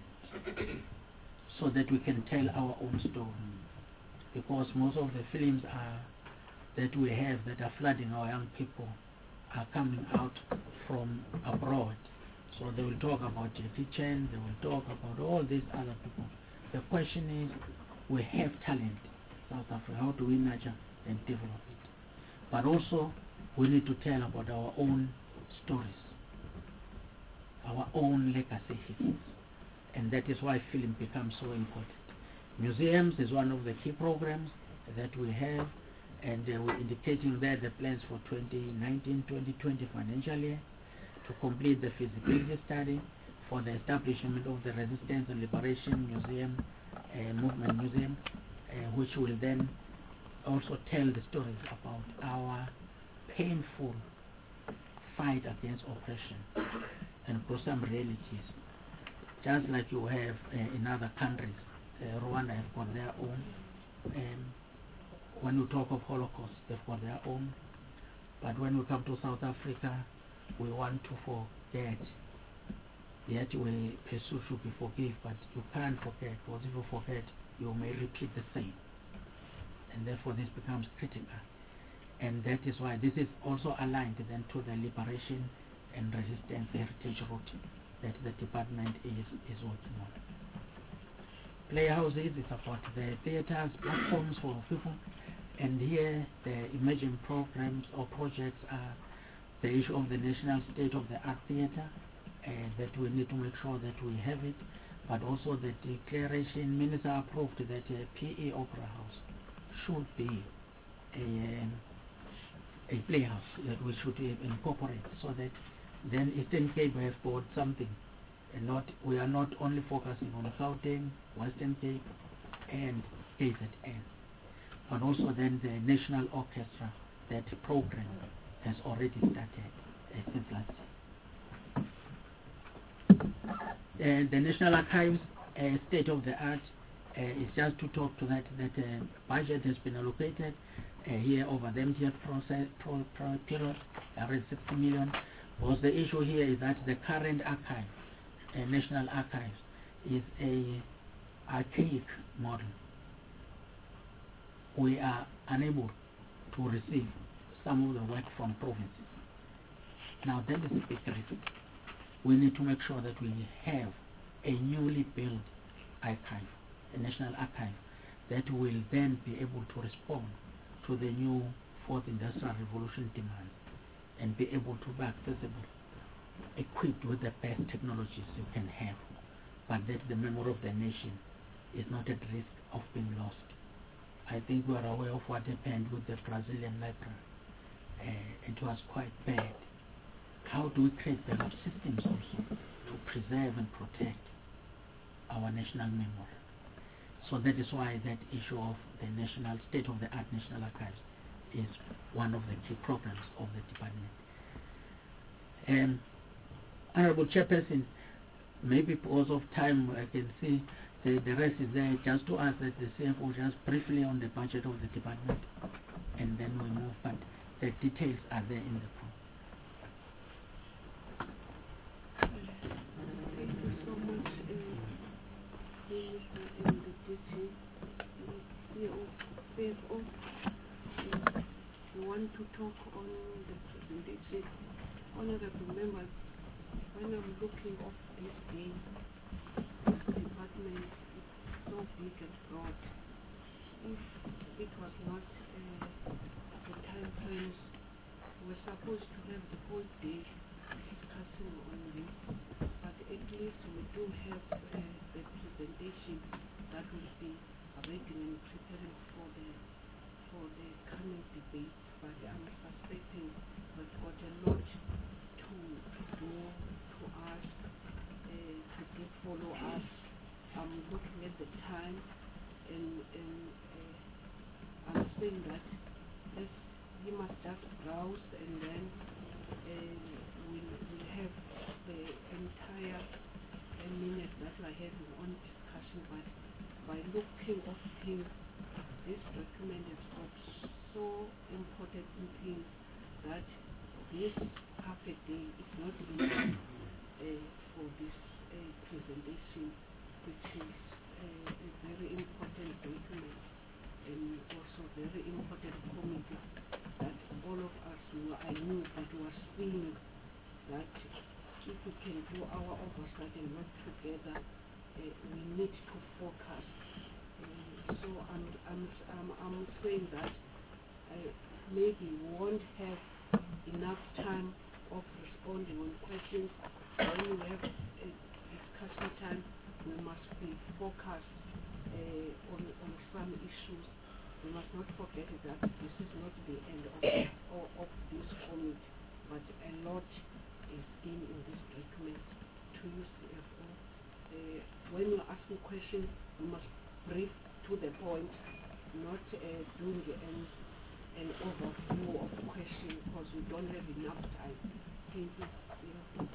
so that we can tell our own story. Because most of the films are that we have that are flooding our young people are coming out from abroad. So they will talk about Jackie Chan, they will talk about all these other people. The question is, we have talent, South Africa, how do we nurture and develop it? But also, we need to tell about our own stories, our own legacy histories. And that is why film becomes so important. Museums is one of the key programs that we have, and uh, we're indicating there the plans for twenty nineteen twenty twenty financial year to complete the feasibility study for the establishment of the Resistance and Liberation Museum, uh, Movement Museum, uh, which will then also tell the stories about our painful fight against oppression and gruesome realities. Just like you have uh, in other countries, uh, Rwanda have got their own. Um, when you talk of Holocaust, they've got their own. But when we come to South Africa, we want to forget. Yet we pursue to be forgive, but you can't forget, because if you forget, you may repeat the same. And therefore this becomes critical. And that is why this is also aligned then to the liberation and resistance heritage route that the department is, is working on. playhouses, it's about the theaters, platforms for people, and here the emerging programs or projects are the issue of the national state-of-the-art theater, uh, that we need to make sure that we have it, but also the declaration, minister approved that a P E Opera House should be a, um, a playhouse that we should uh, incorporate, so that then Eastern Cape have got something, and not we are not only focusing on Gauteng, Western Cape, and A Z N, but also then the National Orchestra, that program has already started uh, since last year. And the National Archives, uh, state of the art, uh, is just to talk to that that uh, budget has been allocated uh, here over the M T F process pro, pro period, around sixty million. Was the issue here is that the current archive, uh, National Archives, is a archaic model. We are unable to receive some of the work from provinces. Now that is a big risk. We need to make sure that we have a newly built archive, a national archive, that will then be able to respond to the new fourth industrial revolution demands and be able to be accessible, equipped with the best technologies you can have, but that the memory of the nation is not at risk of being lost. I think we are aware of what happened with the Brazilian library. Uh, it was quite bad. How do we create the systems also to preserve and protect our national memory? So that is why that issue of the national state-of-the-art national archives is one of the key programs of the department. Um, Honorable Chairperson, maybe because of time I can see the, the rest is there, just to ask that the C F O just briefly on the budget of the department, and then we move, but the details are there in the form. Thank you so much, uh, Minister and the D G, C F O. We want to talk on the presentation. Honorable members, when I'm looking at this day, this department is so big and broad. If it was not uh, the time frames, we're supposed to have the whole day discussing on this, but at least we do have uh, the presentation that will be ready and preparing for the for the coming debate. But I'm suspecting we've got a lot to do, to ask, uh, to get follow up. I'm looking at the time, and and uh, I'm saying that let's, we must just browse, and then uh, we'll, we'll have the entire uh, minute that we're having on discussion. But by looking at things, this document has got so important things that this half a day is not enough uh, for this uh, presentation, which is uh, a very important document and also very important committee that all of us were, I knew that was seeing that if we can do our oversight and work together, uh, we need to focus. Uh, so I'm, I'm, I'm, I'm saying that uh, maybe we won't have enough time of responding on questions. When we have a discussion time, we must be focused uh, on, on some issues. We must not forget that this is not the end of, of, of this committee, but a lot is in, in this document. To you, C F O, uh, when you're asking questions, you must brief to the point, not uh, doing an, an overflow of questions, because we don't have enough time. Thank you. Yeah.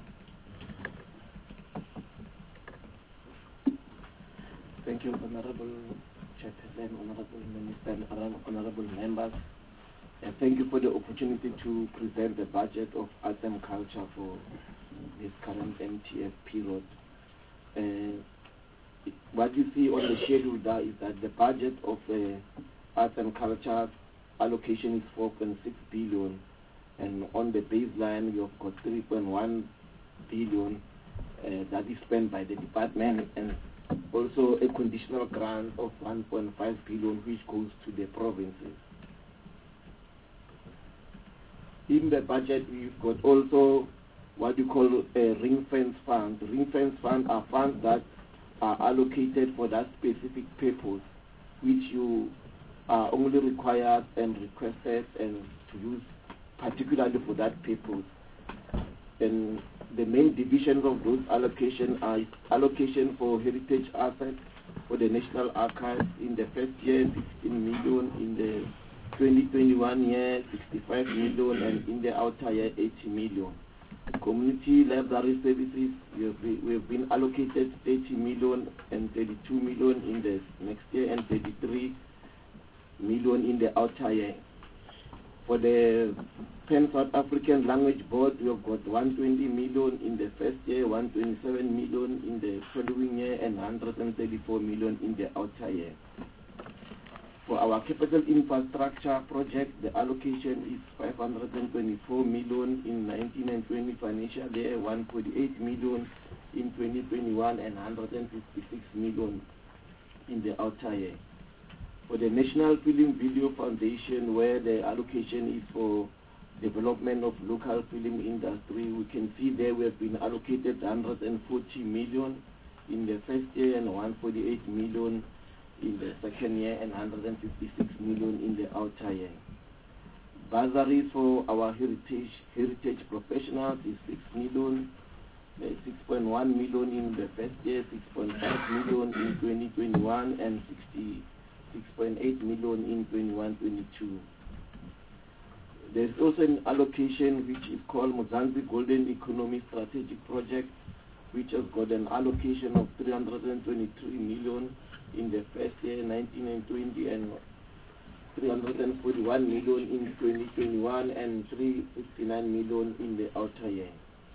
Thank you, Honorable Chairperson, Honorable Minister, and Honorable Members. And thank you for the opportunity to present the budget of arts and culture for this current M T F period. Uh, what you see on the schedule there is that the budget of uh, arts and culture allocation is four point six billion, and on the baseline you have got three point one billion uh, that is spent by the department, and also a conditional grant of one point five billion which goes to the provinces. In the budget, we've got also what you call a ring fence fund. Ring fence funds are funds that are allocated for that specific purpose, which you are only required and requested and to use particularly for that purpose. And the main divisions of those allocations are allocation for heritage assets for the National Archives in the first year, fifteen million, in the twenty twenty-one year, sixty-five million, and in the outer year, eighty million. Community library services, we have, been, we have been allocated thirty million and thirty-two million in the next year and thirty-three million in the outer year. For the Pan South African Language Board, we have got one hundred twenty million in the first year, one hundred twenty-seven million in the following year, and one hundred thirty-four million in the outer year. For our capital infrastructure project, the allocation is five hundred twenty-four million in nineteen and twenty financial year, one hundred forty-eight million in twenty twenty-one, and one hundred fifty-six million in the outer year. For the National Film Video Foundation, where the allocation is for development of local film industry, we can see there we have been allocated one hundred forty million in the first year and one hundred forty-eight million in the second year and one hundred fifty-six million in the outer year. Bursaries for our heritage heritage professionals is six million, uh, six point one million in the first year, six point five million in twenty twenty-one, and sixty-six point eight million in twenty-one twenty-two. There's also an allocation which is called Mozambique Golden Economy Strategic Project, which has got an allocation of three hundred twenty-three million in the first year, nineteen and twenty, and three hundred forty-one million in twenty twenty-one, and three hundred fifty-nine million in the outer year.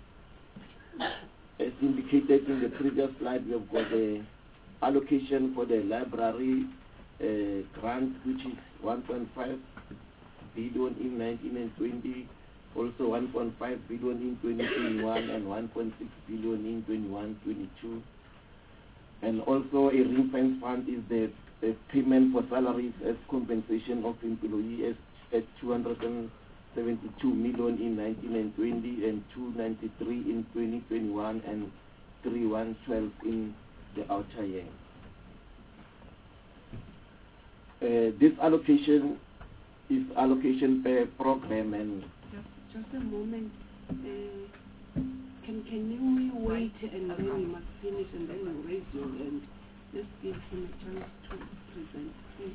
As indicated in the previous slide, we have got the allocation for the library uh, grant, which is one point five billion in nineteen and twenty, also one point five billion in twenty twenty-one, and one point six billion in twenty-one twenty-two. And also a ring fence fund is the, the payment for salaries as compensation of employees at two hundred seventy-two million in nineteen and twenty, and two hundred ninety-three in twenty twenty-one, and three thousand one hundred twelve in the outer year. Uh, this allocation is allocation per program, and just just a moment. Uh, can can you wait and then you must finish and then you raise your hand. Just give him a chance to present.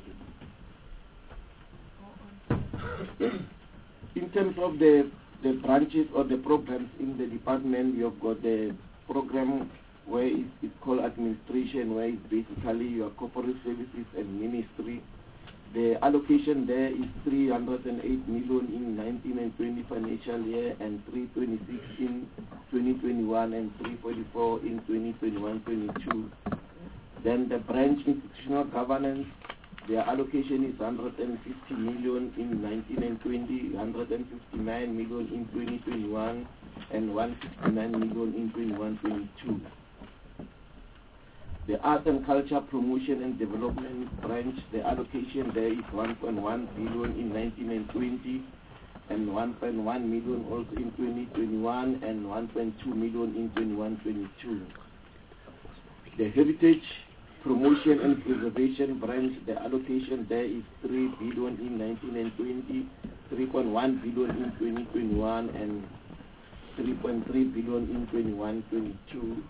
Thank you. In terms of the the branches or the programs in the department, you have got the program where it, it's called administration, where it's basically your corporate services and ministry. The allocation there is three hundred eight million in nineteen and twenty financial year, and three hundred twenty-six in twenty twenty-one, and three hundred forty-four in twenty twenty-one twenty-two. Then the branch institutional governance, their allocation is one hundred fifty million in nineteen and twenty, one hundred fifty-nine million in twenty twenty-one, and one hundred fifty-nine million in twenty-one twenty-two. The Art and Culture Promotion and Development branch, the allocation there is one point one billion in nineteen and twenty, and one point one million also in twenty twenty-one, and one point two million in twenty-one twenty-two. The Heritage Promotion and Preservation branch, the allocation there is three billion in nineteen and twenty, three point one billion in twenty twenty-one, and three point three billion in twenty-one twenty-two.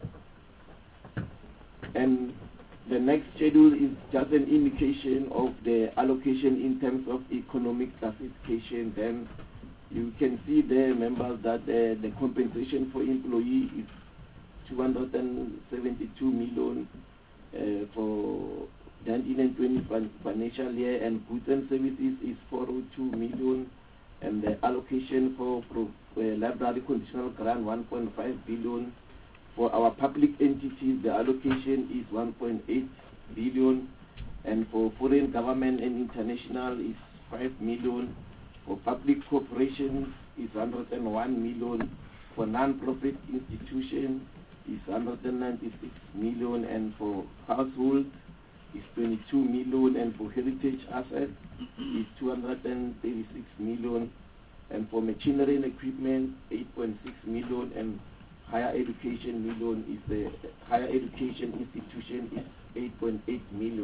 And the next schedule is just an indication of the allocation in terms of economic classification. Then you can see there, members, that the, the compensation for employee is two hundred seventy-two million uh, for nineteen and twenty financial year, and goods and services is four hundred two million, and the allocation for pro, uh, library conditional grant one point five billion. For our public entities, the allocation is one point eight billion, and for foreign government and international is five million. For public corporations is one hundred one million. For non-profit institutions is one hundred ninety-six million, and for household is twenty-two million, and for heritage assets is two hundred thirty-six million, and for machinery and equipment eight point six million, and higher education million is the higher education institution is eight point eight million.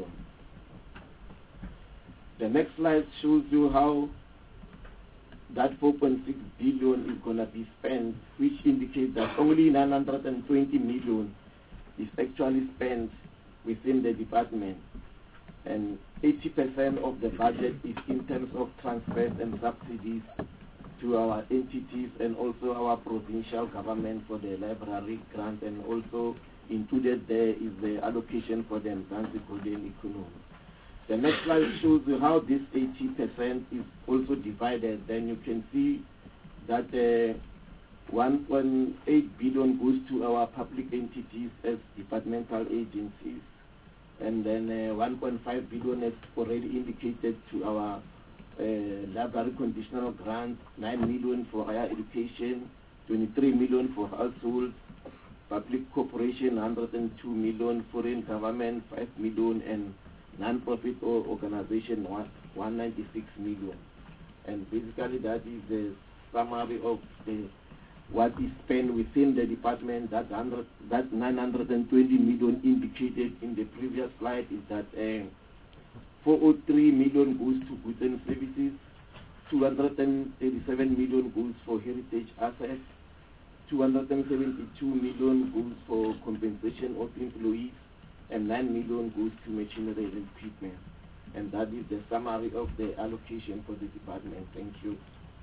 The next slide shows you how that four point six billion is going to be spent, which indicates that only nine hundred twenty million is actually spent within the department, and eighty percent of the budget is in terms of transfers and subsidies to our entities and also our provincial government for the library grant, and also included there is the allocation for the Mzansi Golden Economy. The next slide shows you how this eighty percent is also divided. Then you can see that uh, one point eight billion goes to our public entities as departmental agencies, and then uh, one point five billion is already indicated to our uh, library conditional grants, nine million for higher education, twenty-three million for households, public corporation one hundred two million, foreign government five million, and non-profit or organization one hundred ninety-six million. And basically that is the summary of the what is spent within the department. That hundred, that nine hundred twenty million indicated in the previous slide is that uh, four hundred three million goes to goods and services, two hundred thirty-seven million goes for heritage assets, two hundred seventy-two million goes for compensation of employees, and nine million goes to machinery and equipment. And that is the summary of the allocation for the department. Thank you.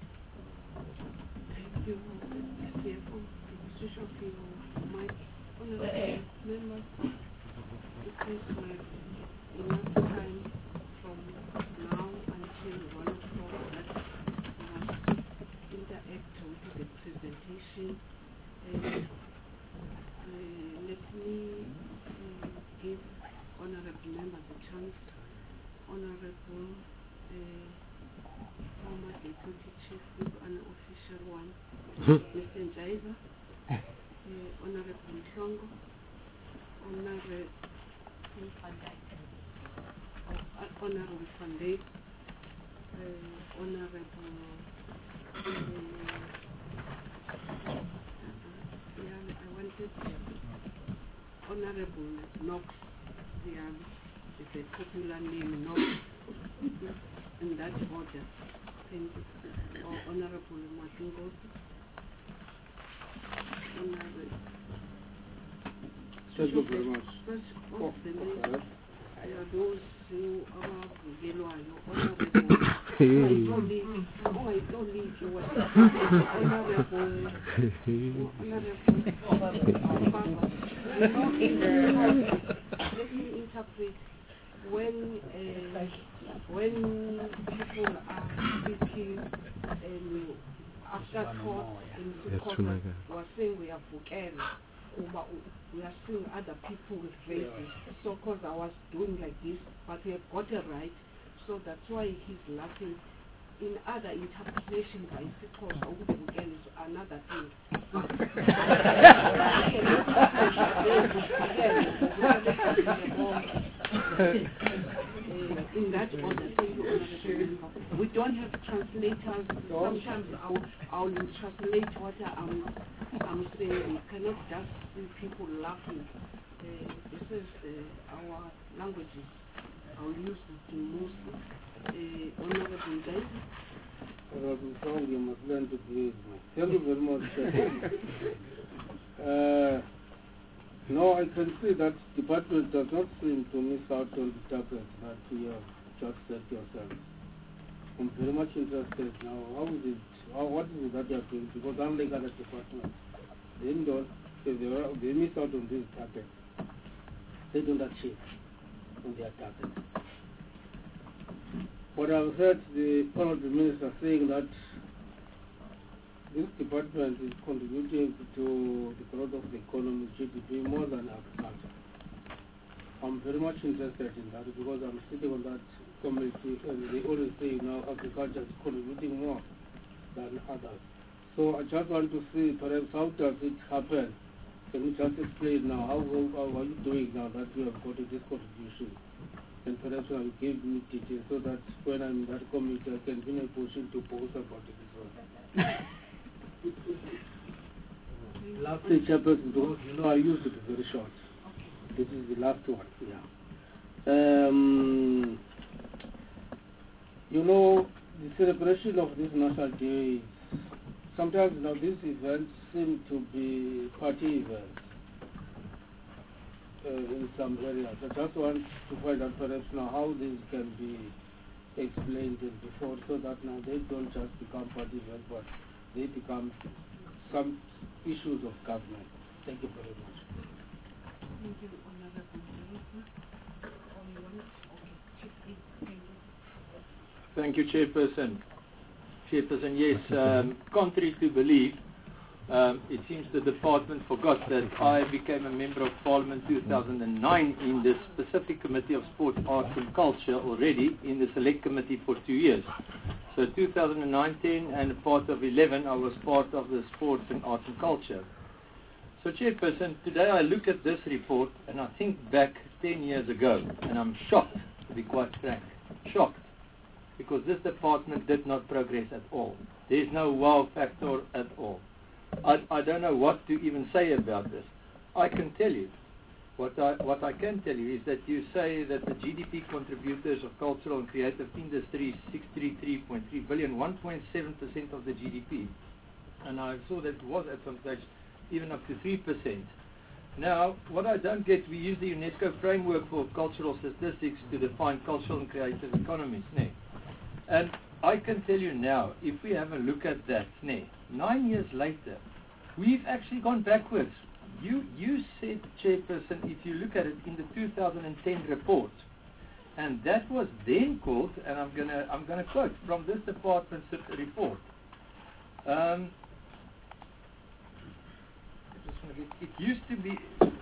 Thank you, C F O. Demonstration of your mic. Honorable members, it is my enough time from now until one o'clock that we must interact with the presentation. Uh, uh, let me uh, give honorable members a chance. Honorable uh, former deputy chief with an official one, Mister Njaiva, uh, Honorable Mhlongo, Honorable uh, Honorable Van Dijk, uh, Honorable uh, yeah, I wanted uh, Honorable Knox, yeah, it's a popular name, Knox, in that order. Thank you. Or Honorable Matungosi. Honorable. Thank you very much. First of the list, there are those who are Bugelwayo, Honorable. Oh, I don't leave. Oh, I don't leave you. Honorable. Honorable. You know, in the, let me interpret. When uh, when people are speaking and after talk in Sukhosa, we are saying we are Bukele, we are seeing other people with faces. So because I was doing like this, but we have got it right, so that's why he's laughing. In other interpretations by Sukhosa, Bukele is another thing. In that order, thank you, Honorable. We don't have translators. Sometimes I'll, I'll translate what I'm, I'm saying. We cannot just see people laughing. Uh, this is uh, our languages. I'll use it most. Uh, Honorable Dave. Honorable Song, you must learn to please me. Thank you very much. uh, No, I can see that department does not seem to miss out on the target that you have just set yourself. I'm very much interested now. How is it? How, what is it that you are doing? Because unlike other departments, they don't. If they, are, they miss out on this target, they don't achieve on their target. But I've heard the Honourable Minister saying that this department is contributing to the growth of the economy, G D P, more than agriculture. I'm very much interested in that because I'm sitting on that committee and they always say now agriculture is contributing more than others. So I just want to see perhaps how does it happen Can you just explain now how, how, how are you doing now that you have got this contribution? And perhaps I'll give me details so that when I'm in that committee I can be in a position to post about it as well. Last thing, Chairperson, because you know I used it very short. This is the last one, yeah. Um, you know, the celebration of this National Day, sometimes now these events seem to be party events uh, in some areas. I just want to find out perhaps now how this can be explained before so that now they don't just become party events but they become some issues of government. Thank you very much. Thank you, Honorable. Thank you, Chairperson. Chairperson, yes, um, contrary to belief, um, it seems the department forgot that I became a member of Parliament two thousand nine in the specific Committee of Sport, Arts and Culture already, in the Select Committee for two years. So two thousand nine, ten and part of eleven, I was part of the Sports and Arts and Culture. So Chairperson, today I look at this report and I think back ten years ago, and I'm shocked, to be quite frank, shocked. Because this department did not progress at all. There is no wow factor at all. I, I don't know what to even say about this. I can tell you, what I, what I can tell you is that you say that the G D P contributors of cultural and creative industry is six hundred thirty-three point three billion, one point seven percent of the G D P. And I saw that it was at some stage even up to three percent. Now, what I don't get, we use the UNESCO framework for cultural statistics to define cultural and creative economies. No? And I can tell you now, if we have a look at that, no, nine years later, we've actually gone backwards. You, you said, Chairperson, if you look at it in the two thousand ten report, and that was then called, and I'm gonna, I'm gonna quote from this department's report. Um, it used to be,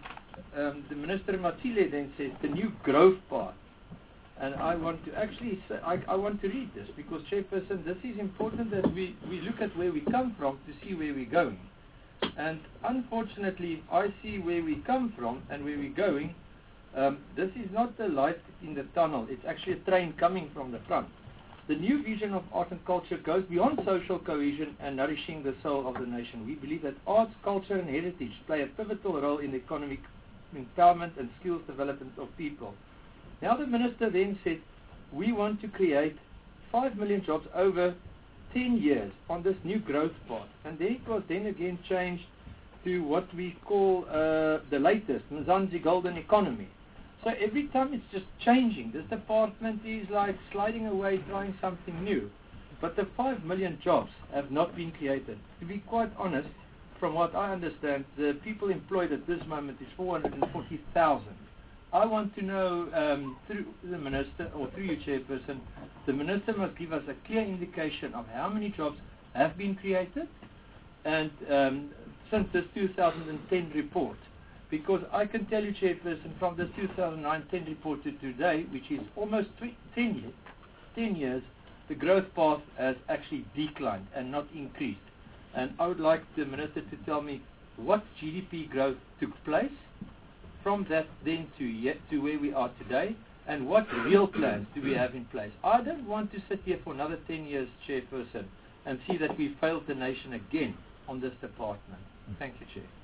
um, the Minister Matile then says, the new growth path. And I want to actually say, I, I want to read this because, Chairperson, this is important that we, we look at where we come from to see where we're going. And unfortunately, I see where we come from and where we're going. Um, this is not the light in the tunnel. It's actually a train coming from the front. The new vision of art and culture goes beyond social cohesion and nourishing the soul of the nation. We believe that arts, culture and heritage play a pivotal role in the economic empowerment and skills development of people. Now the Minister then said, we want to create five million jobs over ten years on this new growth path. And then it was then again changed to what we call uh, the latest, Mzansi Golden Economy. So every time it's just changing. This department is like sliding away, trying something new. But the five million jobs have not been created. To be quite honest, from what I understand, the people employed at this moment is four hundred forty thousand. I want to know, um, through the Minister, or through you, Chairperson, the Minister must give us a clear indication of how many jobs have been created and um, since this two thousand ten report. Because I can tell you, Chairperson, from this two thousand nine ten report to today, which is almost ten years, ten years, the growth path has actually declined and not increased. And I would like the Minister to tell me what G D P growth took place from that then to yet to where we are today, and what real plans do we have in place. I don't want to sit here for another ten years, Chairperson, and see that we failed the nation again on this department. Thank you, Chair.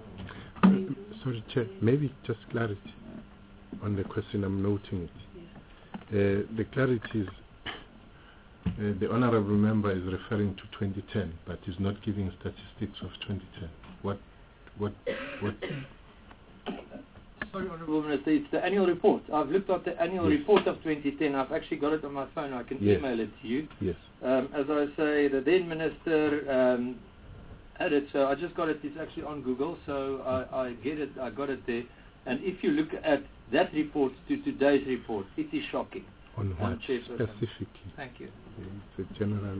Uh, sorry, Chair, maybe just clarity on the question. I'm noting it. Uh, the clarity is uh, the Honourable Member is referring to twenty ten, but is not giving statistics of twenty ten. What, what, what? Sorry, Honourable Minister, it's the annual report. I've looked at the annual Yes. report of twenty ten. I've actually got it on my phone. I can Yes. email it to you. Yes. Um, as I say, the then Minister um, had it, so I just got it. It's actually on Google, so I, I get it. I got it there. And if you look at that report to today's report, it is shocking. On what Um, Chairperson. specifically? Thank you. It's a general.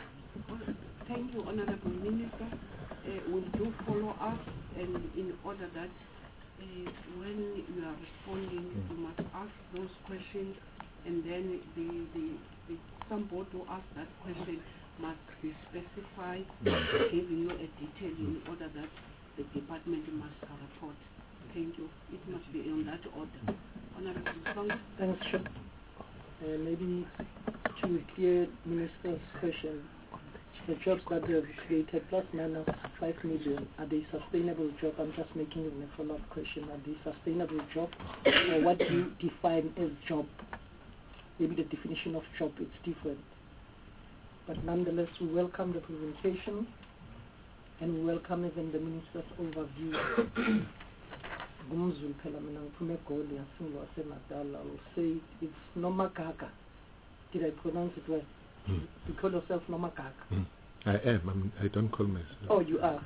Thank you, Honorable Minister. Uh, we'll do follow up, and in order that uh, when you are responding, Mm. you must ask those questions, and then the, the, the somebody who asked that question must be specified, Mm. giving you a detail in order that the department must report. Thank you. It must be in that order. Honorable Song. Thanks, Chair. Uh, maybe to clear Minister's question, the jobs that they have created, plus minus five million, are they sustainable job? I'm just making it a follow-up question. Are they sustainable job? Or what do you define as job? Maybe the definition of job is different. But nonetheless, we welcome the presentation and we welcome even the Minister's overview. Gumzulu phela mina ngiphume eGoli ngasingwa waseNatal. I will say it's Nomakaka. Did I pronounce it well? Mm. You call yourself Nomakaka? Mm. I am. I'm, I don't call myself. Oh, you are.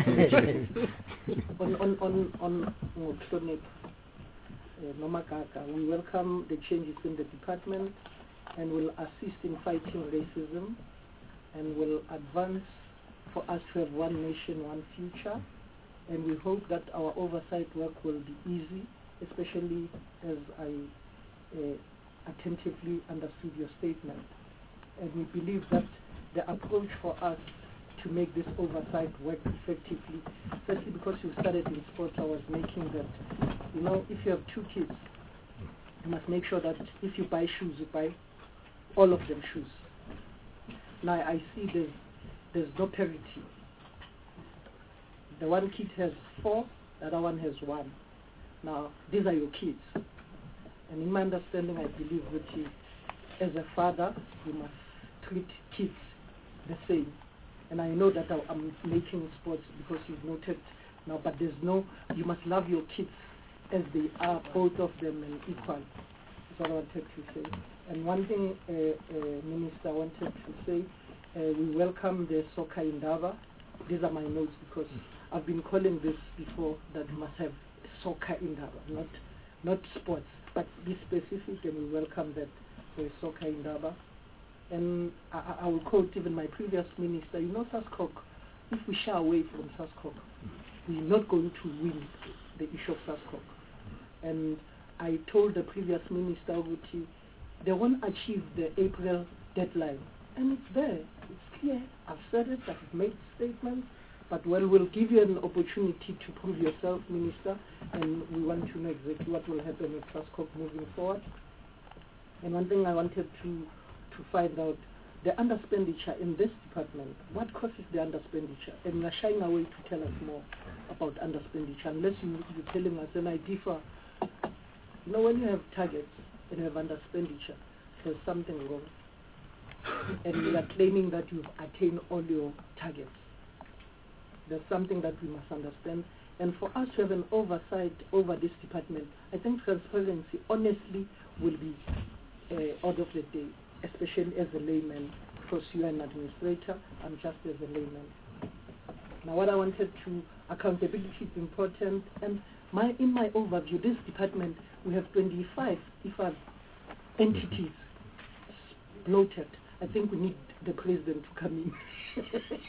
on on on on Ngohlonipha, uh, Nomakaka, we welcome the changes in the department and will assist in fighting racism and will advance for us to have one nation, one future. And we hope that our oversight work will be easy, especially as I uh, attentively understood your statement. And we believe that the approach for us to make this oversight work effectively, especially because you started in sports, I was making that, you know, if you have two kids, you must make sure that if you buy shoes, you buy all of them shoes. Now I see there's, there's no parity. The one kid has four, the other one has one. Now, these are your kids. And in my understanding, I believe that you, as a father, you must treat kids the same. And I know that I, I'm making sports because you've noted now, but there's no, you must love your kids as they are, both of them, and equal. That's what I wanted to say. And one thing, uh, uh, Minister, I wanted to say, uh, we welcome the Soccer Indaba. These are my notes because I've been calling this before, that we must have Soccer Indaba, not not sports, but be specific, and we welcome that there is Soccer Indaba. And I, I will quote even my previous minister, you know, SASCOC, if we shy away from SASCOC, we're not going to win the issue of SASCOC. And I told the previous minister, Uguti, they won't achieve the April deadline. And it's there, it's clear, I've said it, I've made statements, but well, we'll give you an opportunity to prove yourself, Minister, and we want to know exactly what will happen with SASCOC moving forward. And one thing I wanted to, to find out, the underexpenditure in this department, what causes the underexpenditure? And you're shying away to tell us more about underexpenditure, unless you, you're telling us, and I differ. You know, when you have targets and you have underexpenditure, there's something wrong. And you are claiming that you've attained all your targets. There's something that we must understand. And for us to have an oversight over this department, I think transparency, honestly, will be uh, out of the day, especially as a layman, because you are an administrator, I'm just as a layman. Now what I wanted to, accountability is important, and my in my overview, this department, we have twenty-five if I've entities noted. I think we need the president to come in.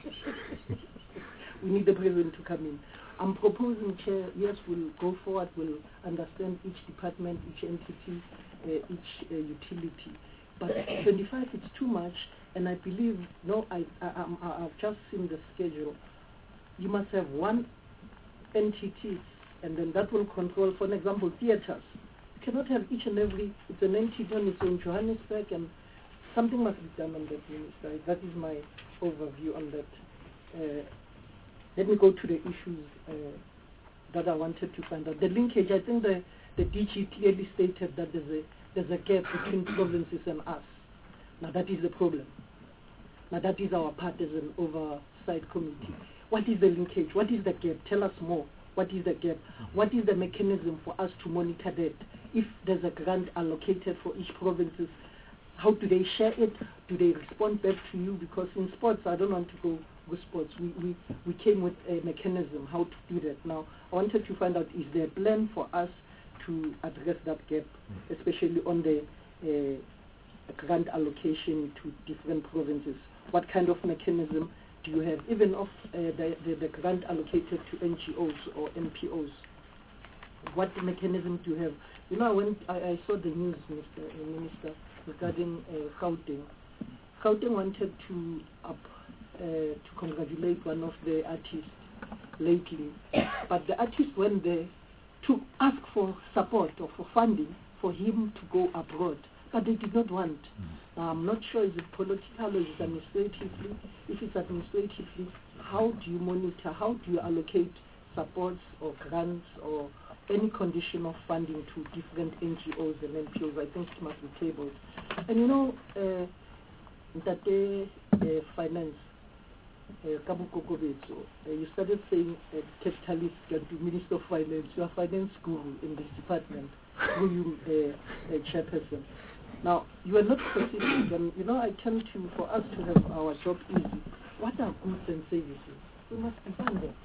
We need the president to come in. I'm proposing, Chair, yes, we'll go forward, we'll understand each department, each entity, uh, each uh, utility. But twenty-five is too much, and I believe, no, I, I, I, I've just seen the schedule. You must have one entity, and then that will control, for example, theaters. You cannot have each and every, it's an entity on its own, Johannesburg, and something must be done on that, Minister. That is my overview on that. Uh, let me go to the issues uh, that I wanted to find out. The linkage, I think the, the D G clearly stated that there's a, there's a gap between provinces and us. Now that is the problem. Now that is our part as an oversight committee. What is the linkage? What is the gap? Tell us more. What is the gap? What is the mechanism for us to monitor that? If there's a grant allocated for each provinces, how do they share it? Do they respond back to you? Because in sports, I don't want to go with sports. We, we, we came with a mechanism how to do that. Now, I wanted to find out, is there a plan for us to address that gap, especially on the uh, grant allocation to different provinces? What kind of mechanism do you have, even of uh, the, the, the grant allocated to N G Os or N P Os? What mechanism do you have? You know, when I, I saw the news, Mister Uh, Minister, regarding uh, Gauteng. Gauteng wanted to up, uh, to congratulate one of the artists lately. But the artist went there to ask for support or for funding for him to go abroad, but they did not want. Mm. I'm not sure is it political or is it administratively. If it's administratively, how do you monitor, how do you allocate supports or grants or any condition of funding to different N G Os and N P Os? I think it must be tabled. And you know, uh, that they uh, finance, uh, uh, you started saying uh, capitalist can be Minister of Finance. You are finance guru in this department, through you, uh, uh, chairperson. Now, you are not specific, and you know, I tend to, for us to have our job easy, what are goods and services? We must define them.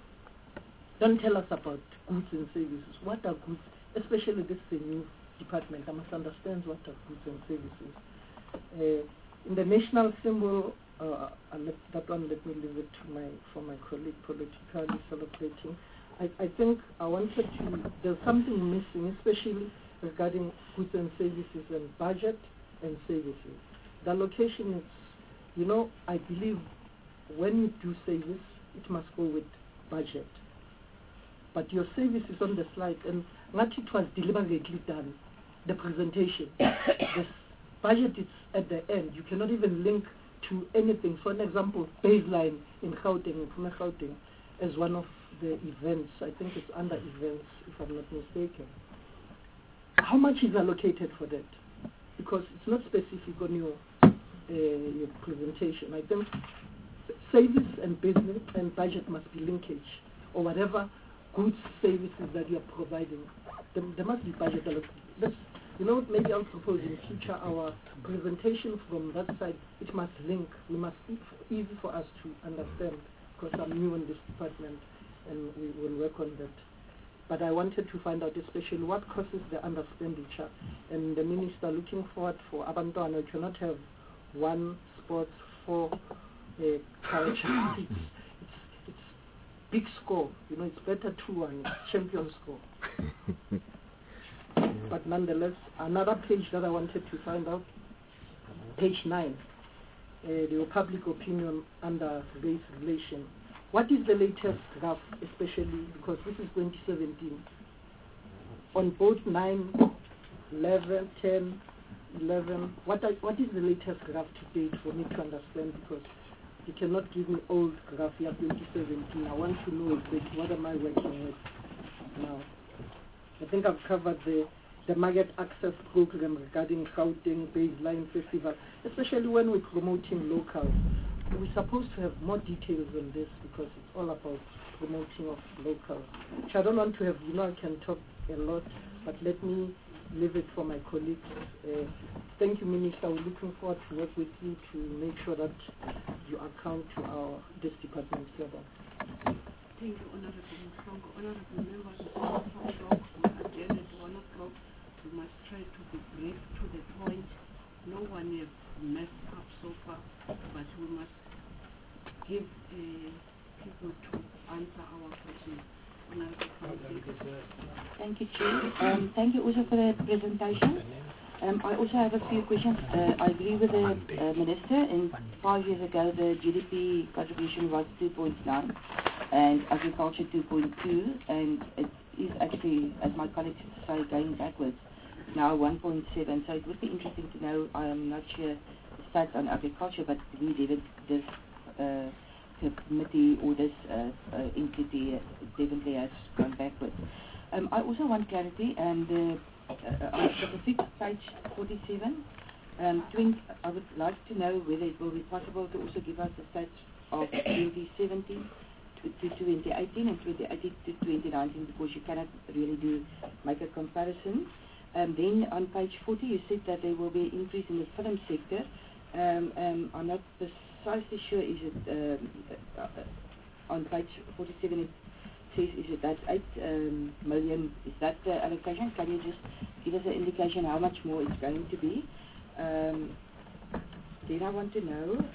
Don't tell us about goods and services. What are goods? Especially this is a new department. I must understand what are goods and services. Uh, in the national symbol, uh, let, that one let me leave it to my for my colleague politically celebrating. I, I think I wanted to. There's something missing, especially regarding goods and services and budget and services. The allocation is, you know, I believe when you do service, it must go with budget. But your service is on the slide, and not it was deliberately done, the presentation. The budget is at the end. You cannot even link to anything. For an example, baseline in Gauteng, in Pune Gauteng, as one of the events. I think it's under events, if I'm not mistaken. How much is allocated for that? Because it's not specific on your, uh, your presentation. I think service and business and budget must be linkage, or whatever goods, services that you are providing. There, there must be budget allocation. You know, maybe I'll propose in future our presentation from that side, it must link. We must be easy for us to understand, because I'm new in this department and we will work on that. But I wanted to find out especially what causes the underexpenditure. And the minister looking forward for Abantwana, we cannot have one sport for uh, culture. It's, it's, it's big score. You know, it's better two one, it's champion score. But nonetheless, another page that I wanted to find out, page nine, uh, the public opinion under race relation. What is the latest graph, especially because this is twenty seventeen, on both nine, eleven, ten, eleven, what, are, what is the latest graph to date for me to understand, because you cannot give me old graph here, twenty seventeen. I want to know exactly what am I working with now. I think I've covered the, the market access program regarding Gauteng baseline festival, especially when we're promoting locals. We're supposed to have more details on this because it's all about promoting of locals. Which I don't want to have, you know, I can talk a lot, but let me leave it for my colleagues. Uh, thank you, Minister. We're looking forward to work with you to make sure that you account to our this department together. Thank you, Honorable Mhlongo. Honorable members, it's one o'clock. We agenda at one o'clock. We must try to be brief to the point. No one has messed up so far, but we must give uh, people to answer our questions. Thank you, Chair. Um, thank you also for the presentation. Um, I also have a few questions. Uh, I agree with the uh, Minister. In five years ago, the G D P contribution was two point nine and agriculture two point two, and it is actually, as my colleagues say, going backwards. Now one point seven, so it would be interesting to know, I am not sure the stats on agriculture, but we did this uh, committee or this uh, uh, entity uh, definitely has gone backwards. Um, I also want clarity, and uh, uh, on specific page forty-seven, um, twin, I would like to know whether it will be possible to also give us the stats of twenty seventeen to, to twenty eighteen and twenty eighteen to twenty nineteen, because you cannot really do make a comparison. Um, then on page forty, you said that there will be an increase in the film sector. Um, um, I'm not precisely sure, is it um, uh, on page forty-seven it says, is it that eight um, million, is that the allocation? Can you just give us an indication how much more it's going to be? Um, then I want to know,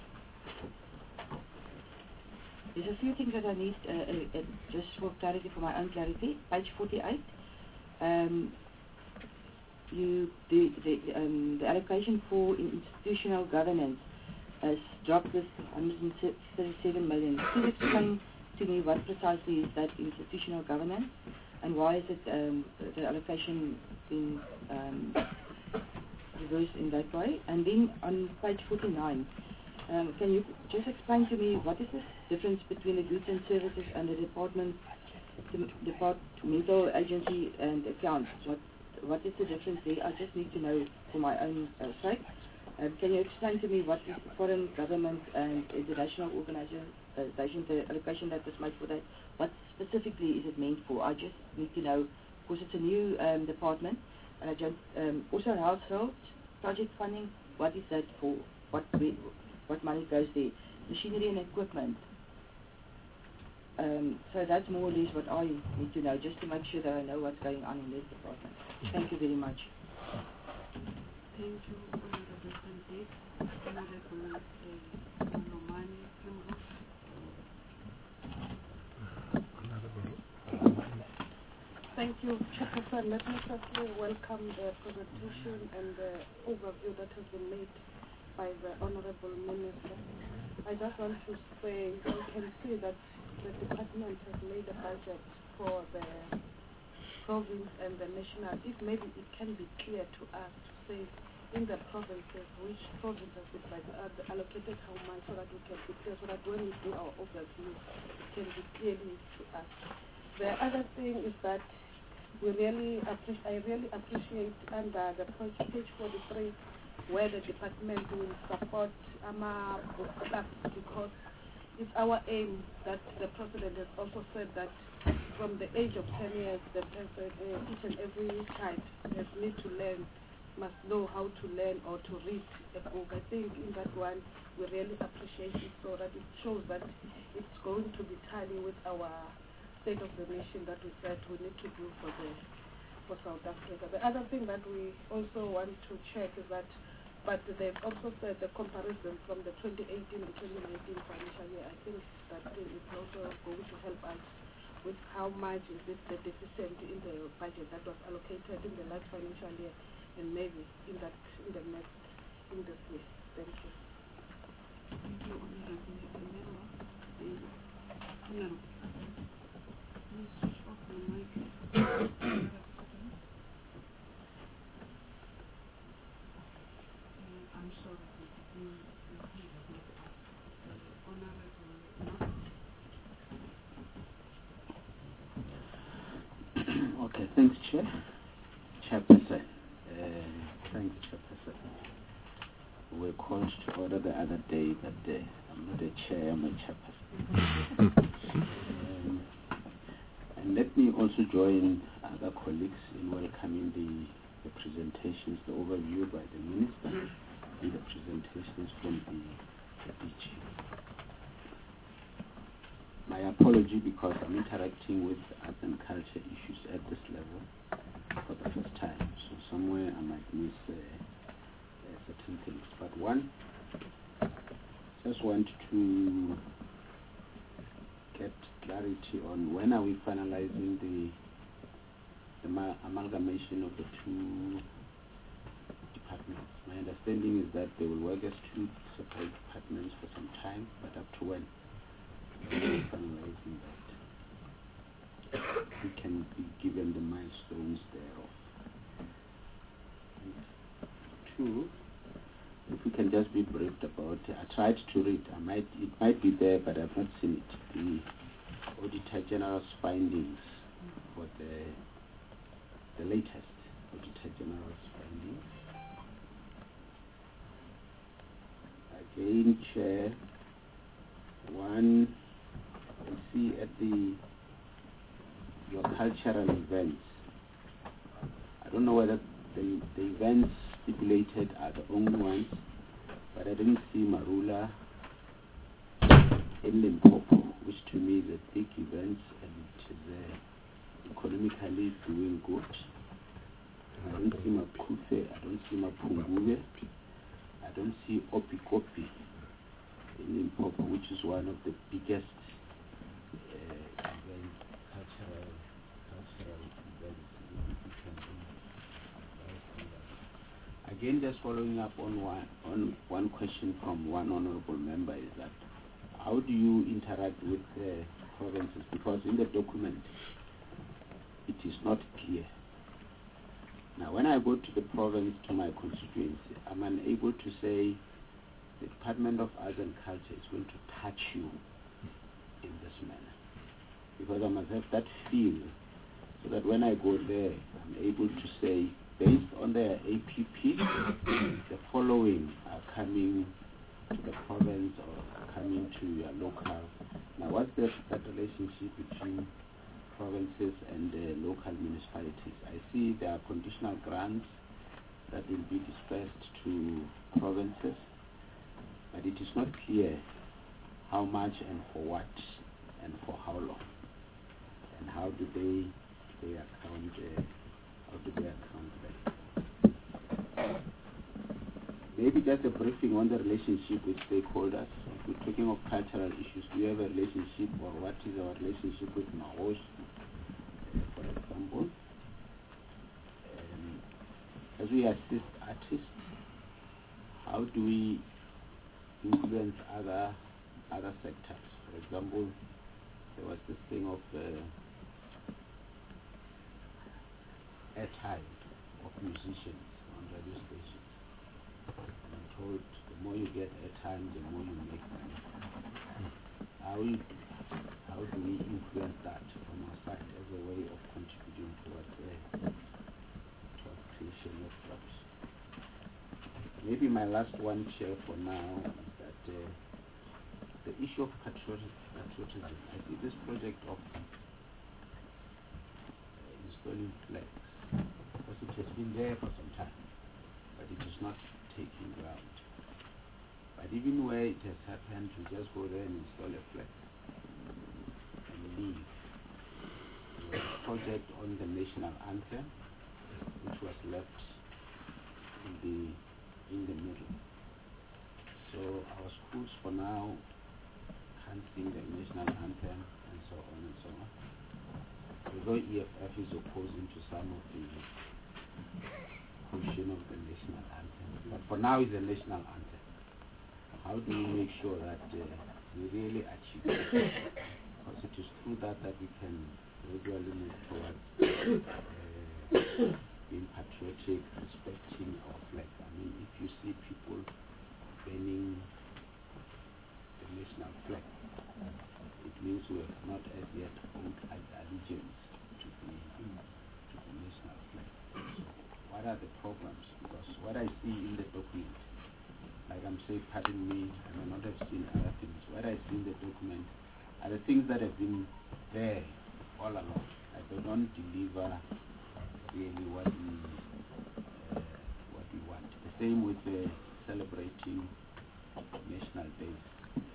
there's a few things that I need uh, uh, uh, just for clarity, for my own clarity. Page forty-eight. Um, You, the, the, um, the allocation for institutional governance has dropped this one hundred thirty-seven million. Please explain to to me what precisely is that institutional governance, and why is it um, the allocation being um, reversed in that way? And then on page forty-nine, um, can you just explain to me what is the difference between the goods and services and the department, the departmental agency and accounts? What what is the difference there? I just need to know for my own uh, sake. Um, can you explain to me what is the foreign government and international organization, uh, the allocation that was made for that? What specifically is it meant for? I just need to know, because it's a new um, department, and I just um, also household project funding. What is that for? What we, what money goes there? Machinery and equipment. Um, so that's more or less what I need to know, just to make sure that I know what's going on in this department. Thank you very much. Thank you, Honorable Candidate. Honorable uh, Nomani Pembroke. Thank you, Chairperson. Let me firstly welcome the presentation and the overview that has been made by the Honorable Minister. I just want to say, we can see that the department has made a budget for the province and the national. If maybe it can be clear to us to say in the provinces which provinces with like uh, allocated how much, so that we can be clear, so that when we do our overview, it can be clearly to us. The other thing is that we really appreciate, I really appreciate under the page forty-three where the department will support AMA clubs, because it's our aim that the President has also said that from the age of ten years, the person, uh, each and every child has need to learn, must know how to learn or to read a book. I think in that one, we really appreciate it, so that it shows that it's going to be tally with our state of the nation that we said we need to do for the for South Africa. The other thing that we also want to check is that, but they've also said the comparison from the twenty eighteen to twenty nineteen financial year. I think that thing is also going to help us with how much is it the deficit in the budget that was allocated in the last financial year, and maybe in that in the next in this year. Thank you. Thank you, Honorable. Honorable. Please switch off the mic. I'm sorry. Honorable. Okay, thanks, Chair. Chairperson. Uh, thanks, Chairperson. We were called to order the other day, but uh, I'm not a chair, I'm a chairperson. um, and let me also join other colleagues in welcoming the, the presentations, the overview by the Minister, and the presentations from the, the D G. My apology because I'm interacting with arts and culture issues at this level for the first time, so somewhere I might miss uh, uh, certain things. But one, just want to get clarity on when are we finalizing the, the ma amalgamation of the two departments. My understanding is that they will work as two separate departments for some time, but up to when? Finalizing that, we can be given the milestones thereof. And two, if we can just be briefed about it. I tried to read, I might, it might be there, but I've not seen it. The Auditor General's findings for the, the latest Auditor General's findings. Again, Chair, one, I see at the your cultural events. I don't know whether the, the events stipulated are the only ones, but I didn't see Marula in Limpopo, which to me is a big event and it is uh, economically doing good. I don't see Makufe, I don't see Mapungube, I don't see Opikopi in Limpopo, which is one of the biggest uh, events, cultural, cultural events in the country. Again, just following up on one, on one question from one honorable member is that how do you interact with the provinces, because in the document it is not clear. Now, when I go to the province, to my constituency, I'm unable to say the Department of Arts and Culture is going to touch you in this manner, because I must have that feel, so that when I go there, I'm able to say, based on their A P P, the following are coming to the province or coming to your local. Now, what's the, that relationship between provinces and uh, local municipalities? I see there are conditional grants that will be dispersed to provinces, but it is not clear how much and for what and for how long, and how do they they account uh, how do they account that? Maybe just a briefing on the relationship with stakeholders. If we're talking of cultural issues, do you have a relationship, or what is our relationship with Maos, uh, for example? Um, as we assist artists, how do we influence other other sectors? For example, there was this thing of uh, airtime of musicians on radio stations. And I'm told the more you get airtime, the more you make money. How, we, how do we influence that from our side as a way of contributing towards the uh, creation of jobs? Maybe my last one, Chair, for now is that uh, the issue of patriotism. patriotism. I see this project of uh, installing flags, because it has been there for some time, but it is not taking ground. But even where it has happened, we just go there and install a flag and leave. There was a project on the national anthem, which was left in the in the middle. So our schools for now can't sing the national anthem and so on and so on. Although E F F is opposing to some of the portion of the national anthem, but for now it's a national anthem. How do we make sure that uh, we really achieve it? Because it is through that that we can gradually move towards uh, being patriotic, respecting our flag. I mean, if you see people burning the national flag, it means we have not as yet owed allegiance to the, to the national flag. So what are the programs? Because what I see in the document, like I'm saying, pardon me, I may not have seen other things. What I see in the document are the things that have been there all along. Like they don't deliver really what we uh, what we want. The same with uh, celebrating national days.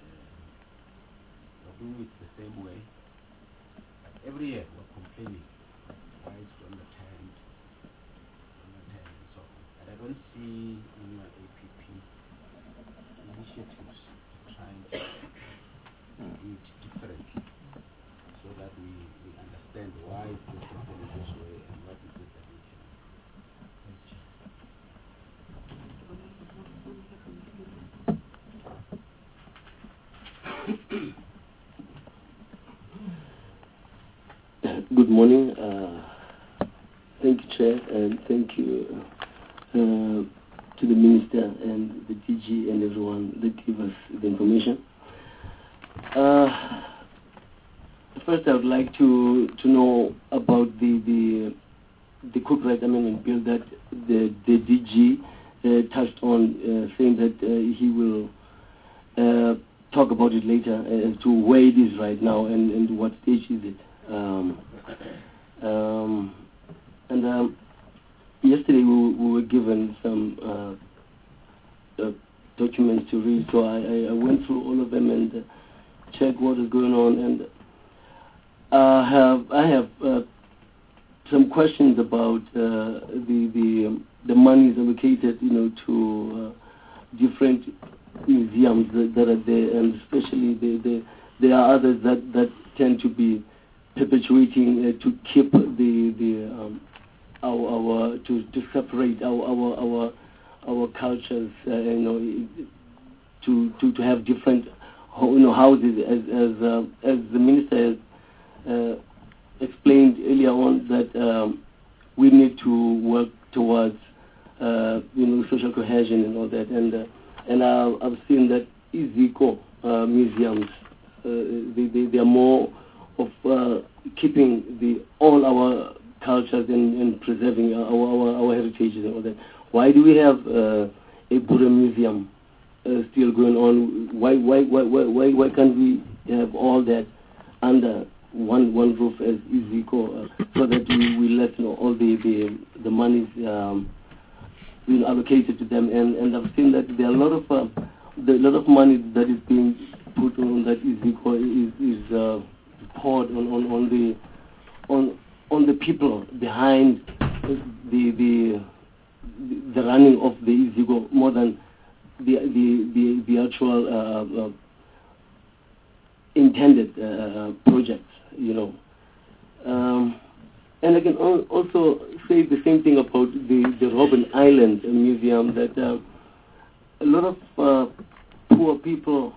Uh, we're doing it the same way. But every year we're complaining why it's on the tenth, on the tenth, and so on. But I don't see in your A P P initiatives trying to do it differently, so that we, we understand why it's happening this way and what is it that we can do. Good morning. Uh, thank you, Chair, and thank you uh, to the Minister and the D G and everyone that gave us the information. Uh, first, I would like to to know about the the, the copyright amendment bill that the the D G uh, touched on, uh, saying that uh, he will uh, talk about it later as to where it is right now and, and what stage is it. Um, um, and um, yesterday we, we were given some uh, uh, documents to read, so I, I went through all of them and uh, checked what is going on, and I have I have uh, some questions about uh, the the um, the monies allocated, you know, to uh, different museums that, that are there, and especially the, the there are others that, that tend to be perpetuating uh, to keep the the um, our our to, to separate our our our, our cultures, uh, you know, to, to to have different how, you know, houses, as as uh, as the minister has uh, explained earlier on, that um, we need to work towards uh, you know, social cohesion and all that. And uh, and uh, I've seen that Iziko uh, museums, uh, they, they they are more of uh, keeping the all our cultures and, and preserving our, our our heritages and all that. Why do we have uh, a Buddha museum uh, still going on? Why why why why why can't we have all that under one one roof as Iziko, uh, so that we, we let you know all the the the money um, being allocated to them? And and I've seen that there are a lot of uh, the lot of money that is being put on that Iziko is is uh, poured on, on on the on on the people behind the the the running of the Iziko more than the the the, the actual uh, uh, intended uh, project, you know. Um, and I can also say the same thing about the, the Robben Island Museum, that uh, a lot of uh, poor people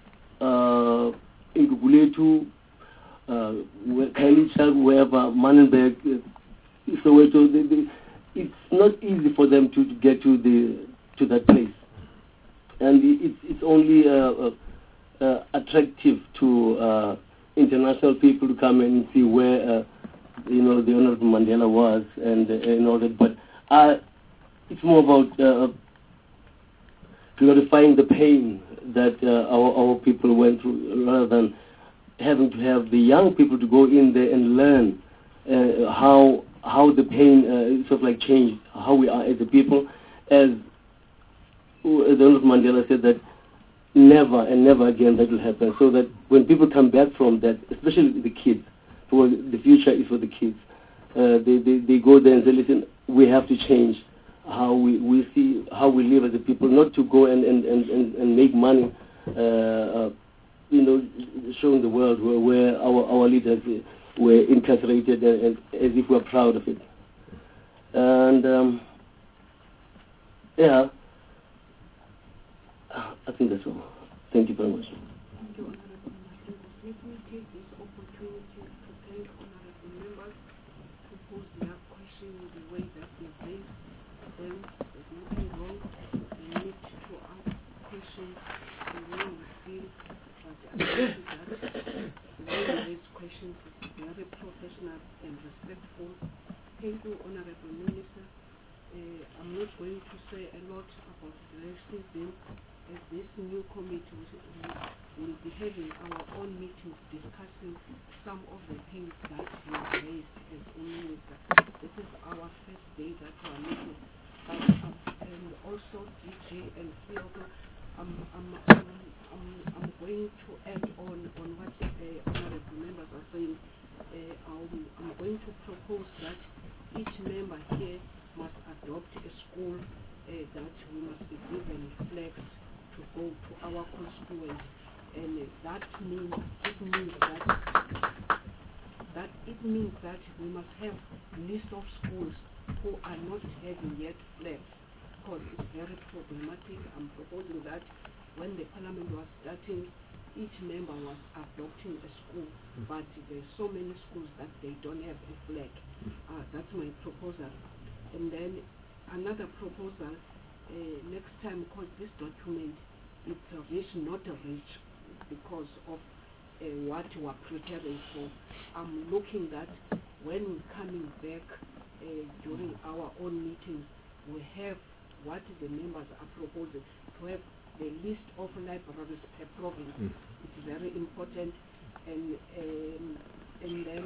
uh, in Guguletu, uh, Kailichag, wherever, Manenberg, uh, Soweto, they, they, it's not easy for them to, to get to the to that place, and it's it's only uh, uh, attractive to uh, international people to come and see where uh, you know the Honorable Mandela was and uh, and all that. But uh, it's more about uh, glorifying the pain that uh, our our people went through, rather than having to have the young people to go in there and learn uh, how. how the pain uh, sort of like changed how we are as a people. As Donald Mandela said, that never and never again that will happen, so that when people come back from that, especially the kids, for the future is for the kids, uh, they, they, they go there and say, listen, we have to change how we, we see, how we live as a people, not to go and, and, and, and, and make money, uh, uh, you know, showing the world where, where our, our leaders uh, were incarcerated, and, and as if we're proud of it. And um, yeah, I think that's all. Thank you very much. Thank you, Honorable Martin. Let me take this opportunity to thank Honorable members who posed their question in the way that they raised them. There's nothing wrong. We need to ask questions the way we feel, but I think that the way we raise questions is very professional and respectful. Thank you, Honorable Minister. Uh, I'm not going to say a lot about the racism, as this new committee will, will be having our own meetings discussing some of the things that we raised as a minister. This is our first day that we are meeting. But, um, and also D G and C O O, I'm, I'm, I'm, I'm, I'm going to add on on what uh, honorable members are saying. Uh, I'm, I'm going to propose that each member here must adopt a school uh, that we must be given flags to go to our constituents, and uh, that means it means that that it means that we must have a list of schools who are not having yet flags, because it's very problematic. I'm proposing that when the parliament was starting, each member was adopting a school, but there's so many schools that they don't have a flag. Uh, that's my proposal. And then another proposal, uh, next time, because this document, it's a rich, not a rich, because of uh, what we're preparing for. I'm looking that when we're coming back uh, during our own meetings, we have what the members are proposing, to have the list of libraries per province. Mm. It's very important. And um, and then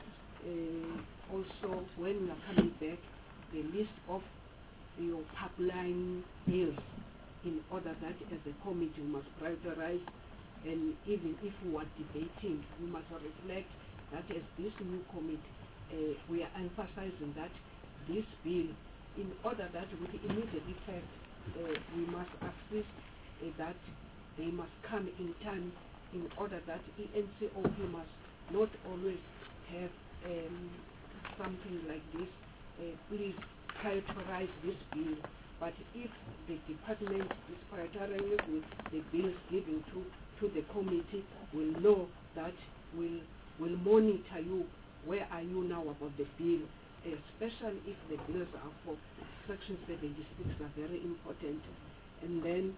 uh, also when we are coming back, the list of your pipeline bills, in order that as a committee we must prioritize, and even if we are debating, we must reflect that as this new committee, uh, we are emphasizing that this bill, in order that with immediate effect, uh, we must assist uh, that they must come in time, in order that E N C O P must not always have um, something like this. Uh, please prioritize this bill But if the department is prioritizing with the bills given to, to the committee, will know that will will monitor you. Where are you now about the bill? Especially if the bills are for Section seventy-six are very important. And then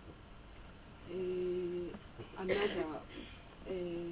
uh, another uh,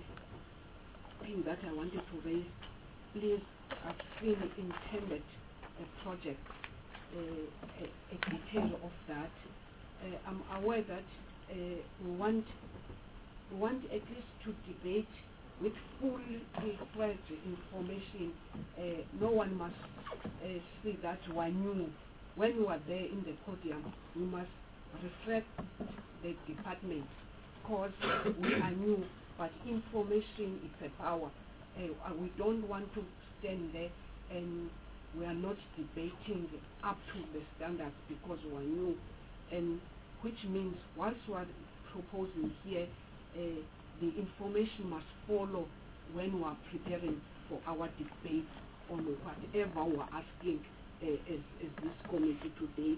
thing that I wanted to raise, please, I've seen intended a project, uh, a, a detail of that. Uh, I'm aware that uh, we want we want at least to debate with fully fledged information. Uh, no one must uh, see that we knew. When we were there in the podium, we must reflect the department, because we are new, but information is a power. Uh, we don't want to stand there and we are not debating up to the standards because we are new, and which means once we are proposing here, uh, the information must follow when we are preparing for our debate on whatever we are asking uh, as, as this committee today.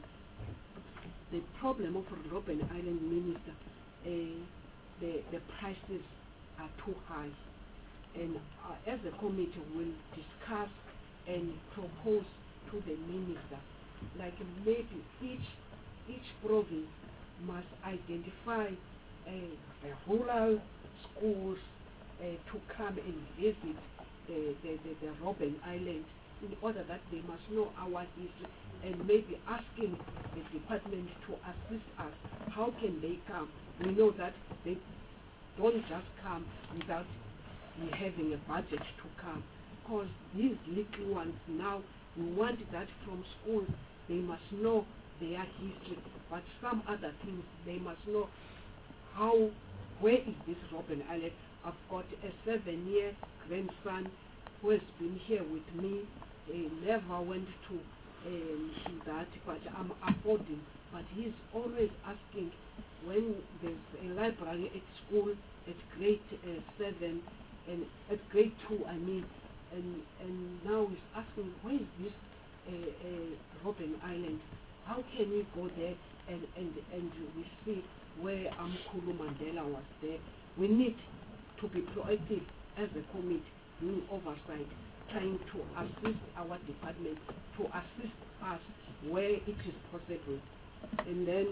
The problem of Robben Island, Minister, uh, the, the prices are too high. And uh, as a committee, we'll discuss and propose to the minister, like maybe each each province must identify uh, uh, rural schools uh, to come and visit the, the, the, the Robben Island, in order that they must know our history, and maybe asking the department to assist us. How can they come? We know that they don't just come without having a budget to come, because these little ones now, we want that from school, they must know their history, but some other things, they must know how, where is this Robben Island? I've got a seven-year grandson who has been here with me, he never went to um, that, but I'm affording, but he's always asking when there's a library at school at grade uh, seven, and at grade two, I mean, and and now he's asking, where is this uh, uh, Robben Island? How can we go there and, and, and we see where Amkulu Mandela was there? We need to be proactive as a committee, doing oversight, trying to assist our department, to assist us where it is possible. And then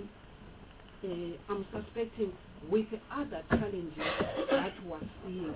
uh, I'm suspecting with the other challenges that we're seeing,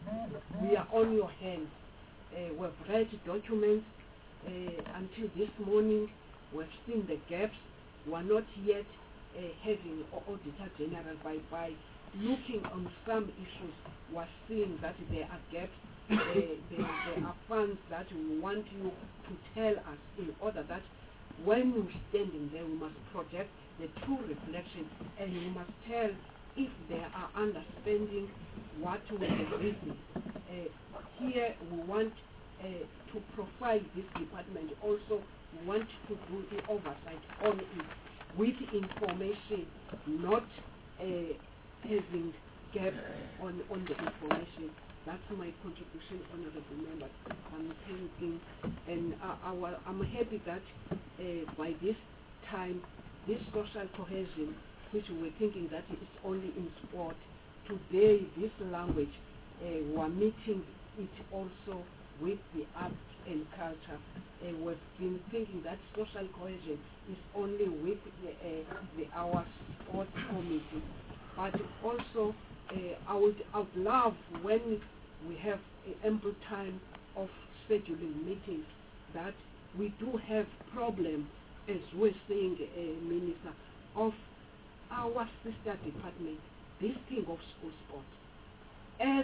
we are on your hands. Uh, we've read documents uh, until this morning. We've seen the gaps. We're not yet uh, having Auditor General by, by looking on some issues. We're seeing that there are gaps. uh, there, there are funds that we want you to tell us, in order that when we're standing there, we must project the true reflection, and we must tell if there are underspending, what will be the reason. Uh, here we want uh, to profile this department. Also, we want to do the oversight on it with information, not uh, having gap on, on the information. That's my contribution, honorable members. I'm thinking, and uh, our, I'm happy that uh, by this time, this social cohesion, which we're thinking that it's only in sport, today this language, uh, we're meeting it also with the arts and culture. Uh, we've been thinking that social cohesion is only with the, uh, the our sports committee, but also uh, I would I would love when we have uh, ample time of scheduling meetings, that we do have problem, as we're saying, uh, Minister, of our sister department, this thing of school sports, as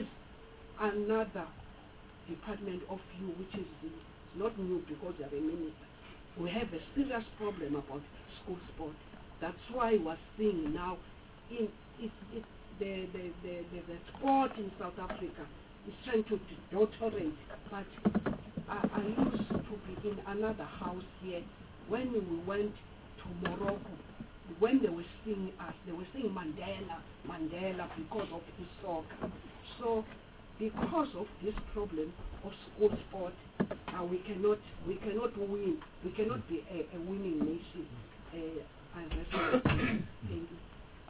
another department of you, which is not new because you're a minister. We have a serious problem about school sport. That's why we're seeing now in it, it, the, the, the, the, the sport in South Africa is trying to deteriorate. But I, I used to be in another house here when we went to Morocco. When they were seeing us, they were saying Mandela, Mandela, because of the soccer. So, because of this problem of school sport, uh, we cannot we cannot win. We cannot be a, a winning nation. uh, I recommend. Thank you.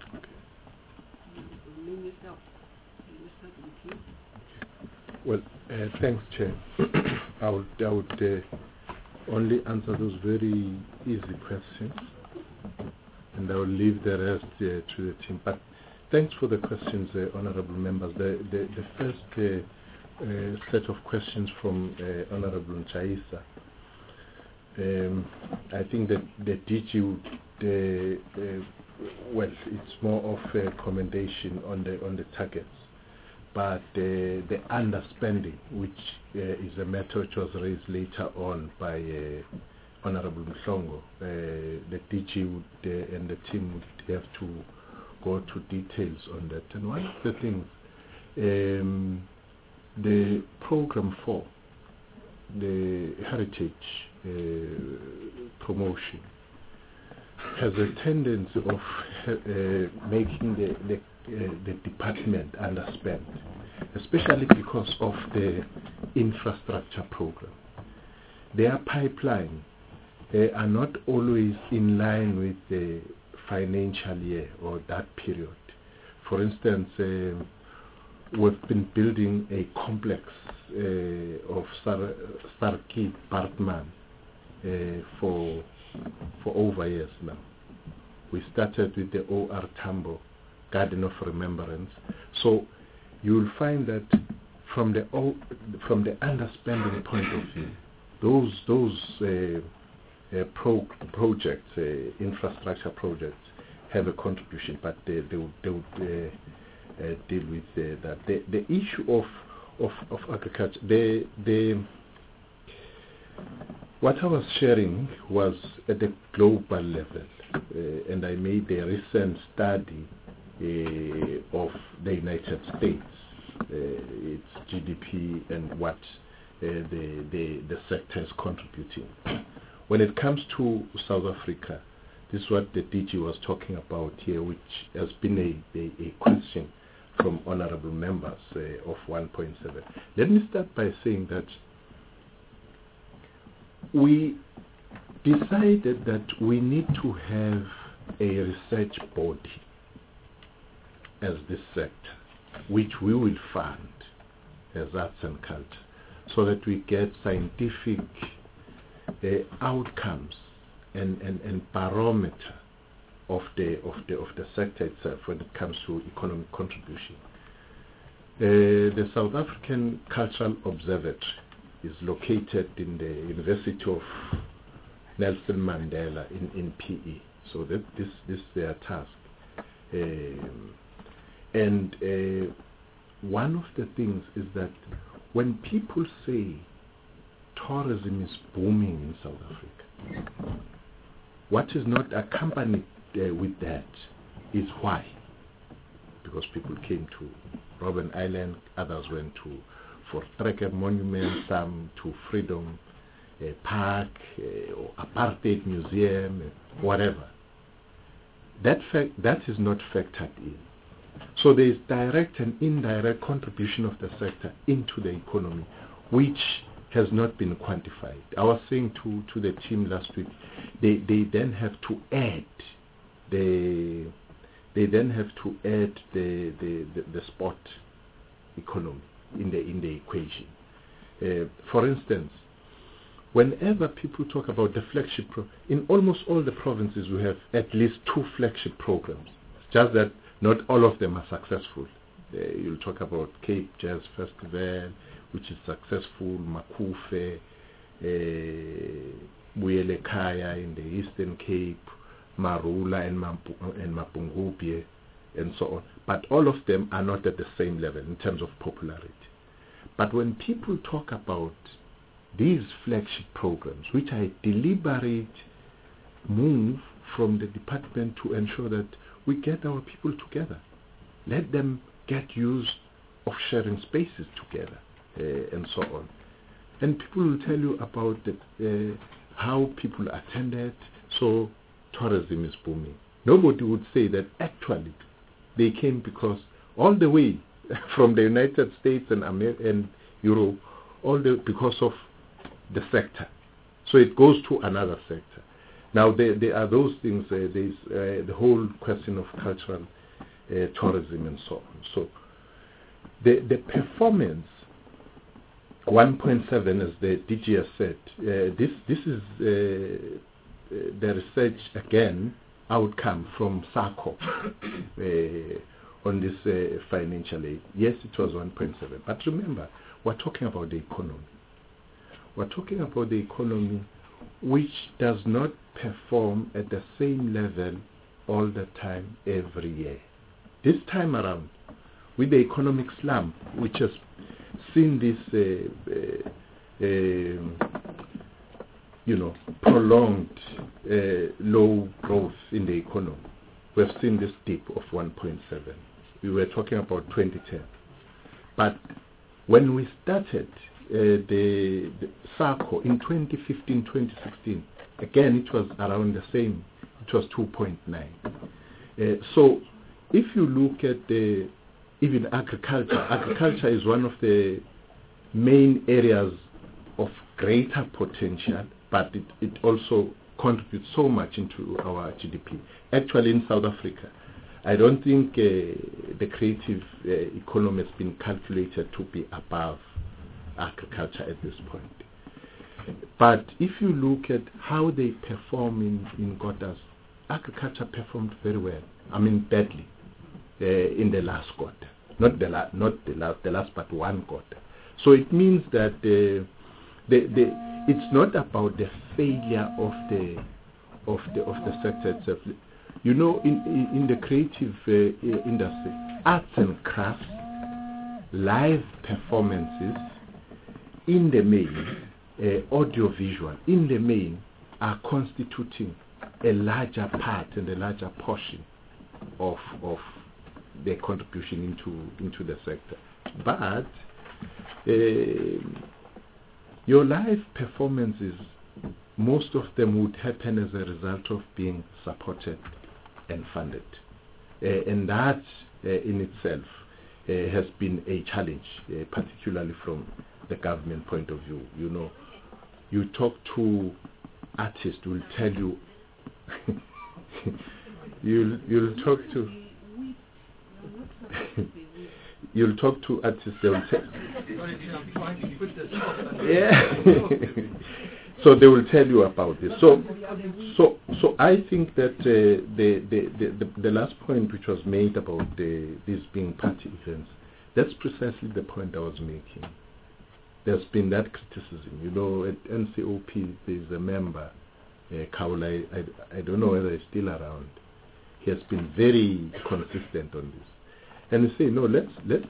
Minister, Minister, with you. Well, uh, thanks, Chair. I would, I would uh, only answer those very easy questions, and I will leave the rest uh, to the team. But thanks for the questions, uh, honourable members. The, the, the first uh, uh, set of questions from uh, Honourable Nchaisa. Um, I think that the D G would, uh, uh, well, it's more of a commendation on the on the targets, but uh, the underspending, which uh, is a matter which was raised later on by uh, Honourable Mhlongo, uh, the D G would, uh, and the team would have to go to details on that. And one of the things, um, the program four, the heritage uh, promotion, has a tendency of uh, making the, the, uh, the department underspend, especially because of the infrastructure program. Their pipeline uh, are not always in line with the financial year or that period. For instance, uh, we've been building a complex uh, of Sar- Sarki Bartman uh, for for over years now. We started with the O R Tambo Garden of Remembrance. So you'll find that from the o- from the underspending point of view, those those uh, uh, pro- projects, uh, infrastructure projects, have a contribution, but they they would, they would uh, uh, deal with uh, that. The the issue of of, of agriculture, the the what I was sharing was at the global level, uh, and I made a recent study uh, of the United States, uh, its G D P and what uh, the, the the sector is contributing. When it comes to South Africa, this is what the D G was talking about here, which has been a, a, a question from honourable members uh, of one point seven. Let me start by saying that we decided that we need to have a research body as this sector, which we will fund as arts and culture, so that we get scientific uh, outcomes and, and, and barometer of the of the of the sector itself when it comes to economic contribution. Uh, the South African Cultural Observatory is located in the University of Nelson Mandela in, in P E. So that this this is their task. Um, and uh, one of the things is that when people say tourism is booming in South Africa, what is not accompanied uh, with that is why. Because people came to Robben Island, others went to for Trekker Monument, some to Freedom uh, Park, uh, or Apartheid Museum, uh, whatever. That fact that is not factored in. So there is direct and indirect contribution of the sector into the economy, which has not been quantified. I was saying to, to the team last week, they, they then have to add the they then have to add the the, the, the sport economy in the in the equation. Uh, for instance, whenever people talk about the flagship pro- in almost all the provinces we have at least two flagship programs. It's just that not all of them are successful. Uh, you'll talk about Cape Jazz Festival, which is successful, Makufe, uh, Buyele Kaya in the Eastern Cape, Marula and, Mampu- and Mapungubwe, and so on. But all of them are not at the same level in terms of popularity. But when people talk about these flagship programs, which are a deliberate move from the department to ensure that we get our people together, let them get used of sharing spaces together, uh, and so on. And people will tell you about the, uh, how people attended, so tourism is booming. Nobody would say that actually they came because all the way from the United States and, Amer- and Europe, all the because of the sector. So it goes to another sector. Now, there, there are those things, uh, there's uh, the whole question of cultural uh, tourism and so on. So, the, the performance, one point seven, as the D G has said, uh, this, this is uh, the research, again, outcome from SACO uh, on this uh, financial aid. Yes, it was one point seven. But remember, we're talking about the economy. We're talking about the economy which does not perform at the same level all the time, every year. This time around, with the economic slump, which has seen this, uh, uh, uh, you know, prolonged uh, low growth in the economy, we have seen this dip of one point seven. We were talking about twenty ten. But when we started uh, the, the SACO in twenty fifteen, twenty sixteen, again it was around the same. It was two point nine. Uh, so if you look at the even agriculture, agriculture is one of the main areas of greater potential, but it, it also contributes so much into our G D P. Actually, in South Africa, I don't think uh, the creative uh, economy has been calculated to be above agriculture at this point. But if you look at how they perform in, in Gotas, agriculture performed very well. I mean, badly uh, in the last quarter. Not the, la not the, la the last, but one quarter. So it means that uh, the, the, it's not about the failure of the of the of the sector itself. You know, in in, in the creative uh, industry, arts and crafts, live performances, in the main, uh, audiovisual, in the main, are constituting a larger part and a larger portion of of their contribution into into the sector. But uh, your live performances, most of them would happen as a result of being supported and funded. Uh, and that uh, in itself uh, has been a challenge, uh, particularly from the government point of view. You know, you talk to artists who will tell you, you'll, you'll talk to, you'll talk to artists, they will say, yeah. So they will tell you about this. So, so, so I think that uh, the, the, the the last point which was made about the, these being party events, that's precisely the point I was making. There's been that criticism. You know, at N C O P there's a member, uh, Kaula, I, I, I don't know whether he's still around. He has been very consistent on this. And you say, no, let's let's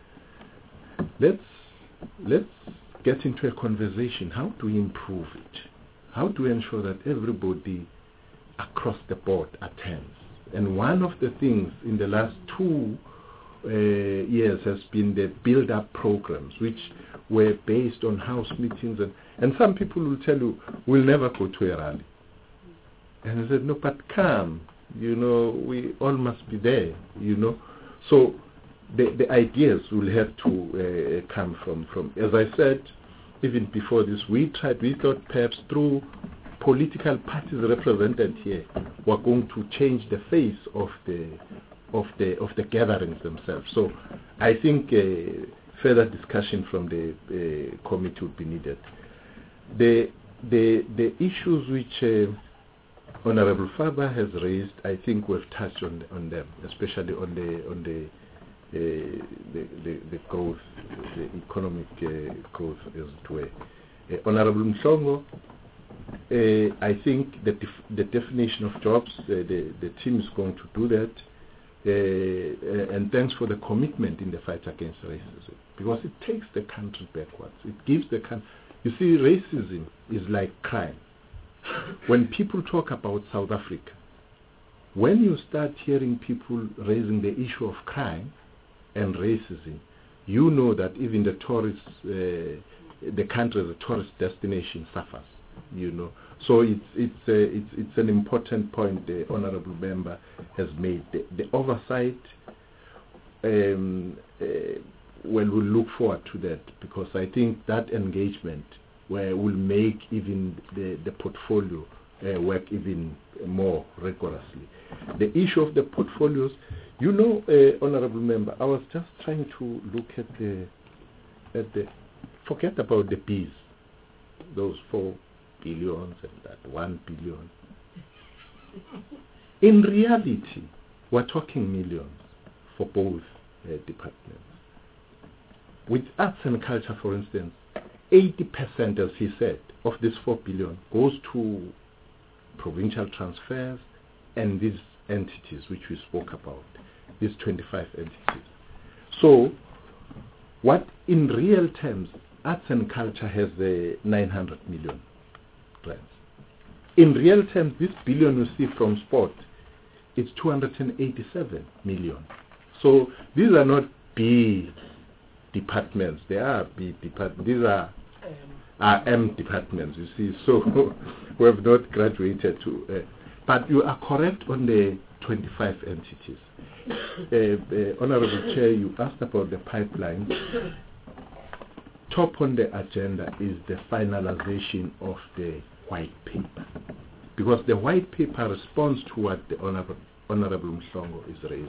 let's let's get into a conversation. How do we improve it? How do we ensure that everybody across the board attends? And one of the things in the last two uh, years has been the build-up programs, which were based on house meetings, and and some people will tell you, we'll never go to a rally. And I said, no, but come, you know, we all must be there, you know. So the, the ideas will have to uh, come from, from, as I said, even before this, we tried, we thought perhaps through political parties represented here, we're going to change the face of the, of the, of the gatherings themselves. So I think uh, further discussion from the uh, committee would be needed. The, the, the issues which uh, Honorable Faber has raised, I think we've touched on on them, especially on the on the uh, the, the, the growth, the economic uh, growth, as it were. Uh, Honorable Mhlongo, uh, I think the def the definition of jobs, uh, the the team is going to do that. Uh, and thanks for the commitment in the fight against racism, because it takes the country backwards. It gives the country. You see, racism is like crime. When people talk about South Africa, when you start hearing people raising the issue of crime and racism, you know that even the tourist, uh, the country as a tourist destination suffers. You know, so it's it's uh, it's it's an important point the honourable member has made. The, the oversight. Um, uh, well, we'll look forward to that, because I think that engagement where will make even the, the portfolio uh, work even more rigorously. The issue of the portfolios, you know, uh, Honorable Member, I was just trying to look at the, at the, forget about the B's, those four billions and that one billion. In reality, we're talking millions for both uh, departments. With arts and culture, for instance, eighty percent, as he said, of this four billion goes to provincial transfers and these entities which we spoke about, these twenty-five entities. So, what in real terms, arts and culture has uh, nine hundred million grants. In real terms, this billion you see from sport, it's two hundred eighty-seven million. So, these are not B departments, they are B departments, these are are M departments, you see, so we have not graduated to, uh, but you are correct on the twenty-five entities. Uh, uh, Honorable Chair, you asked about the pipeline. Top on the agenda is the finalization of the white paper, because the white paper responds to what the Honorable, Honorable Mhlongo is raising,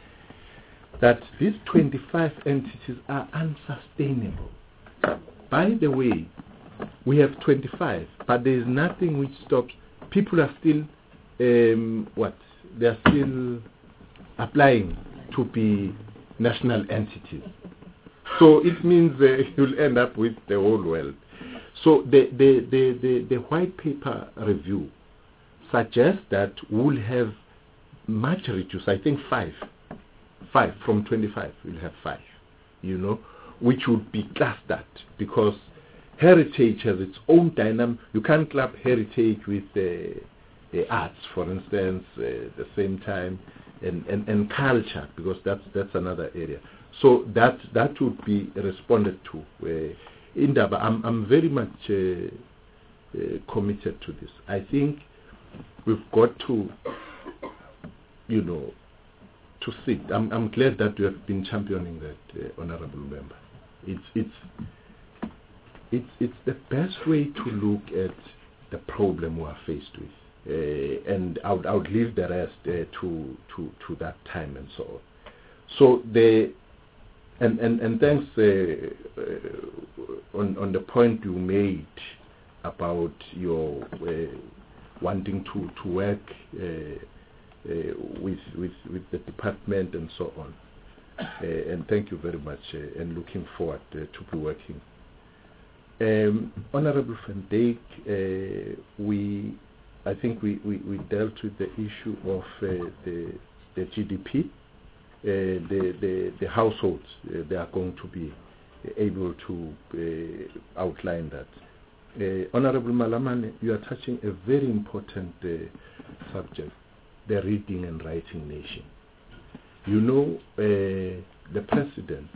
that these twenty-five entities are unsustainable. By the way, we have twenty-five, but there is nothing which stops. People are still, um, what? They are still applying to be national entities. So it means uh, you'll end up with the whole world. So the, the, the, the, the white paper review suggests that we'll have much reduced, I think five. Five, from twenty-five, we'll have five, you know, which would be clustered, because heritage has its own dynamic. You can't club heritage with the uh, uh, arts, for instance, uh, at the same time, and, and, and culture, because that's that's another area. So that that would be responded to. Uh, Indaba, I'm I'm very much uh, uh, committed to this. I think we've got to, you know, to sit. I'm I'm glad that you have been championing that, uh, Honourable Member. It's it's it's it's the best way to look at the problem we are faced with, uh, and I would I would leave the rest uh, to to to that time and so on. So the and and and thanks uh, uh, on on the point you made about your uh, wanting to to work uh, uh, with with with the department and so on. Uh, and thank you very much, uh, and looking forward uh, to be working. Um, Honorable Van Dijk, uh, we, I think we, we, we dealt with the issue of uh, the, the G D P, uh, the, the, the households, uh, they are going to be able to uh, outline that. Uh, Honorable Malamane, you are touching a very important uh, subject, the reading and writing nation. You know, uh, the President,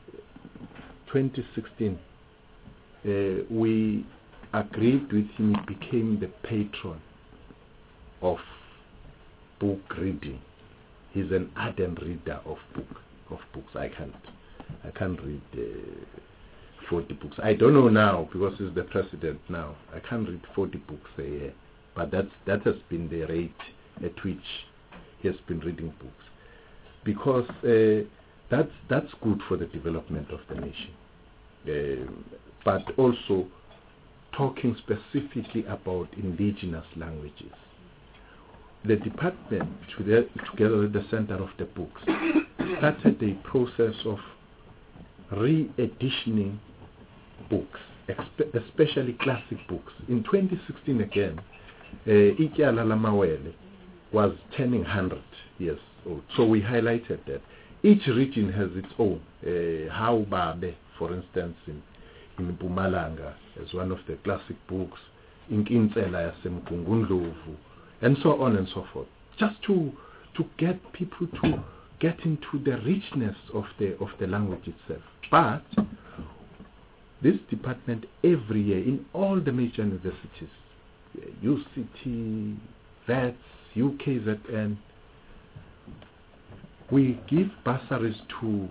twenty sixteen, uh, we agreed with him, he became the patron of book reading. He's an ardent reader of book of books. I can't, I can't read uh, forty books. I don't know now, because he's the President now. I can't read forty books a year, but that's that has been the rate at which he has been reading books. Because uh, that's that's good for the development of the nation, uh, but also talking specifically about indigenous languages. The department, together with the Center of the Books, started a process of re-editioning books, especially classic books. In twenty sixteen again, uh, Ikyala Lamawele was turning one hundred years old. So we highlighted that. Each region has its own. Uh, How Babe, for instance, in, in Mpumalanga, as one of the classic books, in Intsela Yasemkungundlovu, and so on and so forth. Just to to get people to get into the richness of the of the language itself. But this department every year in all the major universities, U C T, V E T S, U K Z N, we give bursaries to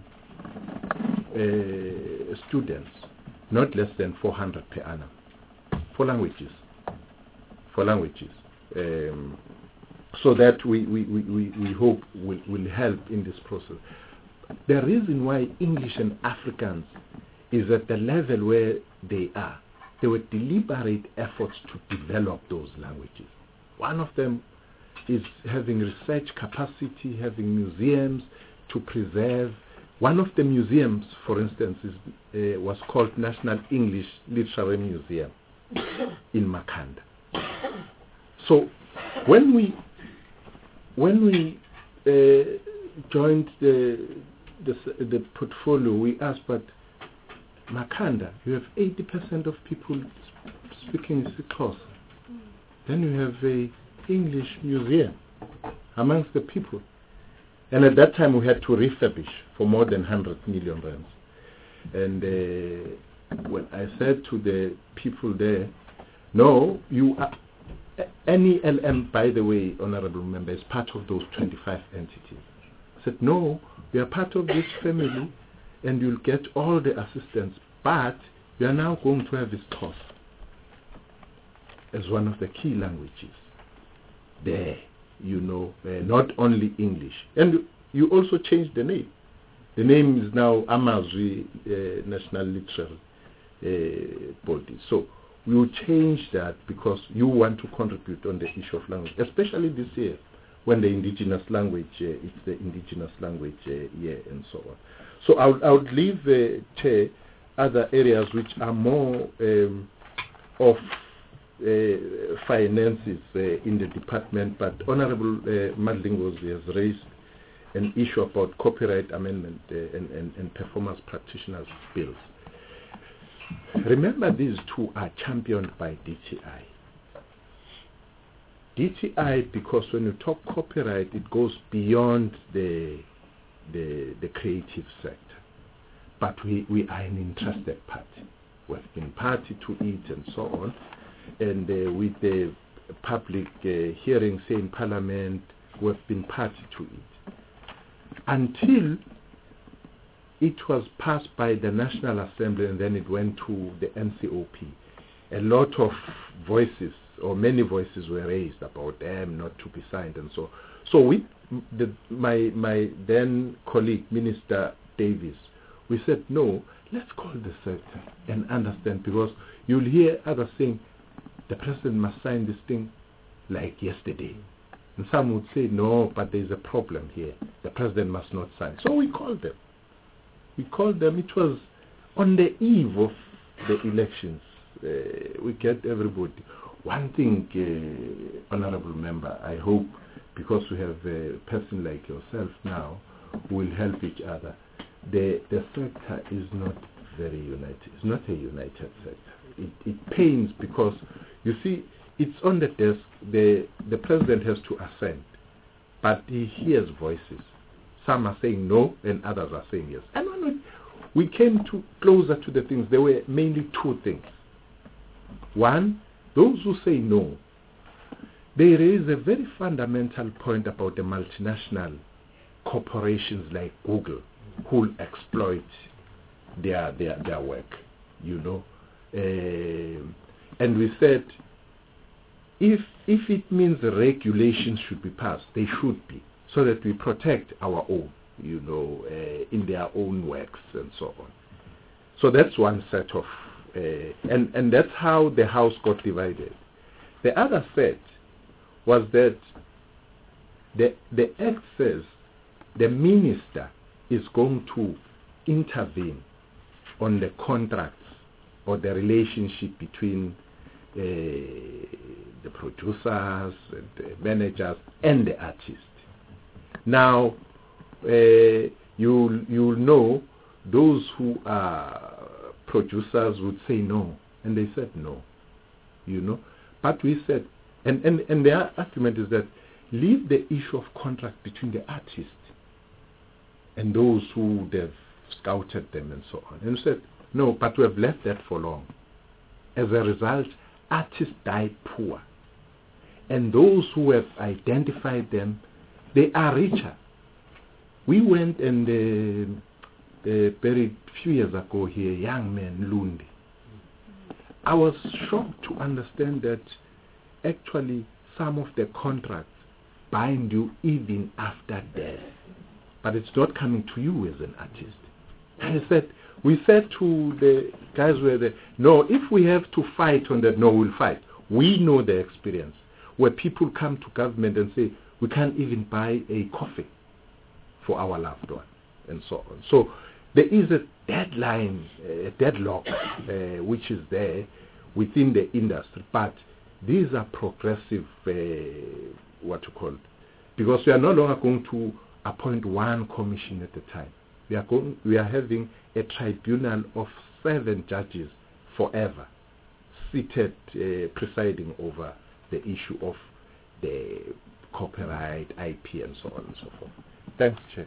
uh, students, not less than four hundred per annum, for languages, for languages. Um, so that we, we, we, we, we hope will, will help in this process. The reason why English and Afrikaans is at the level where they are, there were deliberate efforts to develop those languages. One of them is having research capacity, having museums to preserve. One of the museums, for instance, is, uh, was called National English Literary Museum in Makhanda. So when we when we uh, joined the, the the portfolio, we asked, but Makhanda, you have eighty percent of people speaking Xhosa. Then you have a English museum amongst the people. And at that time we had to refurbish for more than one hundred million rands. And uh, when I said to the people there, no, you are, N E L M, by the way, Honorable Member, is part of those twenty-five entities. I said, no, we are part of this family and you'll get all the assistance, but we are now going to have Xhosa as one of the key languages there, you know, uh, not only English. And you also changed the name. The name is now Amazwi uh, National Literary uh, Body. So we will change that because you want to contribute on the issue of language, especially this year when the indigenous language, uh, it's the indigenous language uh, year and so on. So I would, I would leave uh, Chair other areas which are more um, of uh, finances uh, in the department, but Honorable uh, Madlingozi has raised an issue about copyright amendment uh, and, and, and performance practitioners bills. Remember, these two are championed by D T I. D T I, because when you talk copyright, it goes beyond the the, the creative sector. But we, we are an interested party. We have been party to it and so on. And uh, with the public uh, hearings in Parliament, we have been party to it. Until it was passed by the National Assembly and then it went to the N C O P. A lot of voices, or many voices, were raised about them not to be signed and so. So with the, my my then colleague Minister Davis, we said no. Let's call the sector and understand, because you'll hear others saying the president must sign this thing like yesterday, and some would say no, but there's a problem here. The president must not sign. So we called them. We called them. It was on the eve of the elections. Uh, we get everybody. One thing, uh, Honorable Member, I hope, because we have a person like yourself now who will help each other, the, the sector is not very united. It's not a united sector. It, it pains because, you see, it's on the desk. The, the president has to assent, but he hears voices. Some are saying no, and others are saying yes. And when we came to closer to the things, there were mainly two things. One, those who say no, they raise a very fundamental point about the multinational corporations like Google who exploit their their their work, you know. Uh, and we said, if if it means the regulations should be passed, they should be, so that we protect our own, you know, uh, in their own works and so on. So that's one set of, uh, and, and that's how the House got divided. The other set was that the, the Act says the minister is going to intervene on the contracts or the relationship between uh, the producers, and the managers, and the artists. Now, uh, you you'll know those who are producers would say no, and they said no, you know. But we said, and, and, and their argument is that leave the issue of contract between the artists and those who they've scouted them and so on. And we said, no, but we have left that for long. As a result, artists die poor. And those who have identified them, they are richer. We went and uh, uh, buried a few years ago here, young man, Lundi. I was shocked to understand that actually some of the contracts bind you even after death, but it's not coming to you as an artist. I said, we said to the guys where they, no, if we have to fight on that, no, we'll fight. We know the experience where people come to government and say, we can't even buy a coffee for our loved one, and so on. So there is a deadline, a deadlock, uh, which is there within the industry, but these are progressive, uh, what you call it, because we are no longer going to appoint one commission at a time. We are going, we are having a tribunal of seven judges forever, seated, uh, presiding over the issue of the copyright, I P, and so on and so forth. Thanks, Chair.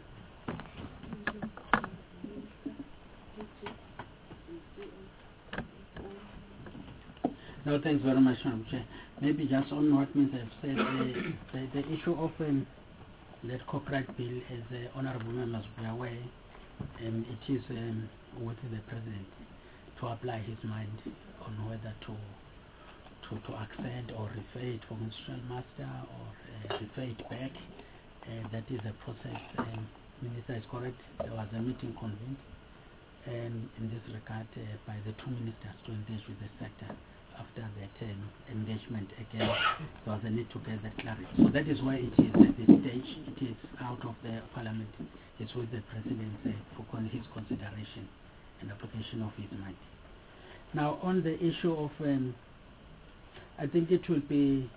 No, thanks very much, Madam Chair. Maybe just on what Miz have said, the, the, the issue of um, that copyright bill, as the honourable members were aware, um, it is um, with the President to apply his mind on whether to to, to accept or refer it for constitutional master or uh, refer it back. Uh, that is a process. Um, Minister is correct. There was a meeting convened um, in this regard uh, by the two ministers to engage with the sector. After that um, engagement again, there was a need to get that clarity. So that is why it is at this stage. It is out of the Parliament. It's with the President uh, for con his consideration and application of his mind. Now, on the issue of, um, I think it will be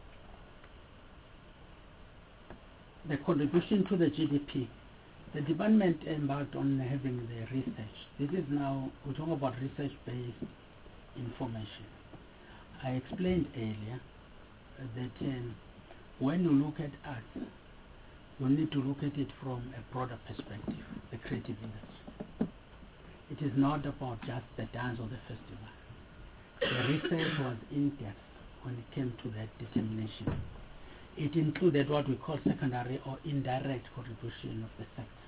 the contribution to the G D P. The department embarked on having the research. This is now, we're talking about research-based information. I explained earlier that um, when you look at art, you need to look at it from a broader perspective, the creative industry. It is not about just the dance or the festival. The research was in-depth when it came to that determination. It included what we call secondary or indirect contribution of the sector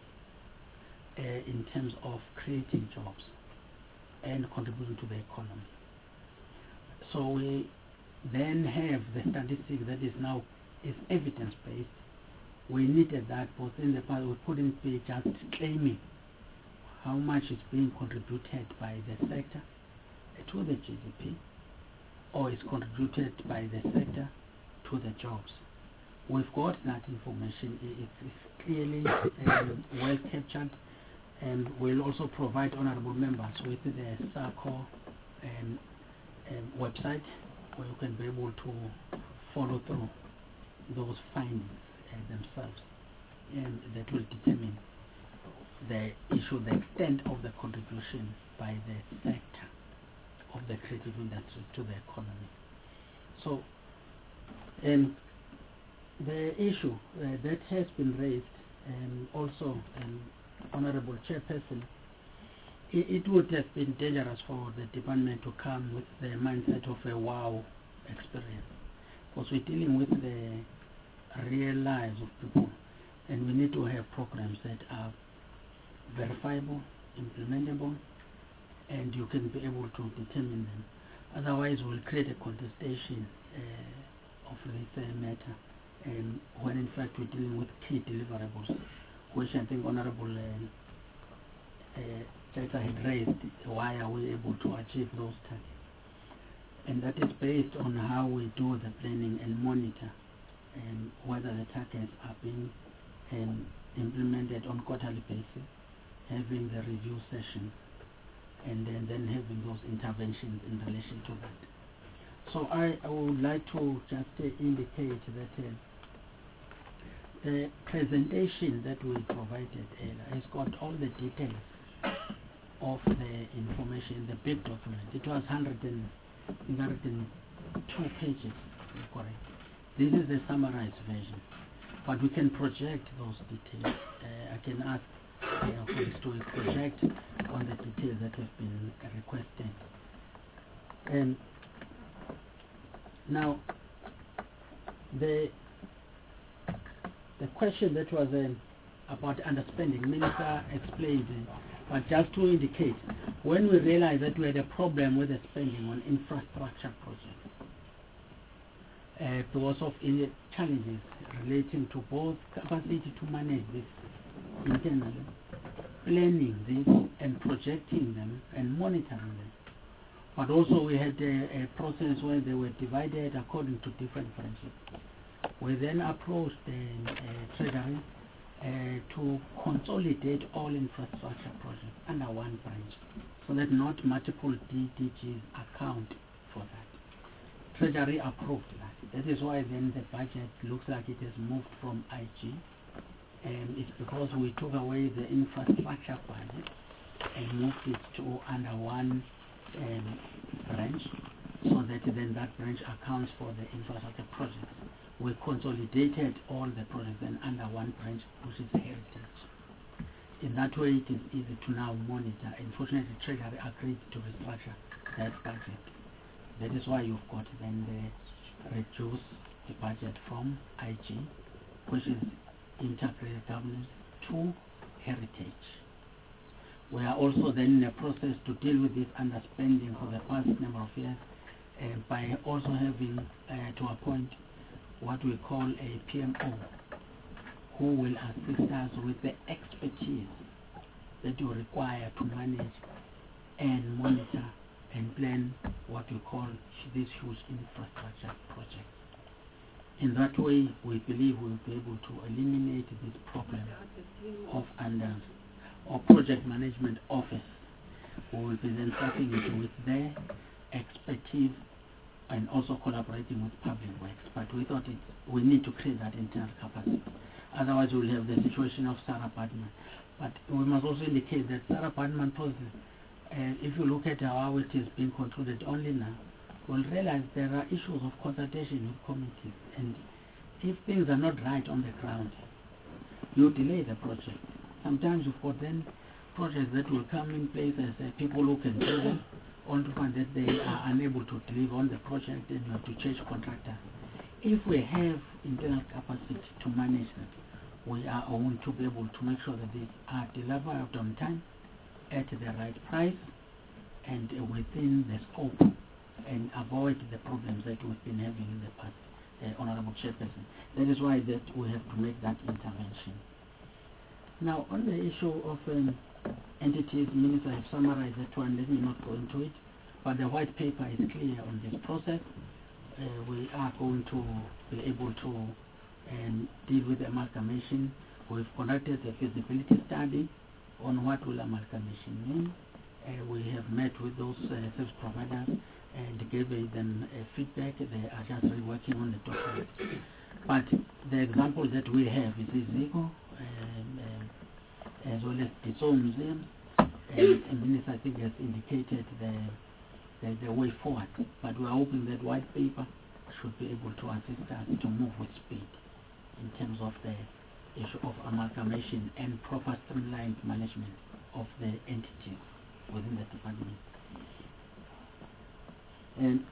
uh, in terms of creating jobs and contributing to the economy. So we then have the statistic that is now is evidence-based. We needed that, but in the past we couldn't be just claiming how much is being contributed by the sector to the G D P, or is contributed by the sector to the jobs. We've got that information. It's clearly um, well captured, and we'll also provide honourable members with the SACO um, um, website where you can be able to follow through those findings uh, themselves, and that will determine the issue, the extent of the contribution by the sector of the creative industry to the economy. So, um, the issue uh, that has been raised, and um, also, um, Honourable Chairperson, it, it would have been dangerous for the department to come with the mindset of a wow experience, because we're dealing with the real lives of people, and we need to have programs that are verifiable, implementable, and you can be able to determine them. Otherwise, we'll create a contestation uh, of this uh, matter, and when in fact we're dealing with key deliverables, which I think Honourable uh, uh, had raised. Why are we able to achieve those targets? And that is based on how we do the planning and monitor, and whether the targets are being um, implemented on quarterly basis, having the review session, and then, then having those interventions in relation to that. So I, I would like to just uh, indicate that uh, the presentation that we provided earlier has got all the details of the information, the big document. It was one hundred two pages, correct. This is the summarized version, but we can project those details. Uh, I can ask uh, colleagues to project on the details that have been uh, requested. Um, now, the the question that was uh, about underspending, Minister explained, uh, but just to indicate, when we realized that we had a problem with the spending on infrastructure projects, uh, because of uh, challenges relating to both capacity to manage this internally, planning this and projecting them and monitoring them. But also we had a, a process where they were divided according to different branches. We then approached the uh, Treasury uh, to consolidate all infrastructure projects under one branch, so that not multiple D D Gs account for that. Treasury approved that. That is why then the budget looks like it has moved from I G, and it's because we took away the infrastructure budget and moved it to under one um, branch, so that then that branch accounts for the infrastructure projects. We consolidated all the projects then under one branch, which is Heritage. In that way, it is easy to now monitor. Unfortunately, Treasury agreed to restructure that budget. That is why you've got then the reduce the budget from I G, which is integrated governance, to Heritage. We are also then in a process to deal with this underspending for the past number of years uh, by also having uh, to appoint what we call a P M O, who will assist us with the expertise that you require to manage and monitor and plan what we call these huge infrastructure projects. In that way, we believe we will be able to eliminate this problem of under or project management office. We will be then starting it with their expertise and also collaborating with public works. But we thought it, we need to create that internal capacity. Otherwise, we'll have the situation of Sarah Padman. But we must also indicate that Sarah Padman process, uh, if you look at how it is being concluded only now, we'll realize there are issues of consultation with committees. And if things are not right on the ground, you delay the project. Sometimes you've got then projects that will come in place as uh, people who can do them, only to find that they are unable to deliver on the project and you have to change contractor. If we have internal capacity to manage that, we are going to be able to make sure that they are delivered on time, at the right price, and uh, within the scope, and avoid the problems that we've been having in the past, uh, Honorable Chairperson. That is why that we have to make that intervention. Now, on the issue of um, entities, Minister have summarized that one, let me not go into it, but the white paper is clear on this process. Uh, we are going to be able to um, deal with amalgamation. We've conducted a feasibility study on what will amalgamation mean. Uh, we have met with those uh, service providers and gave them uh, feedback. They are just reworking on the document. But the example that we have is Iziko, Um, uh, as well as the Soul Museum, and, and Minister I think has indicated the, the the way forward. But we are hoping that white paper should be able to assist us to move with speed in terms of the issue of amalgamation and proper streamlined management of the entities within the department. And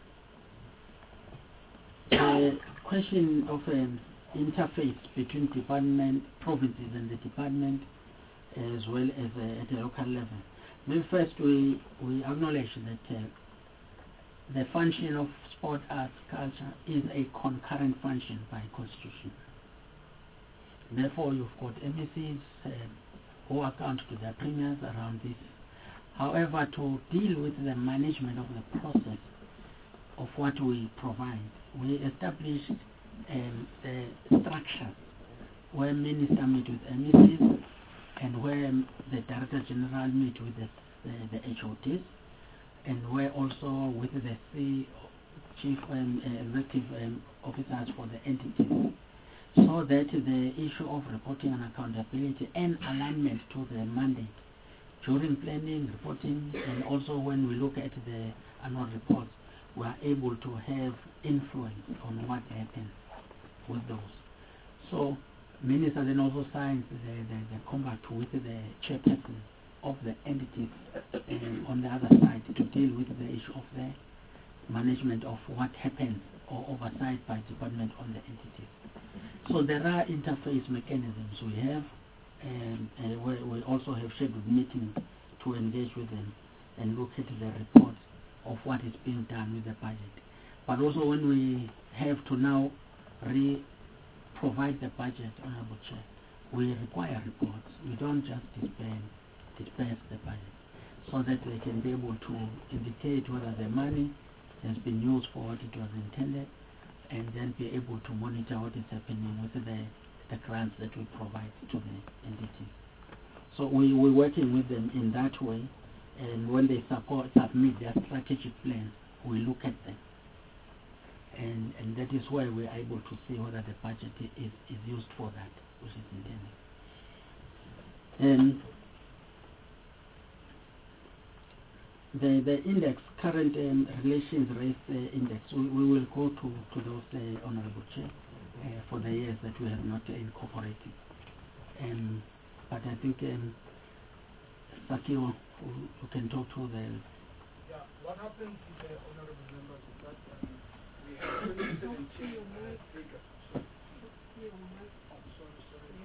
the question of um, interface between department, provinces and the department, as well as uh, at the local level. Maybe first we, we acknowledge that uh, the function of sport, arts, culture is a concurrent function by constitution. Therefore, you've got M E Cs uh, who account to their premiers around this. However, to deal with the management of the process of what we provide, we established Um, the structure where minister meet with M E Cs and where the Director General meet with the, the, the H O Ts, and where also with the C, Chief um, uh, Executive um, Officers for the entities, so that the issue of reporting and accountability and alignment to the mandate during planning, reporting, and also when we look at the annual reports, we are able to have influence on what happens with those. So Minister then also signs the, the, the compact with the chairperson of the entities and on the other side to deal with the issue of the management of what happens or oversight by department on the entities. So there are interface mechanisms we have, and uh, we, we also have scheduled meetings to engage with them and look at the reports of what is being done with the budget. But also when we have to now re-provide the budget, Honorable Chair, we require reports. We don't just dispense, dispense the budget, so that they can be able to indicate whether the money has been used for what it was intended, and then be able to monitor what is happening with the, the grants that we provide to the entities. So we, we're working with them in that way, and when they support, submit their strategic plans, we look at them. And, and that is why we're able to see whether the budget is, is used for that, which is intended. And the, the index, current um, relations race uh, index, we, we will go to, to those, uh, Honorable Chair, uh, for the years that we have not uh, incorporated. Um, but I think um, Sakio, who, who can talk to the... Yeah, what happened to the honorable members is that um, we have twenty seventeen uh, figures. So, oh, sorry,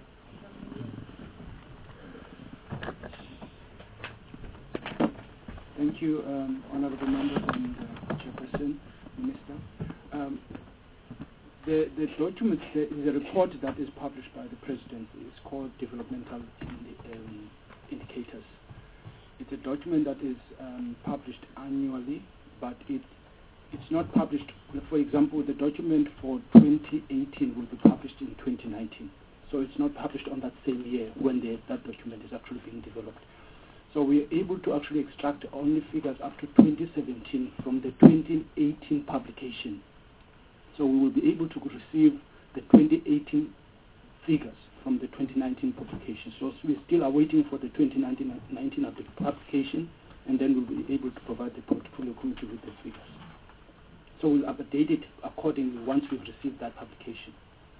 sorry. Thank you, um, honorable members and uh, Chairperson, Minister. Um, the, the document, there is a report that is published by the President. It's called Developmental Indi um, Indicators. It's a document that is um, published annually, but it it's not published. For example, the document for twenty eighteen will be published in twenty nineteen. So it's not published on that same year when the, that document is actually being developed. So we are able to actually extract only figures up to twenty seventeen from the twenty eighteen publication. So we will be able to receive the twenty eighteen figures from the twenty nineteen publication. So we're still awaiting for the twenty nineteen publication, and then we'll be able to provide the portfolio committee with the figures. So we'll update it accordingly once we've received that publication.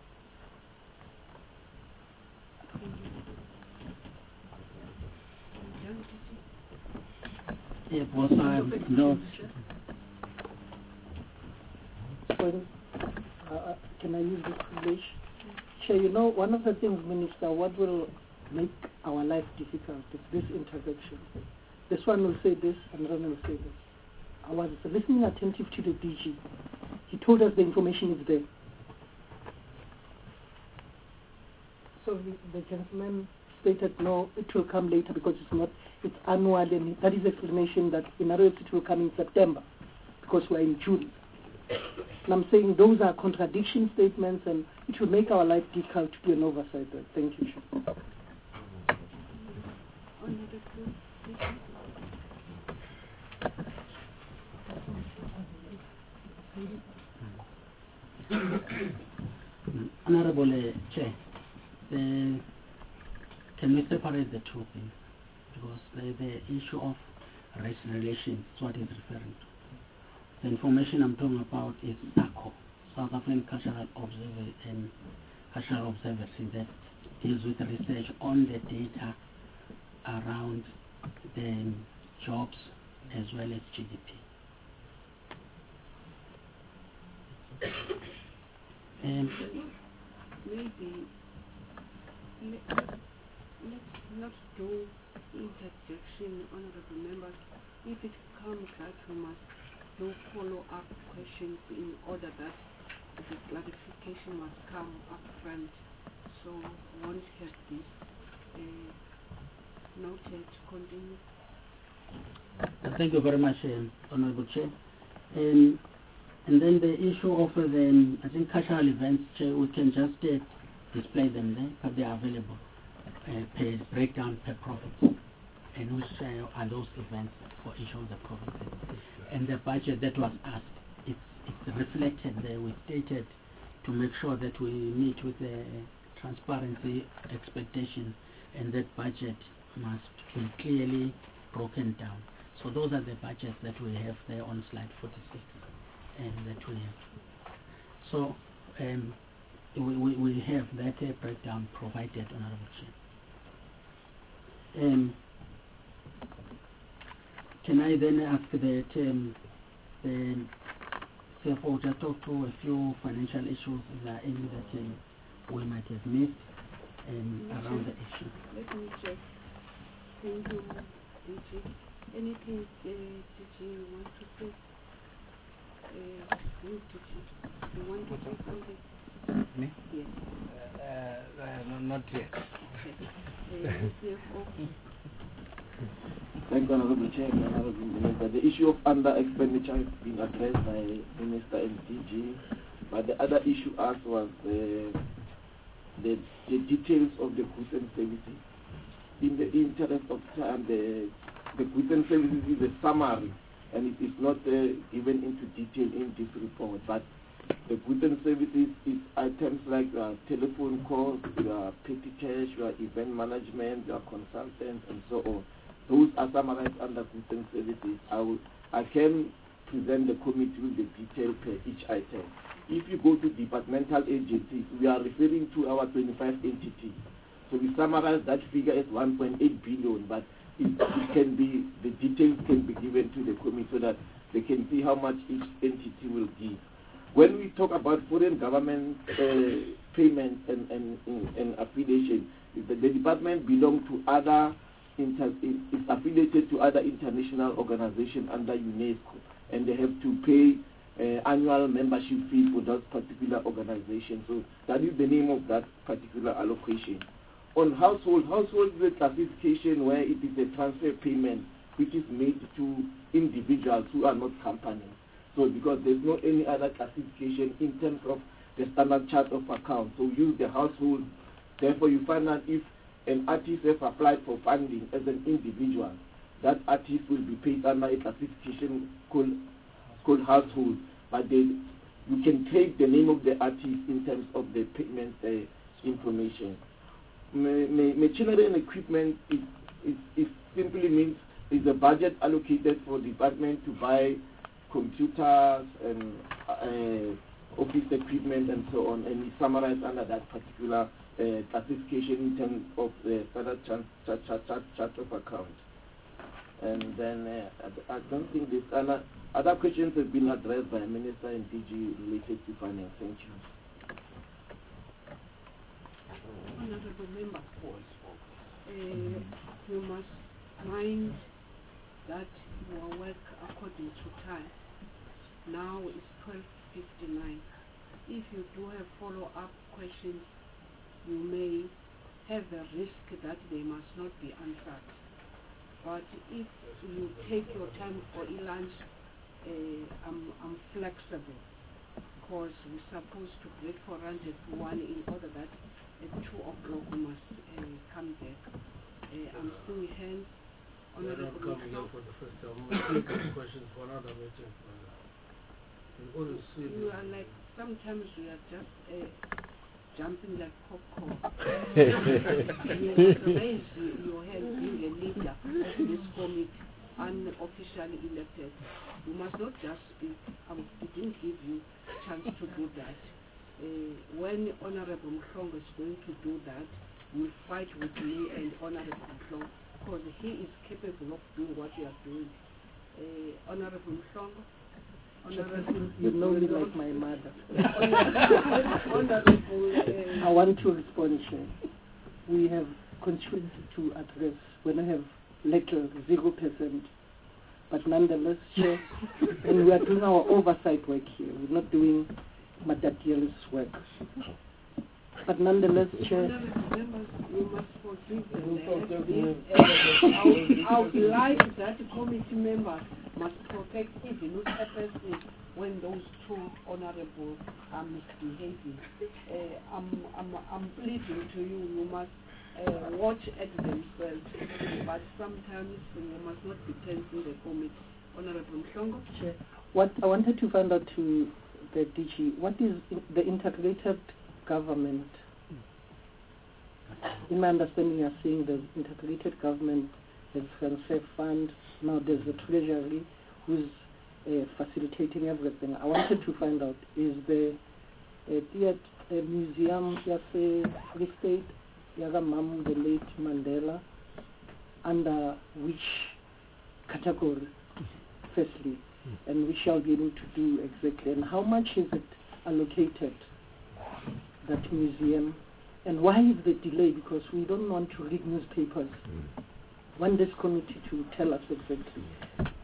Yeah, boss, um, no. When, uh, can I use this privilege? Chair, you know, one of the things, Minister, what will make our life difficult is this interjection. This one will say this, another one will say this. I was listening attentive to the D G. He told us the information is there. So the, the gentleman stated, no, it will come later because it's not, it's annual, and that is the explanation that in other words it will come in September because we're in June. And I'm saying those are contradiction statements, and it will make our life difficult to do an oversight there. Thank you, Chair. Honorable uh, Chair, the, can we separate the two things? Because the, the issue of race relations is what is referring to. The information I'm talking about is SACO, South African Cultural Observer and Cultural Observatory, that deals with research on the data around the jobs as well as G D P. Um, Maybe let, let's not do interjection, honorable members. If it comes that we must do follow-up questions in order that the clarification must come up front. So won't have this uh, noted. Continue. Thank you very much, um, Honorable Chair. Um, and then the issue of uh, the, um, I think, cultural events, Chair, we can just uh, display them there because they are available, uh, per breakdown per province, and which uh, are those events for each of the provinces. And the budget that was asked, it's, it's reflected there. We stated to make sure that we meet with the transparency expectations, and that budget must be clearly broken down. So those are the budgets that we have there on slide forty-six, and that we have. So um, we, we, we have that uh, breakdown provided, Honorable Chair. Um, can I then ask that um, the C F O to talk to a few financial issues, if there are any that um, we might have missed um, around the issue? Let me check. Thank you, D G. Anything, uh, D G, you want to say? Uh, you you want to say something? Me? Yes. Uh, uh, no, not yet. Uh, C F O. Thank you, Honorable Chair, Honorable Minister. The issue of under expenditure has been addressed by Minister and D G, but the other issue asked was uh, the, the details of the goods and services. In the interest of time, the, the goods and services is a summary, and it is not uh, given into detail in this report. But the goods and services is items like uh, telephone calls, your petty cash, your event management, your consultants, and so on. Those are summarized under goods and services. I, will, I can present the committee with the detail per each item. If you go to departmental agencies, we are referring to our twenty-five entities. So we summarize that figure as one point eight billion, but it, it can be, the details can be given to the committee so that they can see how much each entity will give. When we talk about foreign government uh, payments and, and, and affiliation, the, the department belongs to other, inter, is affiliated to other international organizations under UNESCO, and they have to pay uh, annual membership fee for that particular organization. So that is the name of that particular allocation. On household, household is a classification where it is a transfer payment which is made to individuals who are not companies. So because there's no any other classification in terms of the standard chart of account. So we use the household. Therefore you find out if an artist has applied for funding as an individual, that artist will be paid under a classification called, called household. But then you can take the name of the artist in terms of the payment uh, information. Machinery and equipment is, is, is simply means is a budget allocated for the department to buy computers and uh, office equipment and so on, and it's summarized under that particular uh, classification in terms of the standard chart, chart, chart, chart, chart of account. And then uh, I, I don't think this other, other questions have been addressed by Minister and D G related to finance. Thank you. Honorable Member, uh, you must mind that your work according to time. Now it's twelve fifty-nine. If you do have follow-up questions, you may have the risk that they must not be answered. But if you take your time for e-lunch, uh, I'm, I'm flexible, because we're supposed to break for lunch at one in order that at two o'clock we must uh, come back. Uh, I'm still hands. Honorable coming here for the first time. I'm taking questions for another meeting. You are like, sometimes we are just uh, jumping like popcorn. You raise your hand being a leader of this committee, unofficially elected. You must not just speak. I didn't give you a chance to do that. Uh, when Honorable Mhlongo is going to do that, you will fight with me and Honorable Mhlongo, because he is capable of doing what you are doing. Uh, Honorable Mhlongo, Honorable, you know me like my mother. Honorable, uh, I want to respond, Chair. We have constituency to address when I have little zero percent, but nonetheless, Chair, and we are doing our oversight work here. We're not doing materialist work. But nonetheless, Chair, members, you must forgive them. I would like that committee members must protect even newspapers when those two honorable are misbehaving. Uh, I'm, I'm, I'm pleading to you, you must uh, watch at themselves, but sometimes you must not be tense in the committee. Honorable Mhlongo? Chair, what I wanted to find out to the D G, what is the integrated government? In my understanding, you are saying the integrated government has transfer fund. Now there's the treasury who's uh, facilitating everything. I wanted to find out, is the uh, theater, uh, museum, yes, Free State, Yaga Mam, the late Mandela, under which category, firstly, and we shall be able to do exactly, and how much is it allocated, that museum, and why is the delay? Because we don't want to read newspapers. Want this committee to tell us exactly.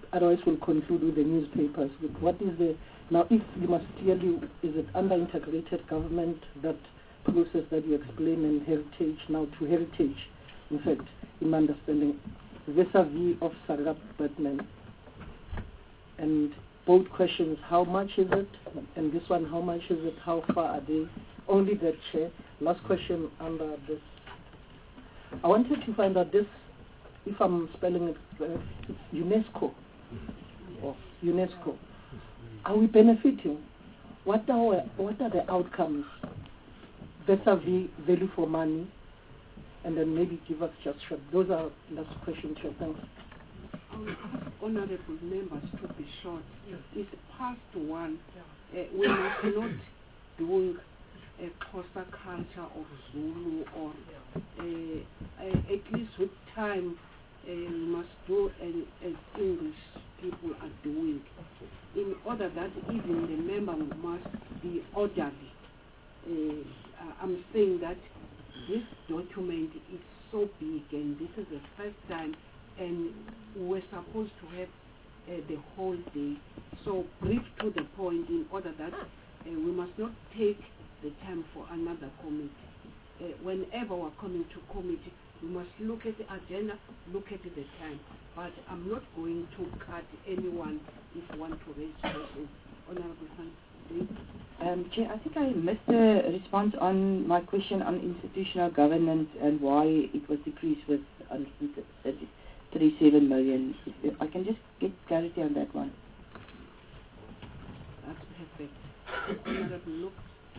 otherwise we'll conclude with the newspapers. With what is the, now if you must clearly, is it under integrated government, that process that you explain in heritage, now to heritage, in fact, in my understanding, vis-a-vis of Sarab Batman. And both questions, how much is it? And this one, how much is it? How far are they? Only that, Chair. Last question under this. I wanted to find out this, if I'm spelling it, uh, it's UNESCO. Or UNESCO. Are we benefiting? What are, what are the outcomes? Vis-a-vis value for money, and then maybe give us just short. Those are last questions. Thanks. I will ask honorable members to be short. It's past one. Uh, we must not do a Xhosa culture of Zulu, or uh, uh, at least with time uh, we must do an, as English people are doing, in order that even the member must be orderly. Uh, I'm saying that this document is so big, and this is the first time, and we're supposed to have uh, the whole day. So brief to the point, in order that uh, we must not take the time for another committee. Uh, whenever we're coming to committee, we must look at the agenda, look at the time. But I'm not going to cut anyone if want to raise questions. Honorable San, please. Um, Chair, I think I missed a response on my question on institutional governance and why it was decreased with one hundred thirty-seven million. If I can just get clarity on that one. That's perfect. Honorable Luke.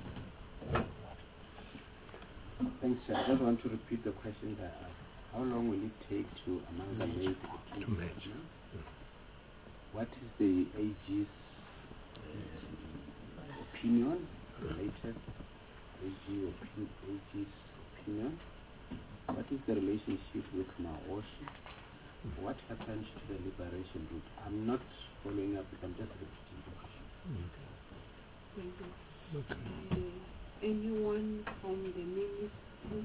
Thanks, Chair. I just want to repeat the question that I asked. How long will it take to amalgamate the two measures? What is the A G's uh, opinion, the latest A G opi A G's opinion? What is the relationship with Maoshi? What happened to the liberation route? I'm not following up, but I'm just repeating the question. Thank you. Okay. Uh, anyone from the ministry?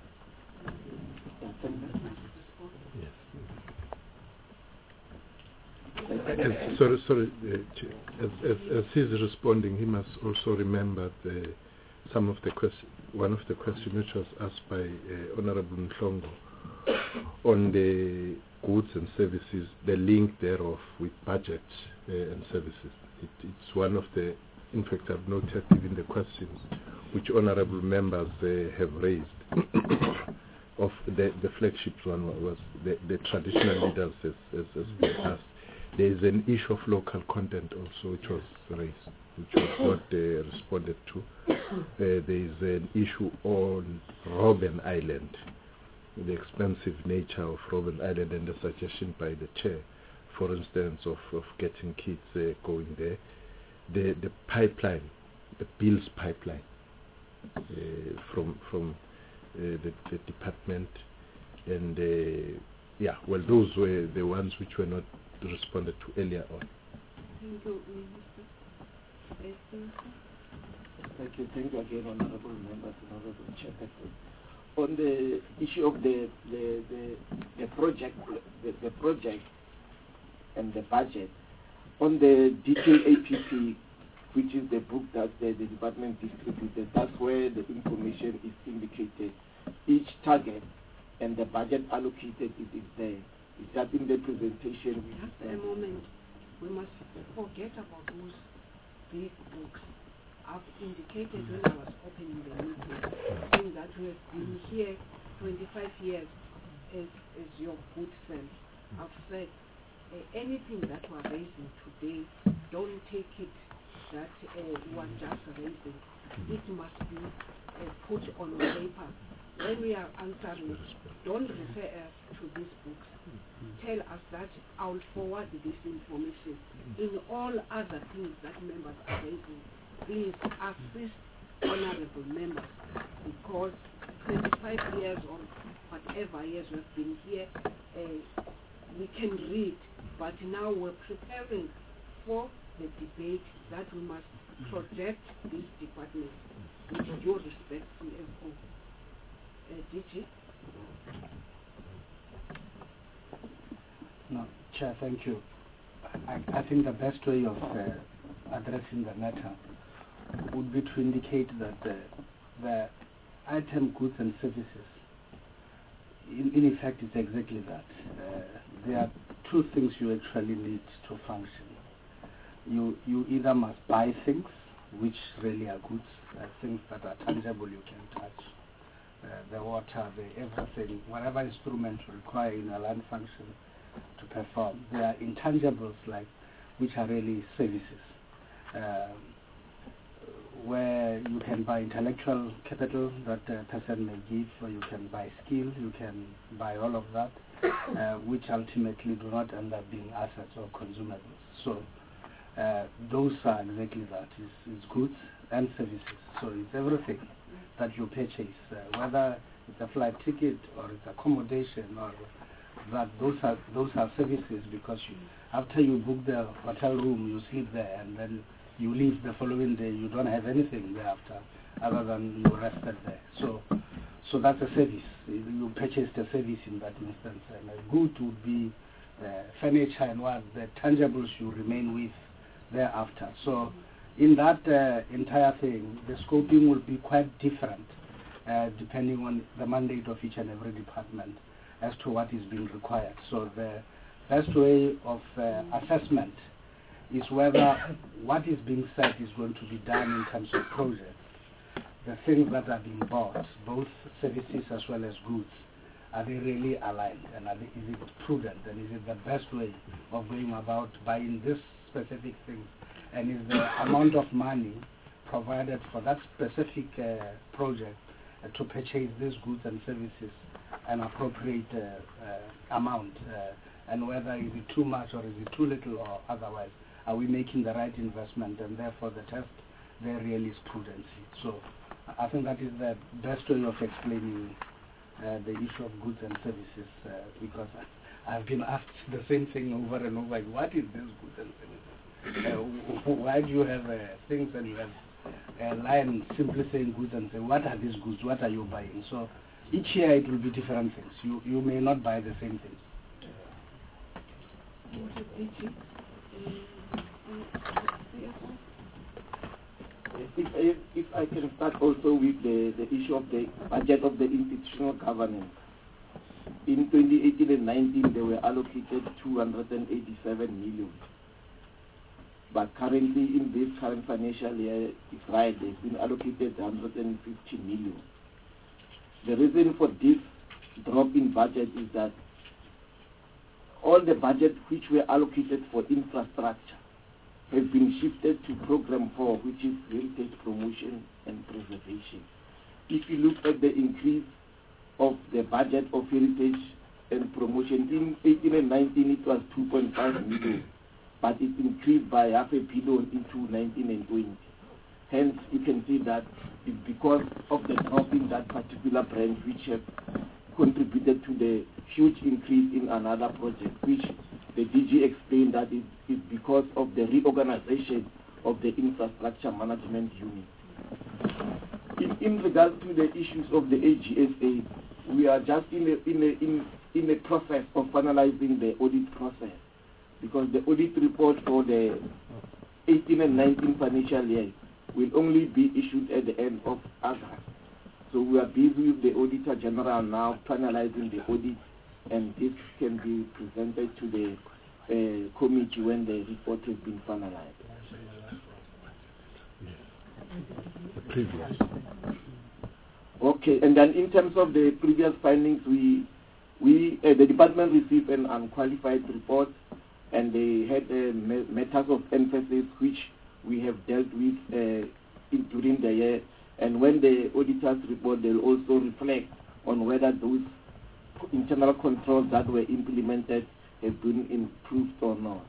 As, sorry, sorry. Uh, as, as, as he's responding, he must also remember the, some of the question, one of the questions which was asked by uh, Honorable Nhlongo on the goods and services, the link thereof with budget uh, and services. It, it's one of the, in fact, I've noted even the questions which honorable members uh, have raised. Of the, the flagship one was the, the traditional leaders as, as, as been asked. There is an issue of local content also which was raised, which was not uh, responded to. Uh, there is an issue on Robben Island, the expensive nature of Robben Island and the suggestion by the chair, for instance, of, of getting kids uh, going there. The, the pipeline, the bills pipeline uh, from, from Uh, the, the department, and uh, yeah, well, those were the ones which were not responded to earlier on. Thank you, Minister. Thank you, thank you again, honorable members, honorable chairperson. On the issue of the the, the, the project, the, the project and the budget, on the detailed A P P, which is the book that the, the department distributed, that's where the information is indicated. Each target and the budget allocated, it is there. Is that in the presentation? Just a moment. We must forget about those big books. I've indicated when I was opening the meeting, saying that we have been here twenty-five years as, as your good friend. I've said uh, anything that we're raising today, don't take it that uh, you are just raising. It must be uh, put on paper. When we are answering, don't refer us to these books. Tell us that I'll forward this information. In all other things that members are raising, please assist honorable members, because twenty-five years or whatever years we've been here, uh, we can read, but now we're preparing for the debate that we must project this department with due respect, C F O. Uh, D G? No, Chair, thank you. I, I think the best way of uh, addressing the matter would be to indicate that uh, the item, goods and services, in, in effect, is exactly that. Uh, there are two things you actually need to function. You, you either must buy things, which really are goods, uh, things that are tangible you can touch, uh, the water, the everything, whatever instrument you require in a land function to perform. There are intangibles, like, which are really services, uh, where you can buy intellectual capital that a person may give, or you can buy skill, you can buy all of that, uh, which ultimately do not end up being assets or consumables. So uh, those are exactly that, is, is goods and services. So it's everything that you purchase, uh, whether it's a flight ticket or it's accommodation, or that those are those are services, because you, after you book the hotel room, you sleep there, and then you leave the following day, you don't have anything thereafter other than you rested there. So so that's a service. You purchased a service in that instance. And a good would be uh, furniture and what the tangibles you remain with thereafter. So in that uh, entire thing, the scoping will be quite different uh, depending on the mandate of each and every department as to what is being required. So the best way of uh, assessment is whether what is being said is going to be done in terms of projects. The things that are being bought, both services as well as goods, are they really aligned, and are they, is it prudent, and is it the best way of going about buying this specific thing, and is the amount of money provided for that specific uh, project uh, to purchase these goods and services an appropriate uh, uh, amount, uh, and whether is it too much or is it too little or otherwise. Are we making the right investment, and therefore the test there really is prudency. So I think that is the best way of explaining uh, the issue of goods and services, uh, because I, I've been asked the same thing over and over, like, what is this goods and services? Uh, why do you have uh, things and you have a line simply saying goods and say, what are these goods, what are you buying? So each year it will be different things. You, you may not buy the same things. If, if, if I can start also with the, the issue of the budget of the institutional governance. In twenty eighteen and nineteen, they were allocated two hundred eighty-seven million. But currently, in this current financial year, it's right, they've been allocated one hundred fifty million. The reason for this drop in budget is that all the budget which were allocated for infrastructure have been shifted to program four, which is heritage promotion and preservation. If you look at the increase of the budget of heritage and promotion, in eighteen and nineteen it was two point five million, but it increased by half a billion into nineteen and twenty. Hence, you can see that it's because of the drop in that particular branch which have contributed to the huge increase in another project, which the D G explained that it is because of the reorganization of the infrastructure management unit. In, in regard to the issues of the A G S A, we are just in a, in a, in, in a process of finalizing the audit process, because the audit report for the eighteen and nineteen financial year will only be issued at the end of August. So we are busy with the Auditor General now finalizing the audit, and this can be presented to the uh, committee when the report has been finalized. Previous. Okay, and then in terms of the previous findings, we, we uh, the department received an unqualified report, and they had uh, matters of emphasis which we have dealt with uh, in, during the year. And when the auditors report, they'll also reflect on whether those internal controls that were implemented have been improved or not.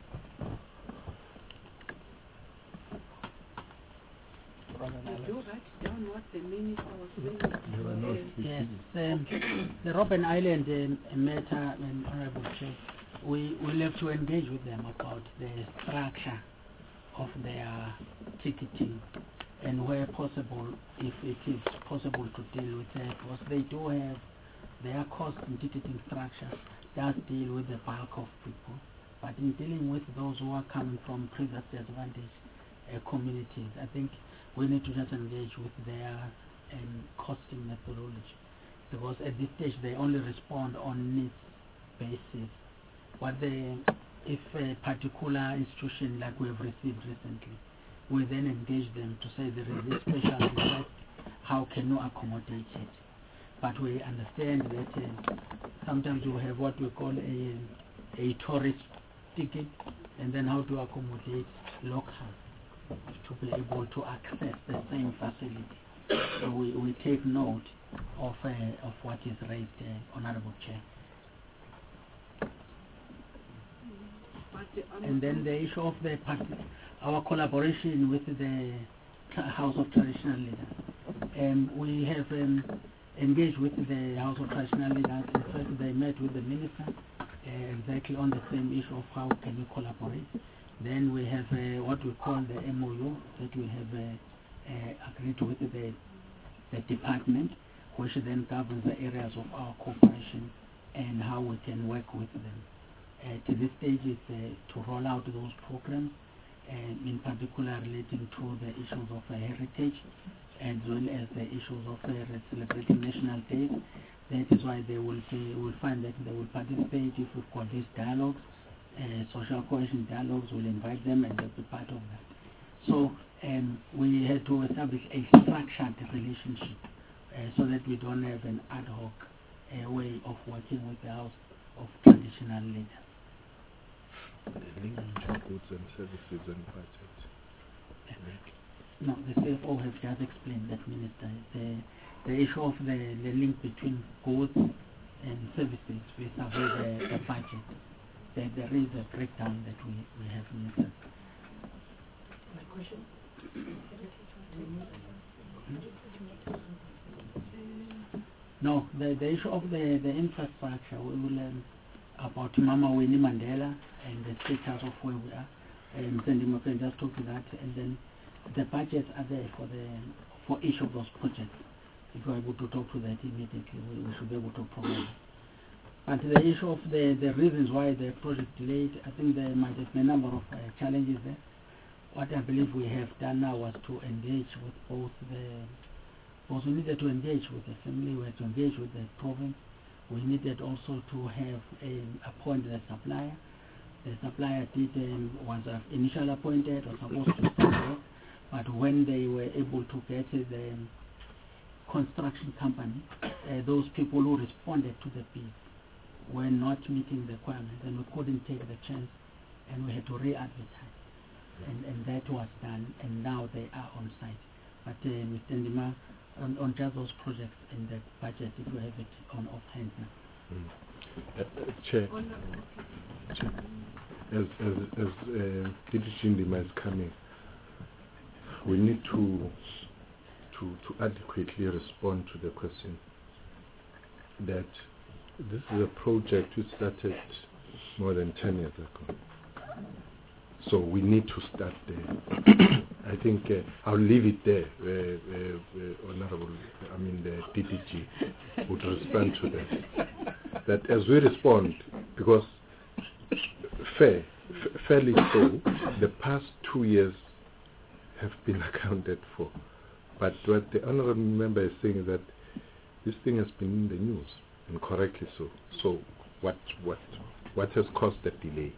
Did you write down what the minister was saying? Yes, um, the Robben Island um, matter, um, Honorable Chair, we will have to engage with them about the structure of their ticketing, and where possible, if it is possible to deal with that, because they do have their cost in ticketing structure does deal with the bulk of people, But in dealing with those who are coming from previous disadvantaged uh, communities, I think we need to just engage with their um, costing methodology, because at this stage they only respond on needs basis. What they, if a particular institution like we have received recently, we then engage them to say there is this special request, how can you accommodate it? But we understand that uh, sometimes you have what we call a, a tourist ticket, and then how to accommodate locals to be able to access the same facility. So we, we take note of, uh, of what is raised, uh, Honorable Chair. And then the issue of the party, our collaboration with the House of Traditional Leaders. Um, we have um, engaged with the House of Traditional Leaders. In fact, they met with the Minister uh, exactly on the same issue of how can we collaborate. Then we have uh, what we call the M O U that we have uh, uh, agreed with the, the department, which then governs the areas of our cooperation and how we can work with them. Uh, to this stage is uh, to roll out those programs, uh, in particular relating to the issues of uh, heritage, as well as the issues of uh, celebrating national days. That is why they will say, will find that they will participate if we've got these dialogues, uh, social cohesion dialogues, we'll invite them and they'll be part of that. So um, we had to establish a structured relationship uh, so that we don't have an ad hoc uh, way of working with the House of Traditional Leaders. The link to goods and services and budget. No, the C F O have just explained that, Minister. The, the issue of the, the link between goods and services vis-a-vis the, the budget. There, there is a breakdown that we, we have in the My question? No, the, the issue of the, the infrastructure, we will learn about Mama Winnie Mandela and the status of where we are. And then we can just talk to that, and then the budgets are there for the for each of those projects. If we're able to talk to that immediately, we, we should be able to provide it. But the issue of the, the reasons why the project delayed, I think there might have been a number of uh, challenges there. What I believe we have done now was to engage with both the, both we needed to engage with the family, we had to engage with the province. We needed also to have a, appoint the supplier. The supplier did, um, was uh, initially appointed, was supposed to start work, but when they were able to get uh, the construction company, uh, those people who responded to the bid were not meeting the requirements, and we couldn't take the chance, and we had to re-advertise. And, and that was done, and now they are on site. But uh, Mister Ndima, on, on just those projects in the budget, if you have it on offhand now. Mm. Uh, uh, Chair, Chair, as, as, as uh, D D G Ndima is coming, we need to, to, to adequately respond to the question that this is a project we started more than ten years ago. So we need to start there. I think uh, I'll leave it there. Uh, uh, uh, Honorable, I mean the D D G would respond to that. That as we respond, because fair, f fairly so, the past two years have been accounted for. But what the Honorable Member is saying is that this thing has been in the news, and correctly so. So what, what, what has caused the delay?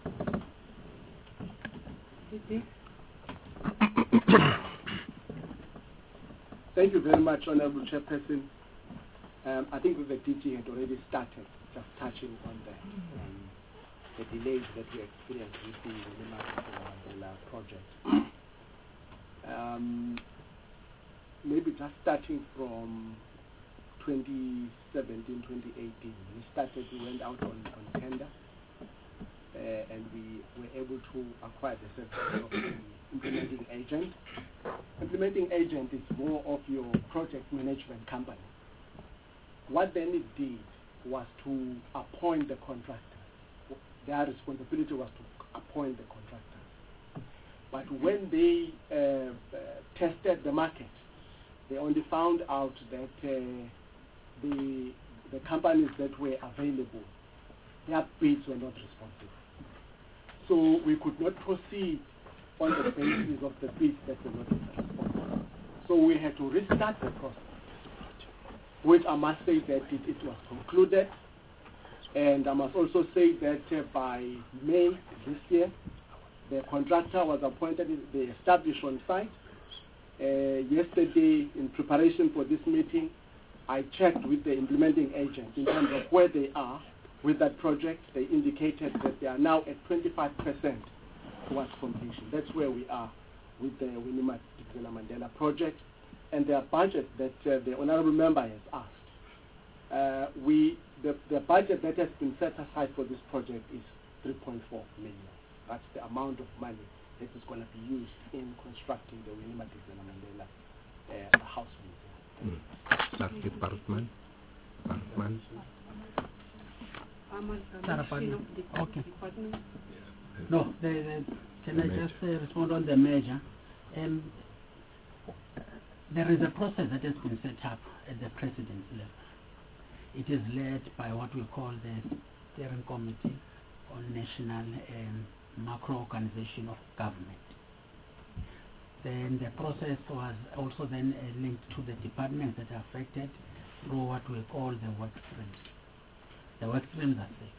Thank you very much, Honorable Chairperson. Um, I think the D G had already started just touching on the, um, the delays that we experienced with the Mandela project. Um, maybe just starting from twenty seventeen, twenty eighteen, we started, we went out on, on tender, uh, and we were able to acquire the services of the implementing agent. Implementing agent is more of your project management company. What then it did was to appoint the contractor. Their responsibility was to appoint the contractor. But when they uh, uh, tested the market, they only found out that uh, the the companies that were available, their bids were not responsive. So we could not proceed on the basis of the bids that were not successful. So we had to restart the process, which I must say that it, it was concluded. And I must also say that uh, by May this year, the contractor was appointed, they established on site. Uh, yesterday, in preparation for this meeting, I checked with the implementing agent in terms of where they are with that project. They indicated that they are now at twenty-five percent towards completion. That's where we are with the Winnie Madikizela Mandela project. And their budget that uh, the honorable member has asked, uh, we the, the budget that has been set aside for this project is three point four million. That's the amount of money that is going to be used in constructing the Winnie Madikizela Mandela uh, House Museum. Mm. That department, department. Okay. No, the, the, can I just uh, respond on the measure? Um, there is a process that has been set up at the president's level. It is led by what we call the Steering Committee on National um, Macro Organization of Government. Then the process was also then uh, linked to the departments that are affected through what we call the work streams. The work streams are six.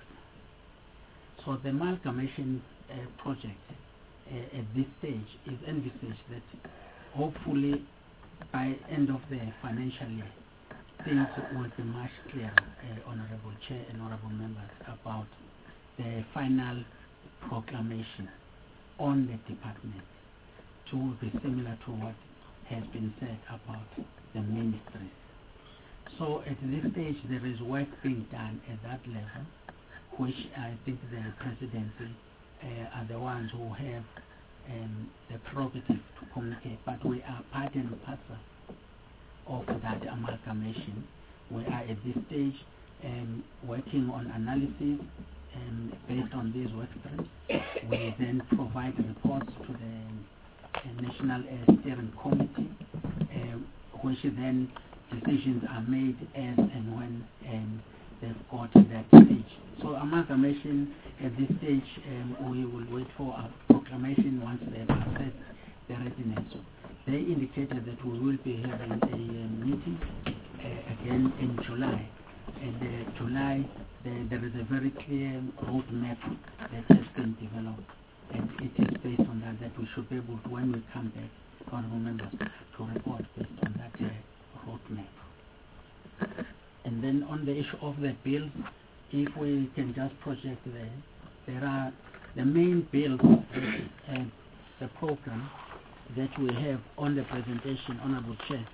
So the amalgamation uh, project uh, at this stage is envisaged that hopefully by end of the financial year things will be much clearer, uh, Honorable Chair and Honorable Members, about the final proclamation on the department to be similar to what has been said about the ministries. So at this stage there is work being done at that level, which I think the presidency uh, are the ones who have um, the prerogative to communicate, but we are part and parcel of that amalgamation. We are at this stage um, working on analysis um, based on these work streams. We then provide reports to the uh, National uh, Steering Committee, uh, which then decisions are made as and when um, they've got to that stage. So amalgamation at this stage, um, we will wait for a proclamation once they've assessed the readiness. So they indicated that we will be having a uh, meeting uh, again in July. And uh, July, the, there is a very clear roadmap that has been developed. And it is based on that that we should be able to, when we come back, honorable members, to report based on that uh, roadmap. And then on the issue of the bills, if we can just project there, there are the main bills, uh, the program that we have on the presentation, Honorable Chair.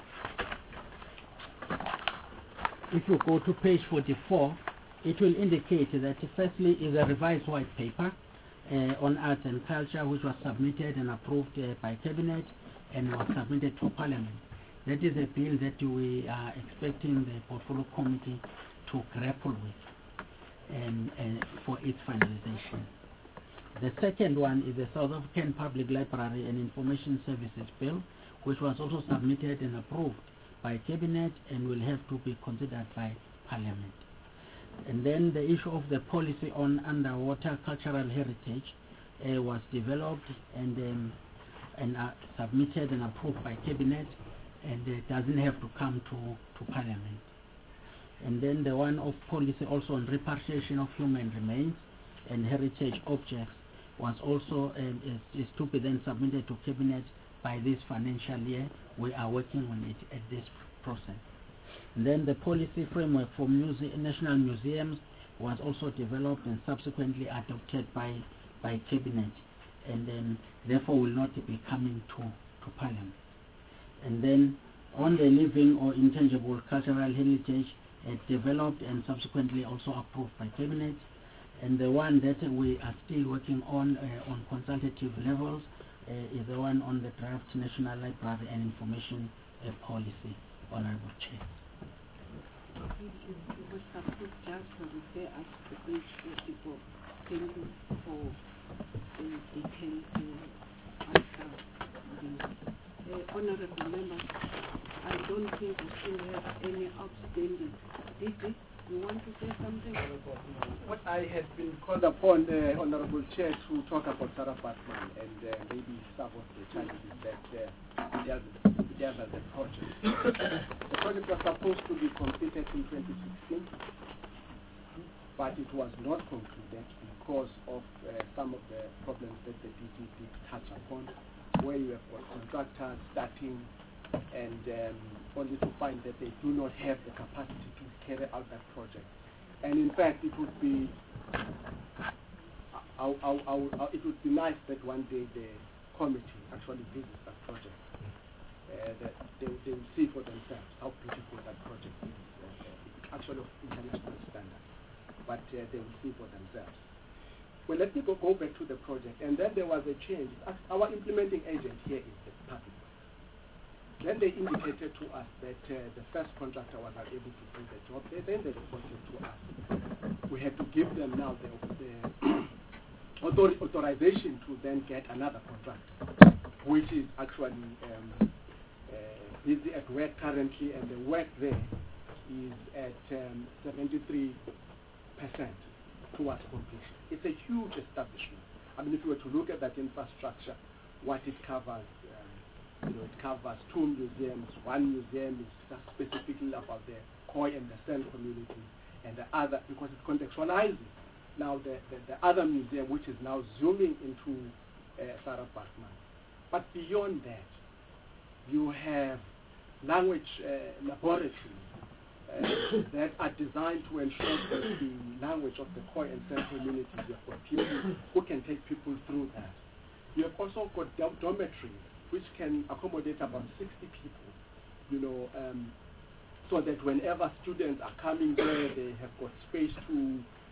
If you go to page forty-four, it will indicate that firstly is a revised white paper uh, on arts and culture, which was submitted and approved uh, by Cabinet and was submitted to Parliament. That is a bill that we are expecting the Portfolio Committee to grapple with and, and for its finalization. The second one is the South African Public Library and Information Services Bill, which was also submitted and approved by Cabinet and will have to be considered by Parliament. And then the issue of the policy on underwater cultural heritage uh, was developed and, um, and uh, submitted and approved by Cabinet, and it doesn't have to come to, to Parliament. And then the one of policy also on repatriation of human remains and heritage objects was also um, is, is to be then submitted to Cabinet by this financial year. We are working on it at this process. And then the policy framework for muse national museums was also developed and subsequently adopted by, by Cabinet, and then therefore will not be coming to, to Parliament. And then on the living or intangible cultural heritage, uh, developed and subsequently also approved by Cabinet. And the one that we are still working on uh, on consultative levels uh, is the one on the draft National Library and Information uh, Policy, Honorable Chair. Thank you. You were supposed just to refer us to page forty-four. Thank you for the detailed uh, answer. Uh, honorable members, I don't think we still have any outstanding. Did we? you want to say something? What I had been called upon, the uh, Honorable Chair, to talk about Sarah Batman and uh, maybe some of the challenges that uh, there are the project. The project was supposed to be completed in twenty sixteen, but it was not concluded because of uh, some of the problems that the D G did touch upon, where you have got contractors starting and um, only to find that they do not have the capacity to carry out that project. And in fact, it would be I, I, I, I, it would be nice that one day the committee actually visits that project. Uh, that they, they will see for themselves how beautiful that project is. Uh, it's actually of international standards, but uh, they will see for themselves. Well, let me go, go back to the project. And then there was a change. Our implementing agent here is the public. Then they indicated to us that uh, the first contractor was not able to do the job. They, then they reported to us. We had to give them now the, the author authorization to then get another contractor, which is actually um, uh, busy at work currently, and the work there is at um, seventy-three percent towards completion. It's a huge establishment. I mean, if you were to look at that infrastructure, what it covers, You know, it covers two museums. One museum is just specifically about the Khoi and the San community, and the other, because it contextualizes now the, the, the other museum, which is now zooming into uh, Sarah Batman. But beyond that, you have language uh, laboratories uh, that are designed to ensure that the language of the Khoi and San communities, you have got people who can take people through that. You have also got dormitories which can accommodate about sixty people, you know, um, so that whenever students are coming there, they have got space to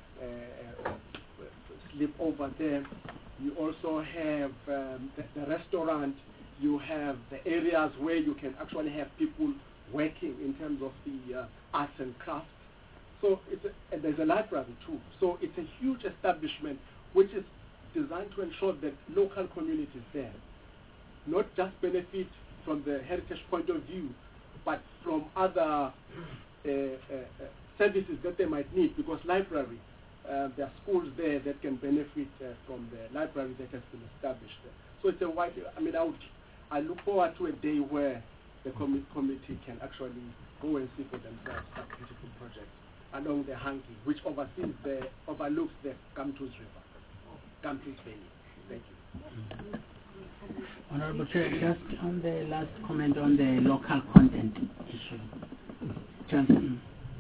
uh, sleep over there. You also have um, the, the restaurant. You have the areas where you can actually have people working in terms of the uh, arts and crafts. So it's a, and there's a library too. So it's a huge establishment which is designed to ensure that local communities there not just benefit from the heritage point of view, but from other uh, uh, uh, services that they might need, because library, uh, there are schools there that can benefit uh, from the library that has been established there. So it's a wide, I mean, I, would, I look forward to a day where the com committee can actually go and see for themselves that beautiful project along the Hangi, which oversees the, overlooks the Gamtus River, Gamtus Valley. Thank you. Honorable Chair, just on the last comment on the local content issue. Johnson.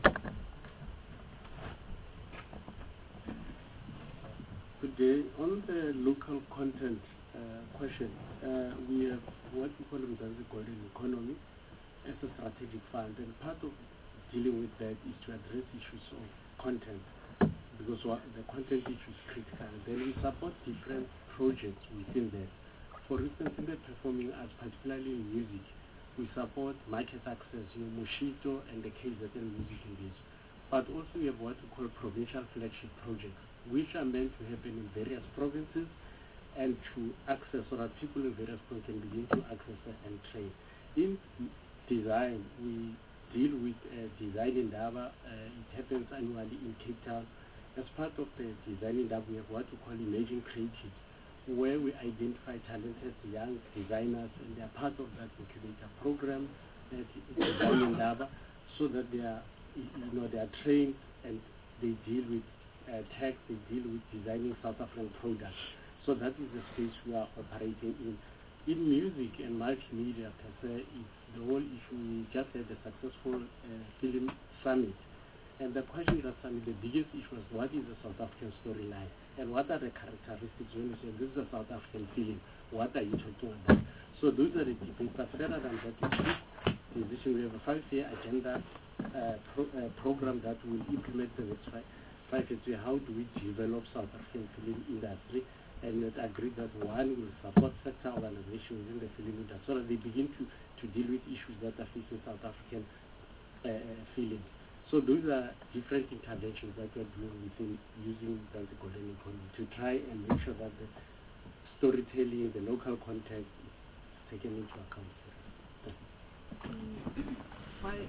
Good day. On the local content uh, question, uh, we have what we call the golden economy as a strategic fund, and part of dealing with that is to address issues of content, because what, the content issue is critical. Then we support different projects within that. For instance, in the performing arts, particularly in music, we support market access, you know, Moshito and the K Z N music in this. But also we have what we call provincial flagship projects, which are meant to happen in various provinces and to access, so that people in various provinces can begin to access and train. In design, we deal with uh, Design Indaba. Uh, it happens annually in Cape Town. As part of the Design Indaba, we have what we call Emerging Creatives, where we identify talented young designers, and they are part of that incubator program at Design Indaba, so that they are, you know, they are trained and they deal with uh, tech, they deal with designing South African products. So that is the space we are operating in. In music and multimedia per se, it's the whole issue. We just had a successful uh, film summit, and the question that summit, the biggest issue was what is the South African storyline? And what are the characteristics when you say this is a South African film? What are you talking about? So those are the debates. But further than that, we we have a five-year agenda uh, pro, uh, program that will implement the next five, five years. How do we develop South African film industry? And we agreed that one will support sector organizations within the film industry so that they begin to, to deal with issues that are facing South African uh, films. So those are different interventions that we're doing within using the golden economy to try and make sure that the storytelling, the local context is taken into account. Mm,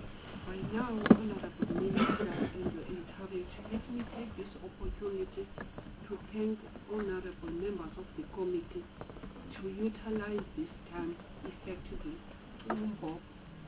by now, Honorable Minister and your entourage, let me take this opportunity to thank honorable members of the committee to utilize this time effectively. Bob,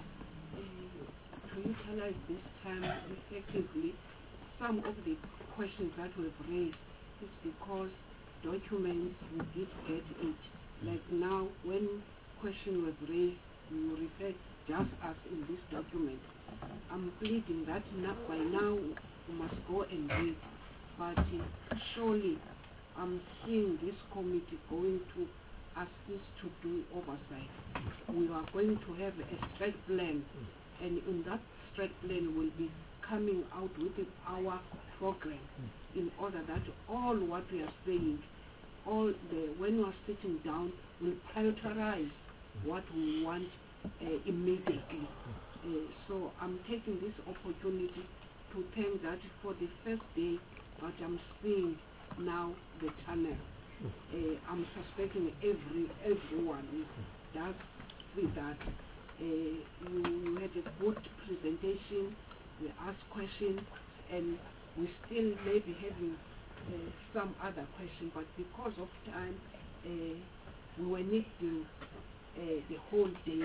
uh, to utilize this time effectively. Some of the questions that we've raised is because documents we did get it. Like now, when question was raised, we refer just as in this document. I'm pleading that not by now we must go and read, but uh, surely I'm seeing this committee going to assist to do oversight. We are going to have a straight plan, and in that straight plan will be coming out with our program in order that all what we are saying, all the when we are sitting down, will prioritize what we want uh, immediately. Uh, so I'm taking this opportunity to thank that for the first day, but I'm seeing now the channel. Uh, I'm suspecting every everyone does see that. Uh, you, you had a good presentation, we asked questions, and we still may be having uh, some other questions, but because of time, uh, we were needing uh, the whole day.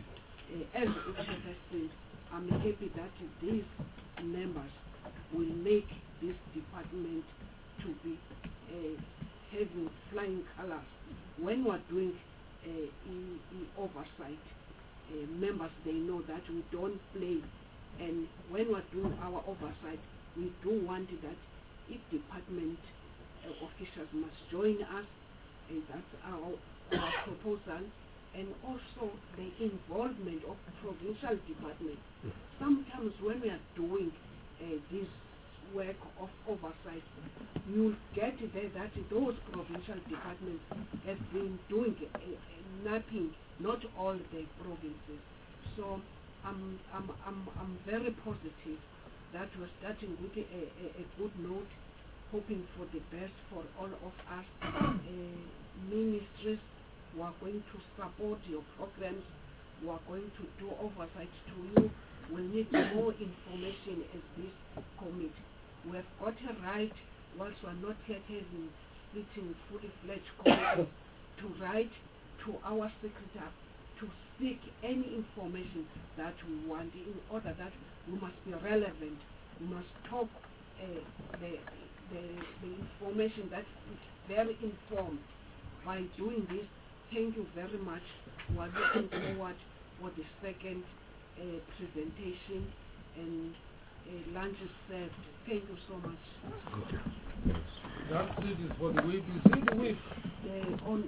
Uh, as a chairperson, I'm happy that these members will make this department to be uh, having flying colors. When we're doing uh, e e oversight, uh, members, they know that we don't play. And when we're doing our oversight, we do want that if department uh, officials must join us, uh, that's our, our proposal, and also the involvement of provincial departments. Sometimes when we are doing uh, this work of oversight, you'll get there that those provincial departments have been doing uh, uh, nothing, not all the provinces. So I'm, I'm, I'm, I'm very positive that we're starting with a, a, a good note, hoping for the best for all of us. Uh, ministries who are going to support your programs, who are going to do oversight to you, will need more information as this committee. We have got a right, whilst we are not yet having sitting fully fledged committees, to write to our secretary to seek any information that we want in order that we must be relevant. We must talk uh, the, the, the information that is very informed. By doing this, thank you very much. We are looking forward for the second uh, presentation, and uh, lunch is served. Thank you so much. Okay. That seat is for the whip. You see the whip? Uh, on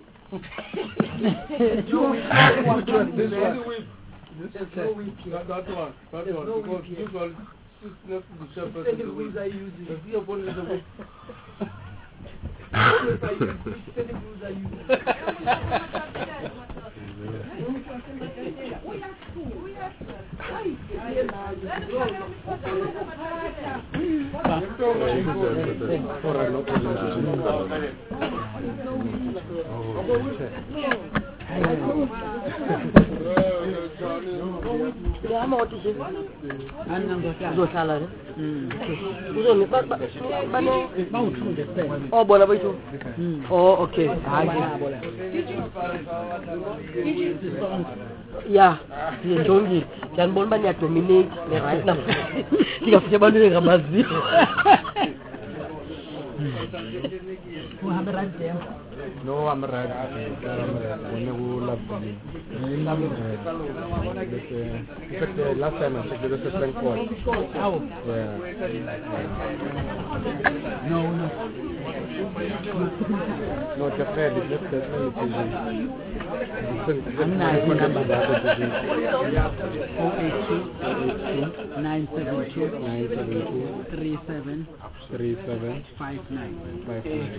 no, which one? This one. This There's okay. no whip here. That, that one. That There's one. no Because whip here. this one sits next to the shepherd. Which rules are you using? The fear upon the whip. Which rules are you using? Oh, bona baithu. Oh, okay. Yeah, ngiyajongile. Ngiyanibona uba niyadominate ne-right now. Ndingafike ebantwini engamaziyo. Uhamba right there. No, I'm right. I'm right. When you love me. In fact, the last time I checked, there was a strength point. Oh. Yeah. No, no. No, definitely. Let's definitely. I'm not number. oh eight two, nine seven two, three seven, three seven, five nine. five nine.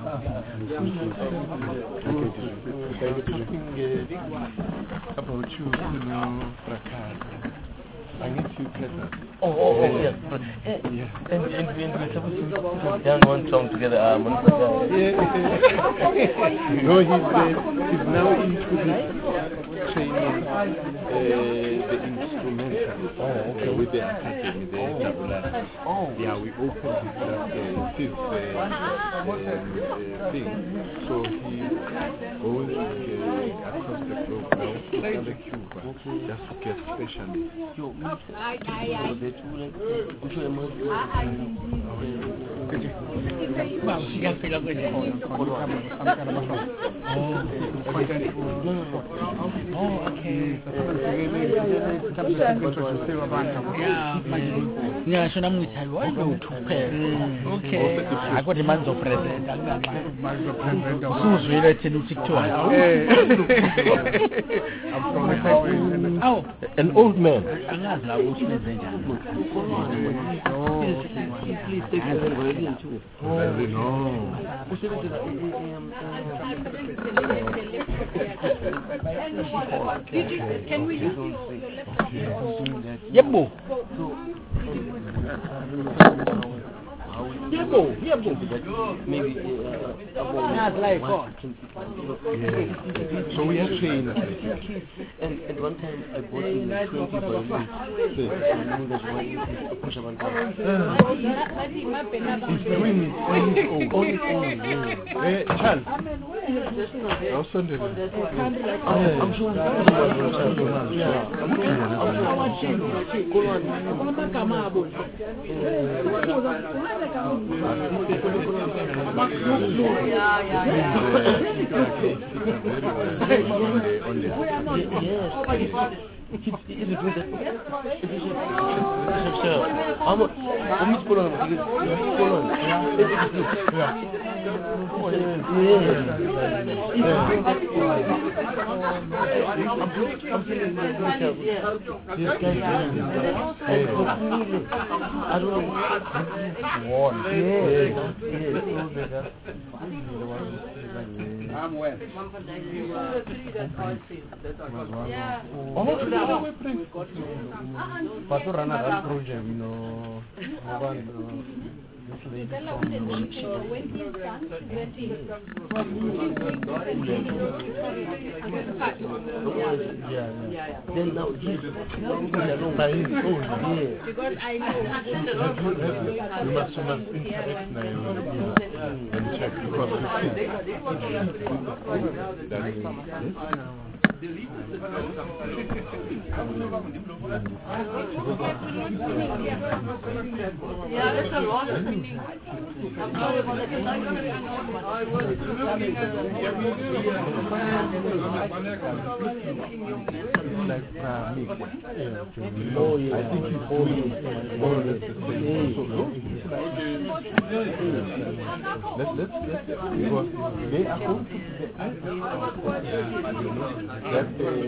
Thank you. About you, you know, Prakar. I need two letters. Oh, oh, oh, yes. But, uh, yeah. And, and, and we're supposed to put down one song together. Um, yeah. No, he's, uh, he's now into the train. the instrumental oh, okay. uh, with the academy, the oh. oh. Yeah, we opened it last uh, fifth uh, uh, uh, thing. So he goes uh, across the globe now to Sale Cuba just to get specialists. Oh, okay. Yeah, so I'm with you. I know to pay. Okay. I got the man's of president. Who's related to TikTok? Oh, an old man. Did you, can we use your, your laptop? Yep. Yebo, yebo. Maybe uh, not like God. Yeah. So we have trainers. And at one time I bought in twenty violins. He's doing it on his own. On his own. Hey, Charles. I'll send it. I'm sure I'm well. But to run a project, you know, this lady yeah, yeah. Then now he's because I know you must, you must interact now and check because yeah, that's a lot of meaning. like uh, me. Oh, yeah. I think it's all more or less the same. Let's let's let's because they are going to that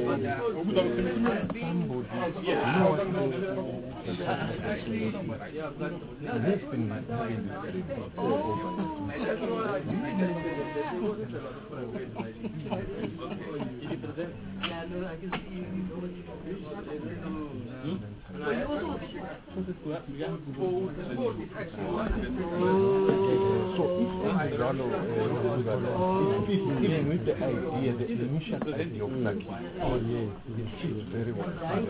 even with the idea, the initial idea of Lucky, oh yes, it's very well.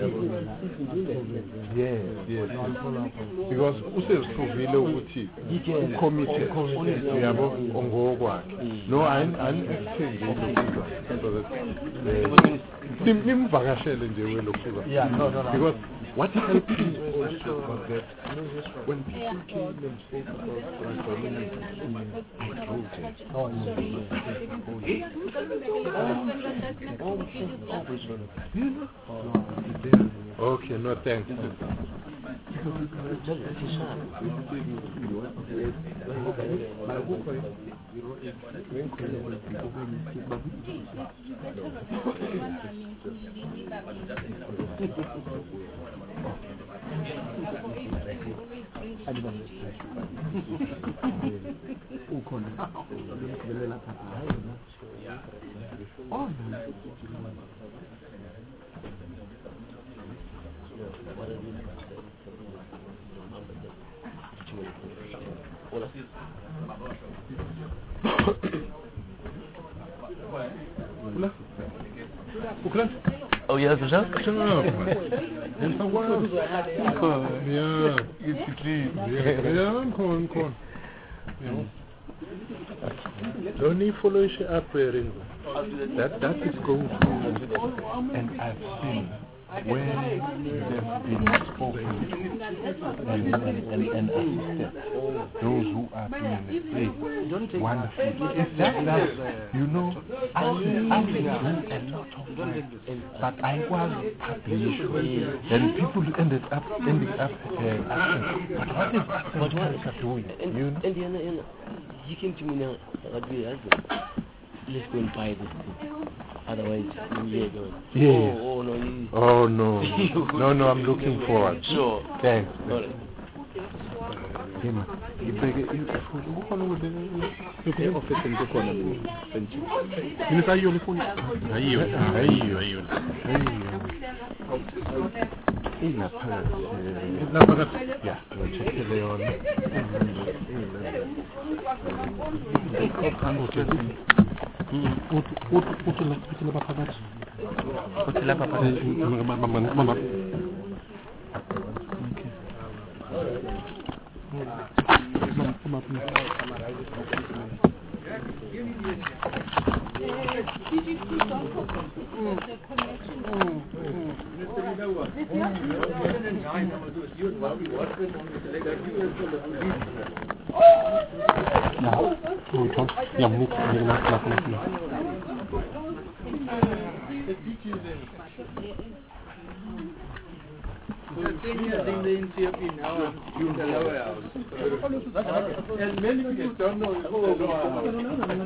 Yes, yes. Because usezivile ukuthi committee yabo ongokwakhe. No, I'm extending so that nimvakashele nje welokhuza. Yeah, no, no, no. Because what helped me also was that when people came and spoke about transforming okay, no thanks. Uklan? Oh, yeah, for sure? Shut up. And for what else? Yeah. It's clean. Yeah, yeah, I'm calling, calling. You know? Don't you follow your up wearing? That, that is going to. And I've seen where they've been spoken and, and, and assisted those who are doing it. Hey, wonderful. It's just that, you know, I've been doing a lot of work, but I was published, and people ended up ending up uh, asking, but what is Aston Culture doing? You know? And, and, and he came to me now, let's go and buy this thing. Otherwise, we're going. Yes. Oh, oh, no. You, oh, no. no, no, I'm looking forward. Sure. Thanks. All right. Him. You beg it. You office in the corner. You know, you phone. Ayo, ayo, ayo. In a purse. Yeah, we'll check it on. Utila papagat. Utila papagat. Mama, mama. And many people don't know the lower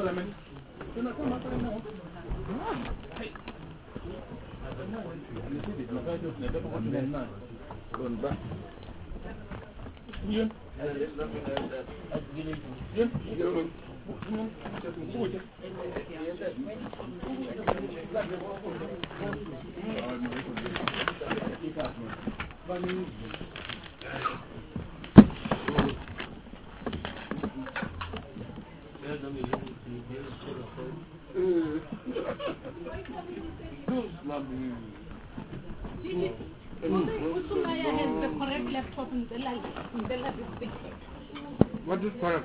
Usumaya has the correct laptop in the light. What is correct?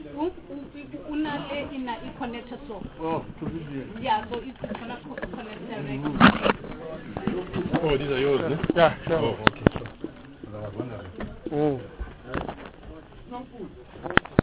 Unale ina I connected so. Oh, to this yeah, so it's gonna connect direct. Oh, these are yours, eh? Yeah, sure. Oh, okay. So, I was wondering. Oh.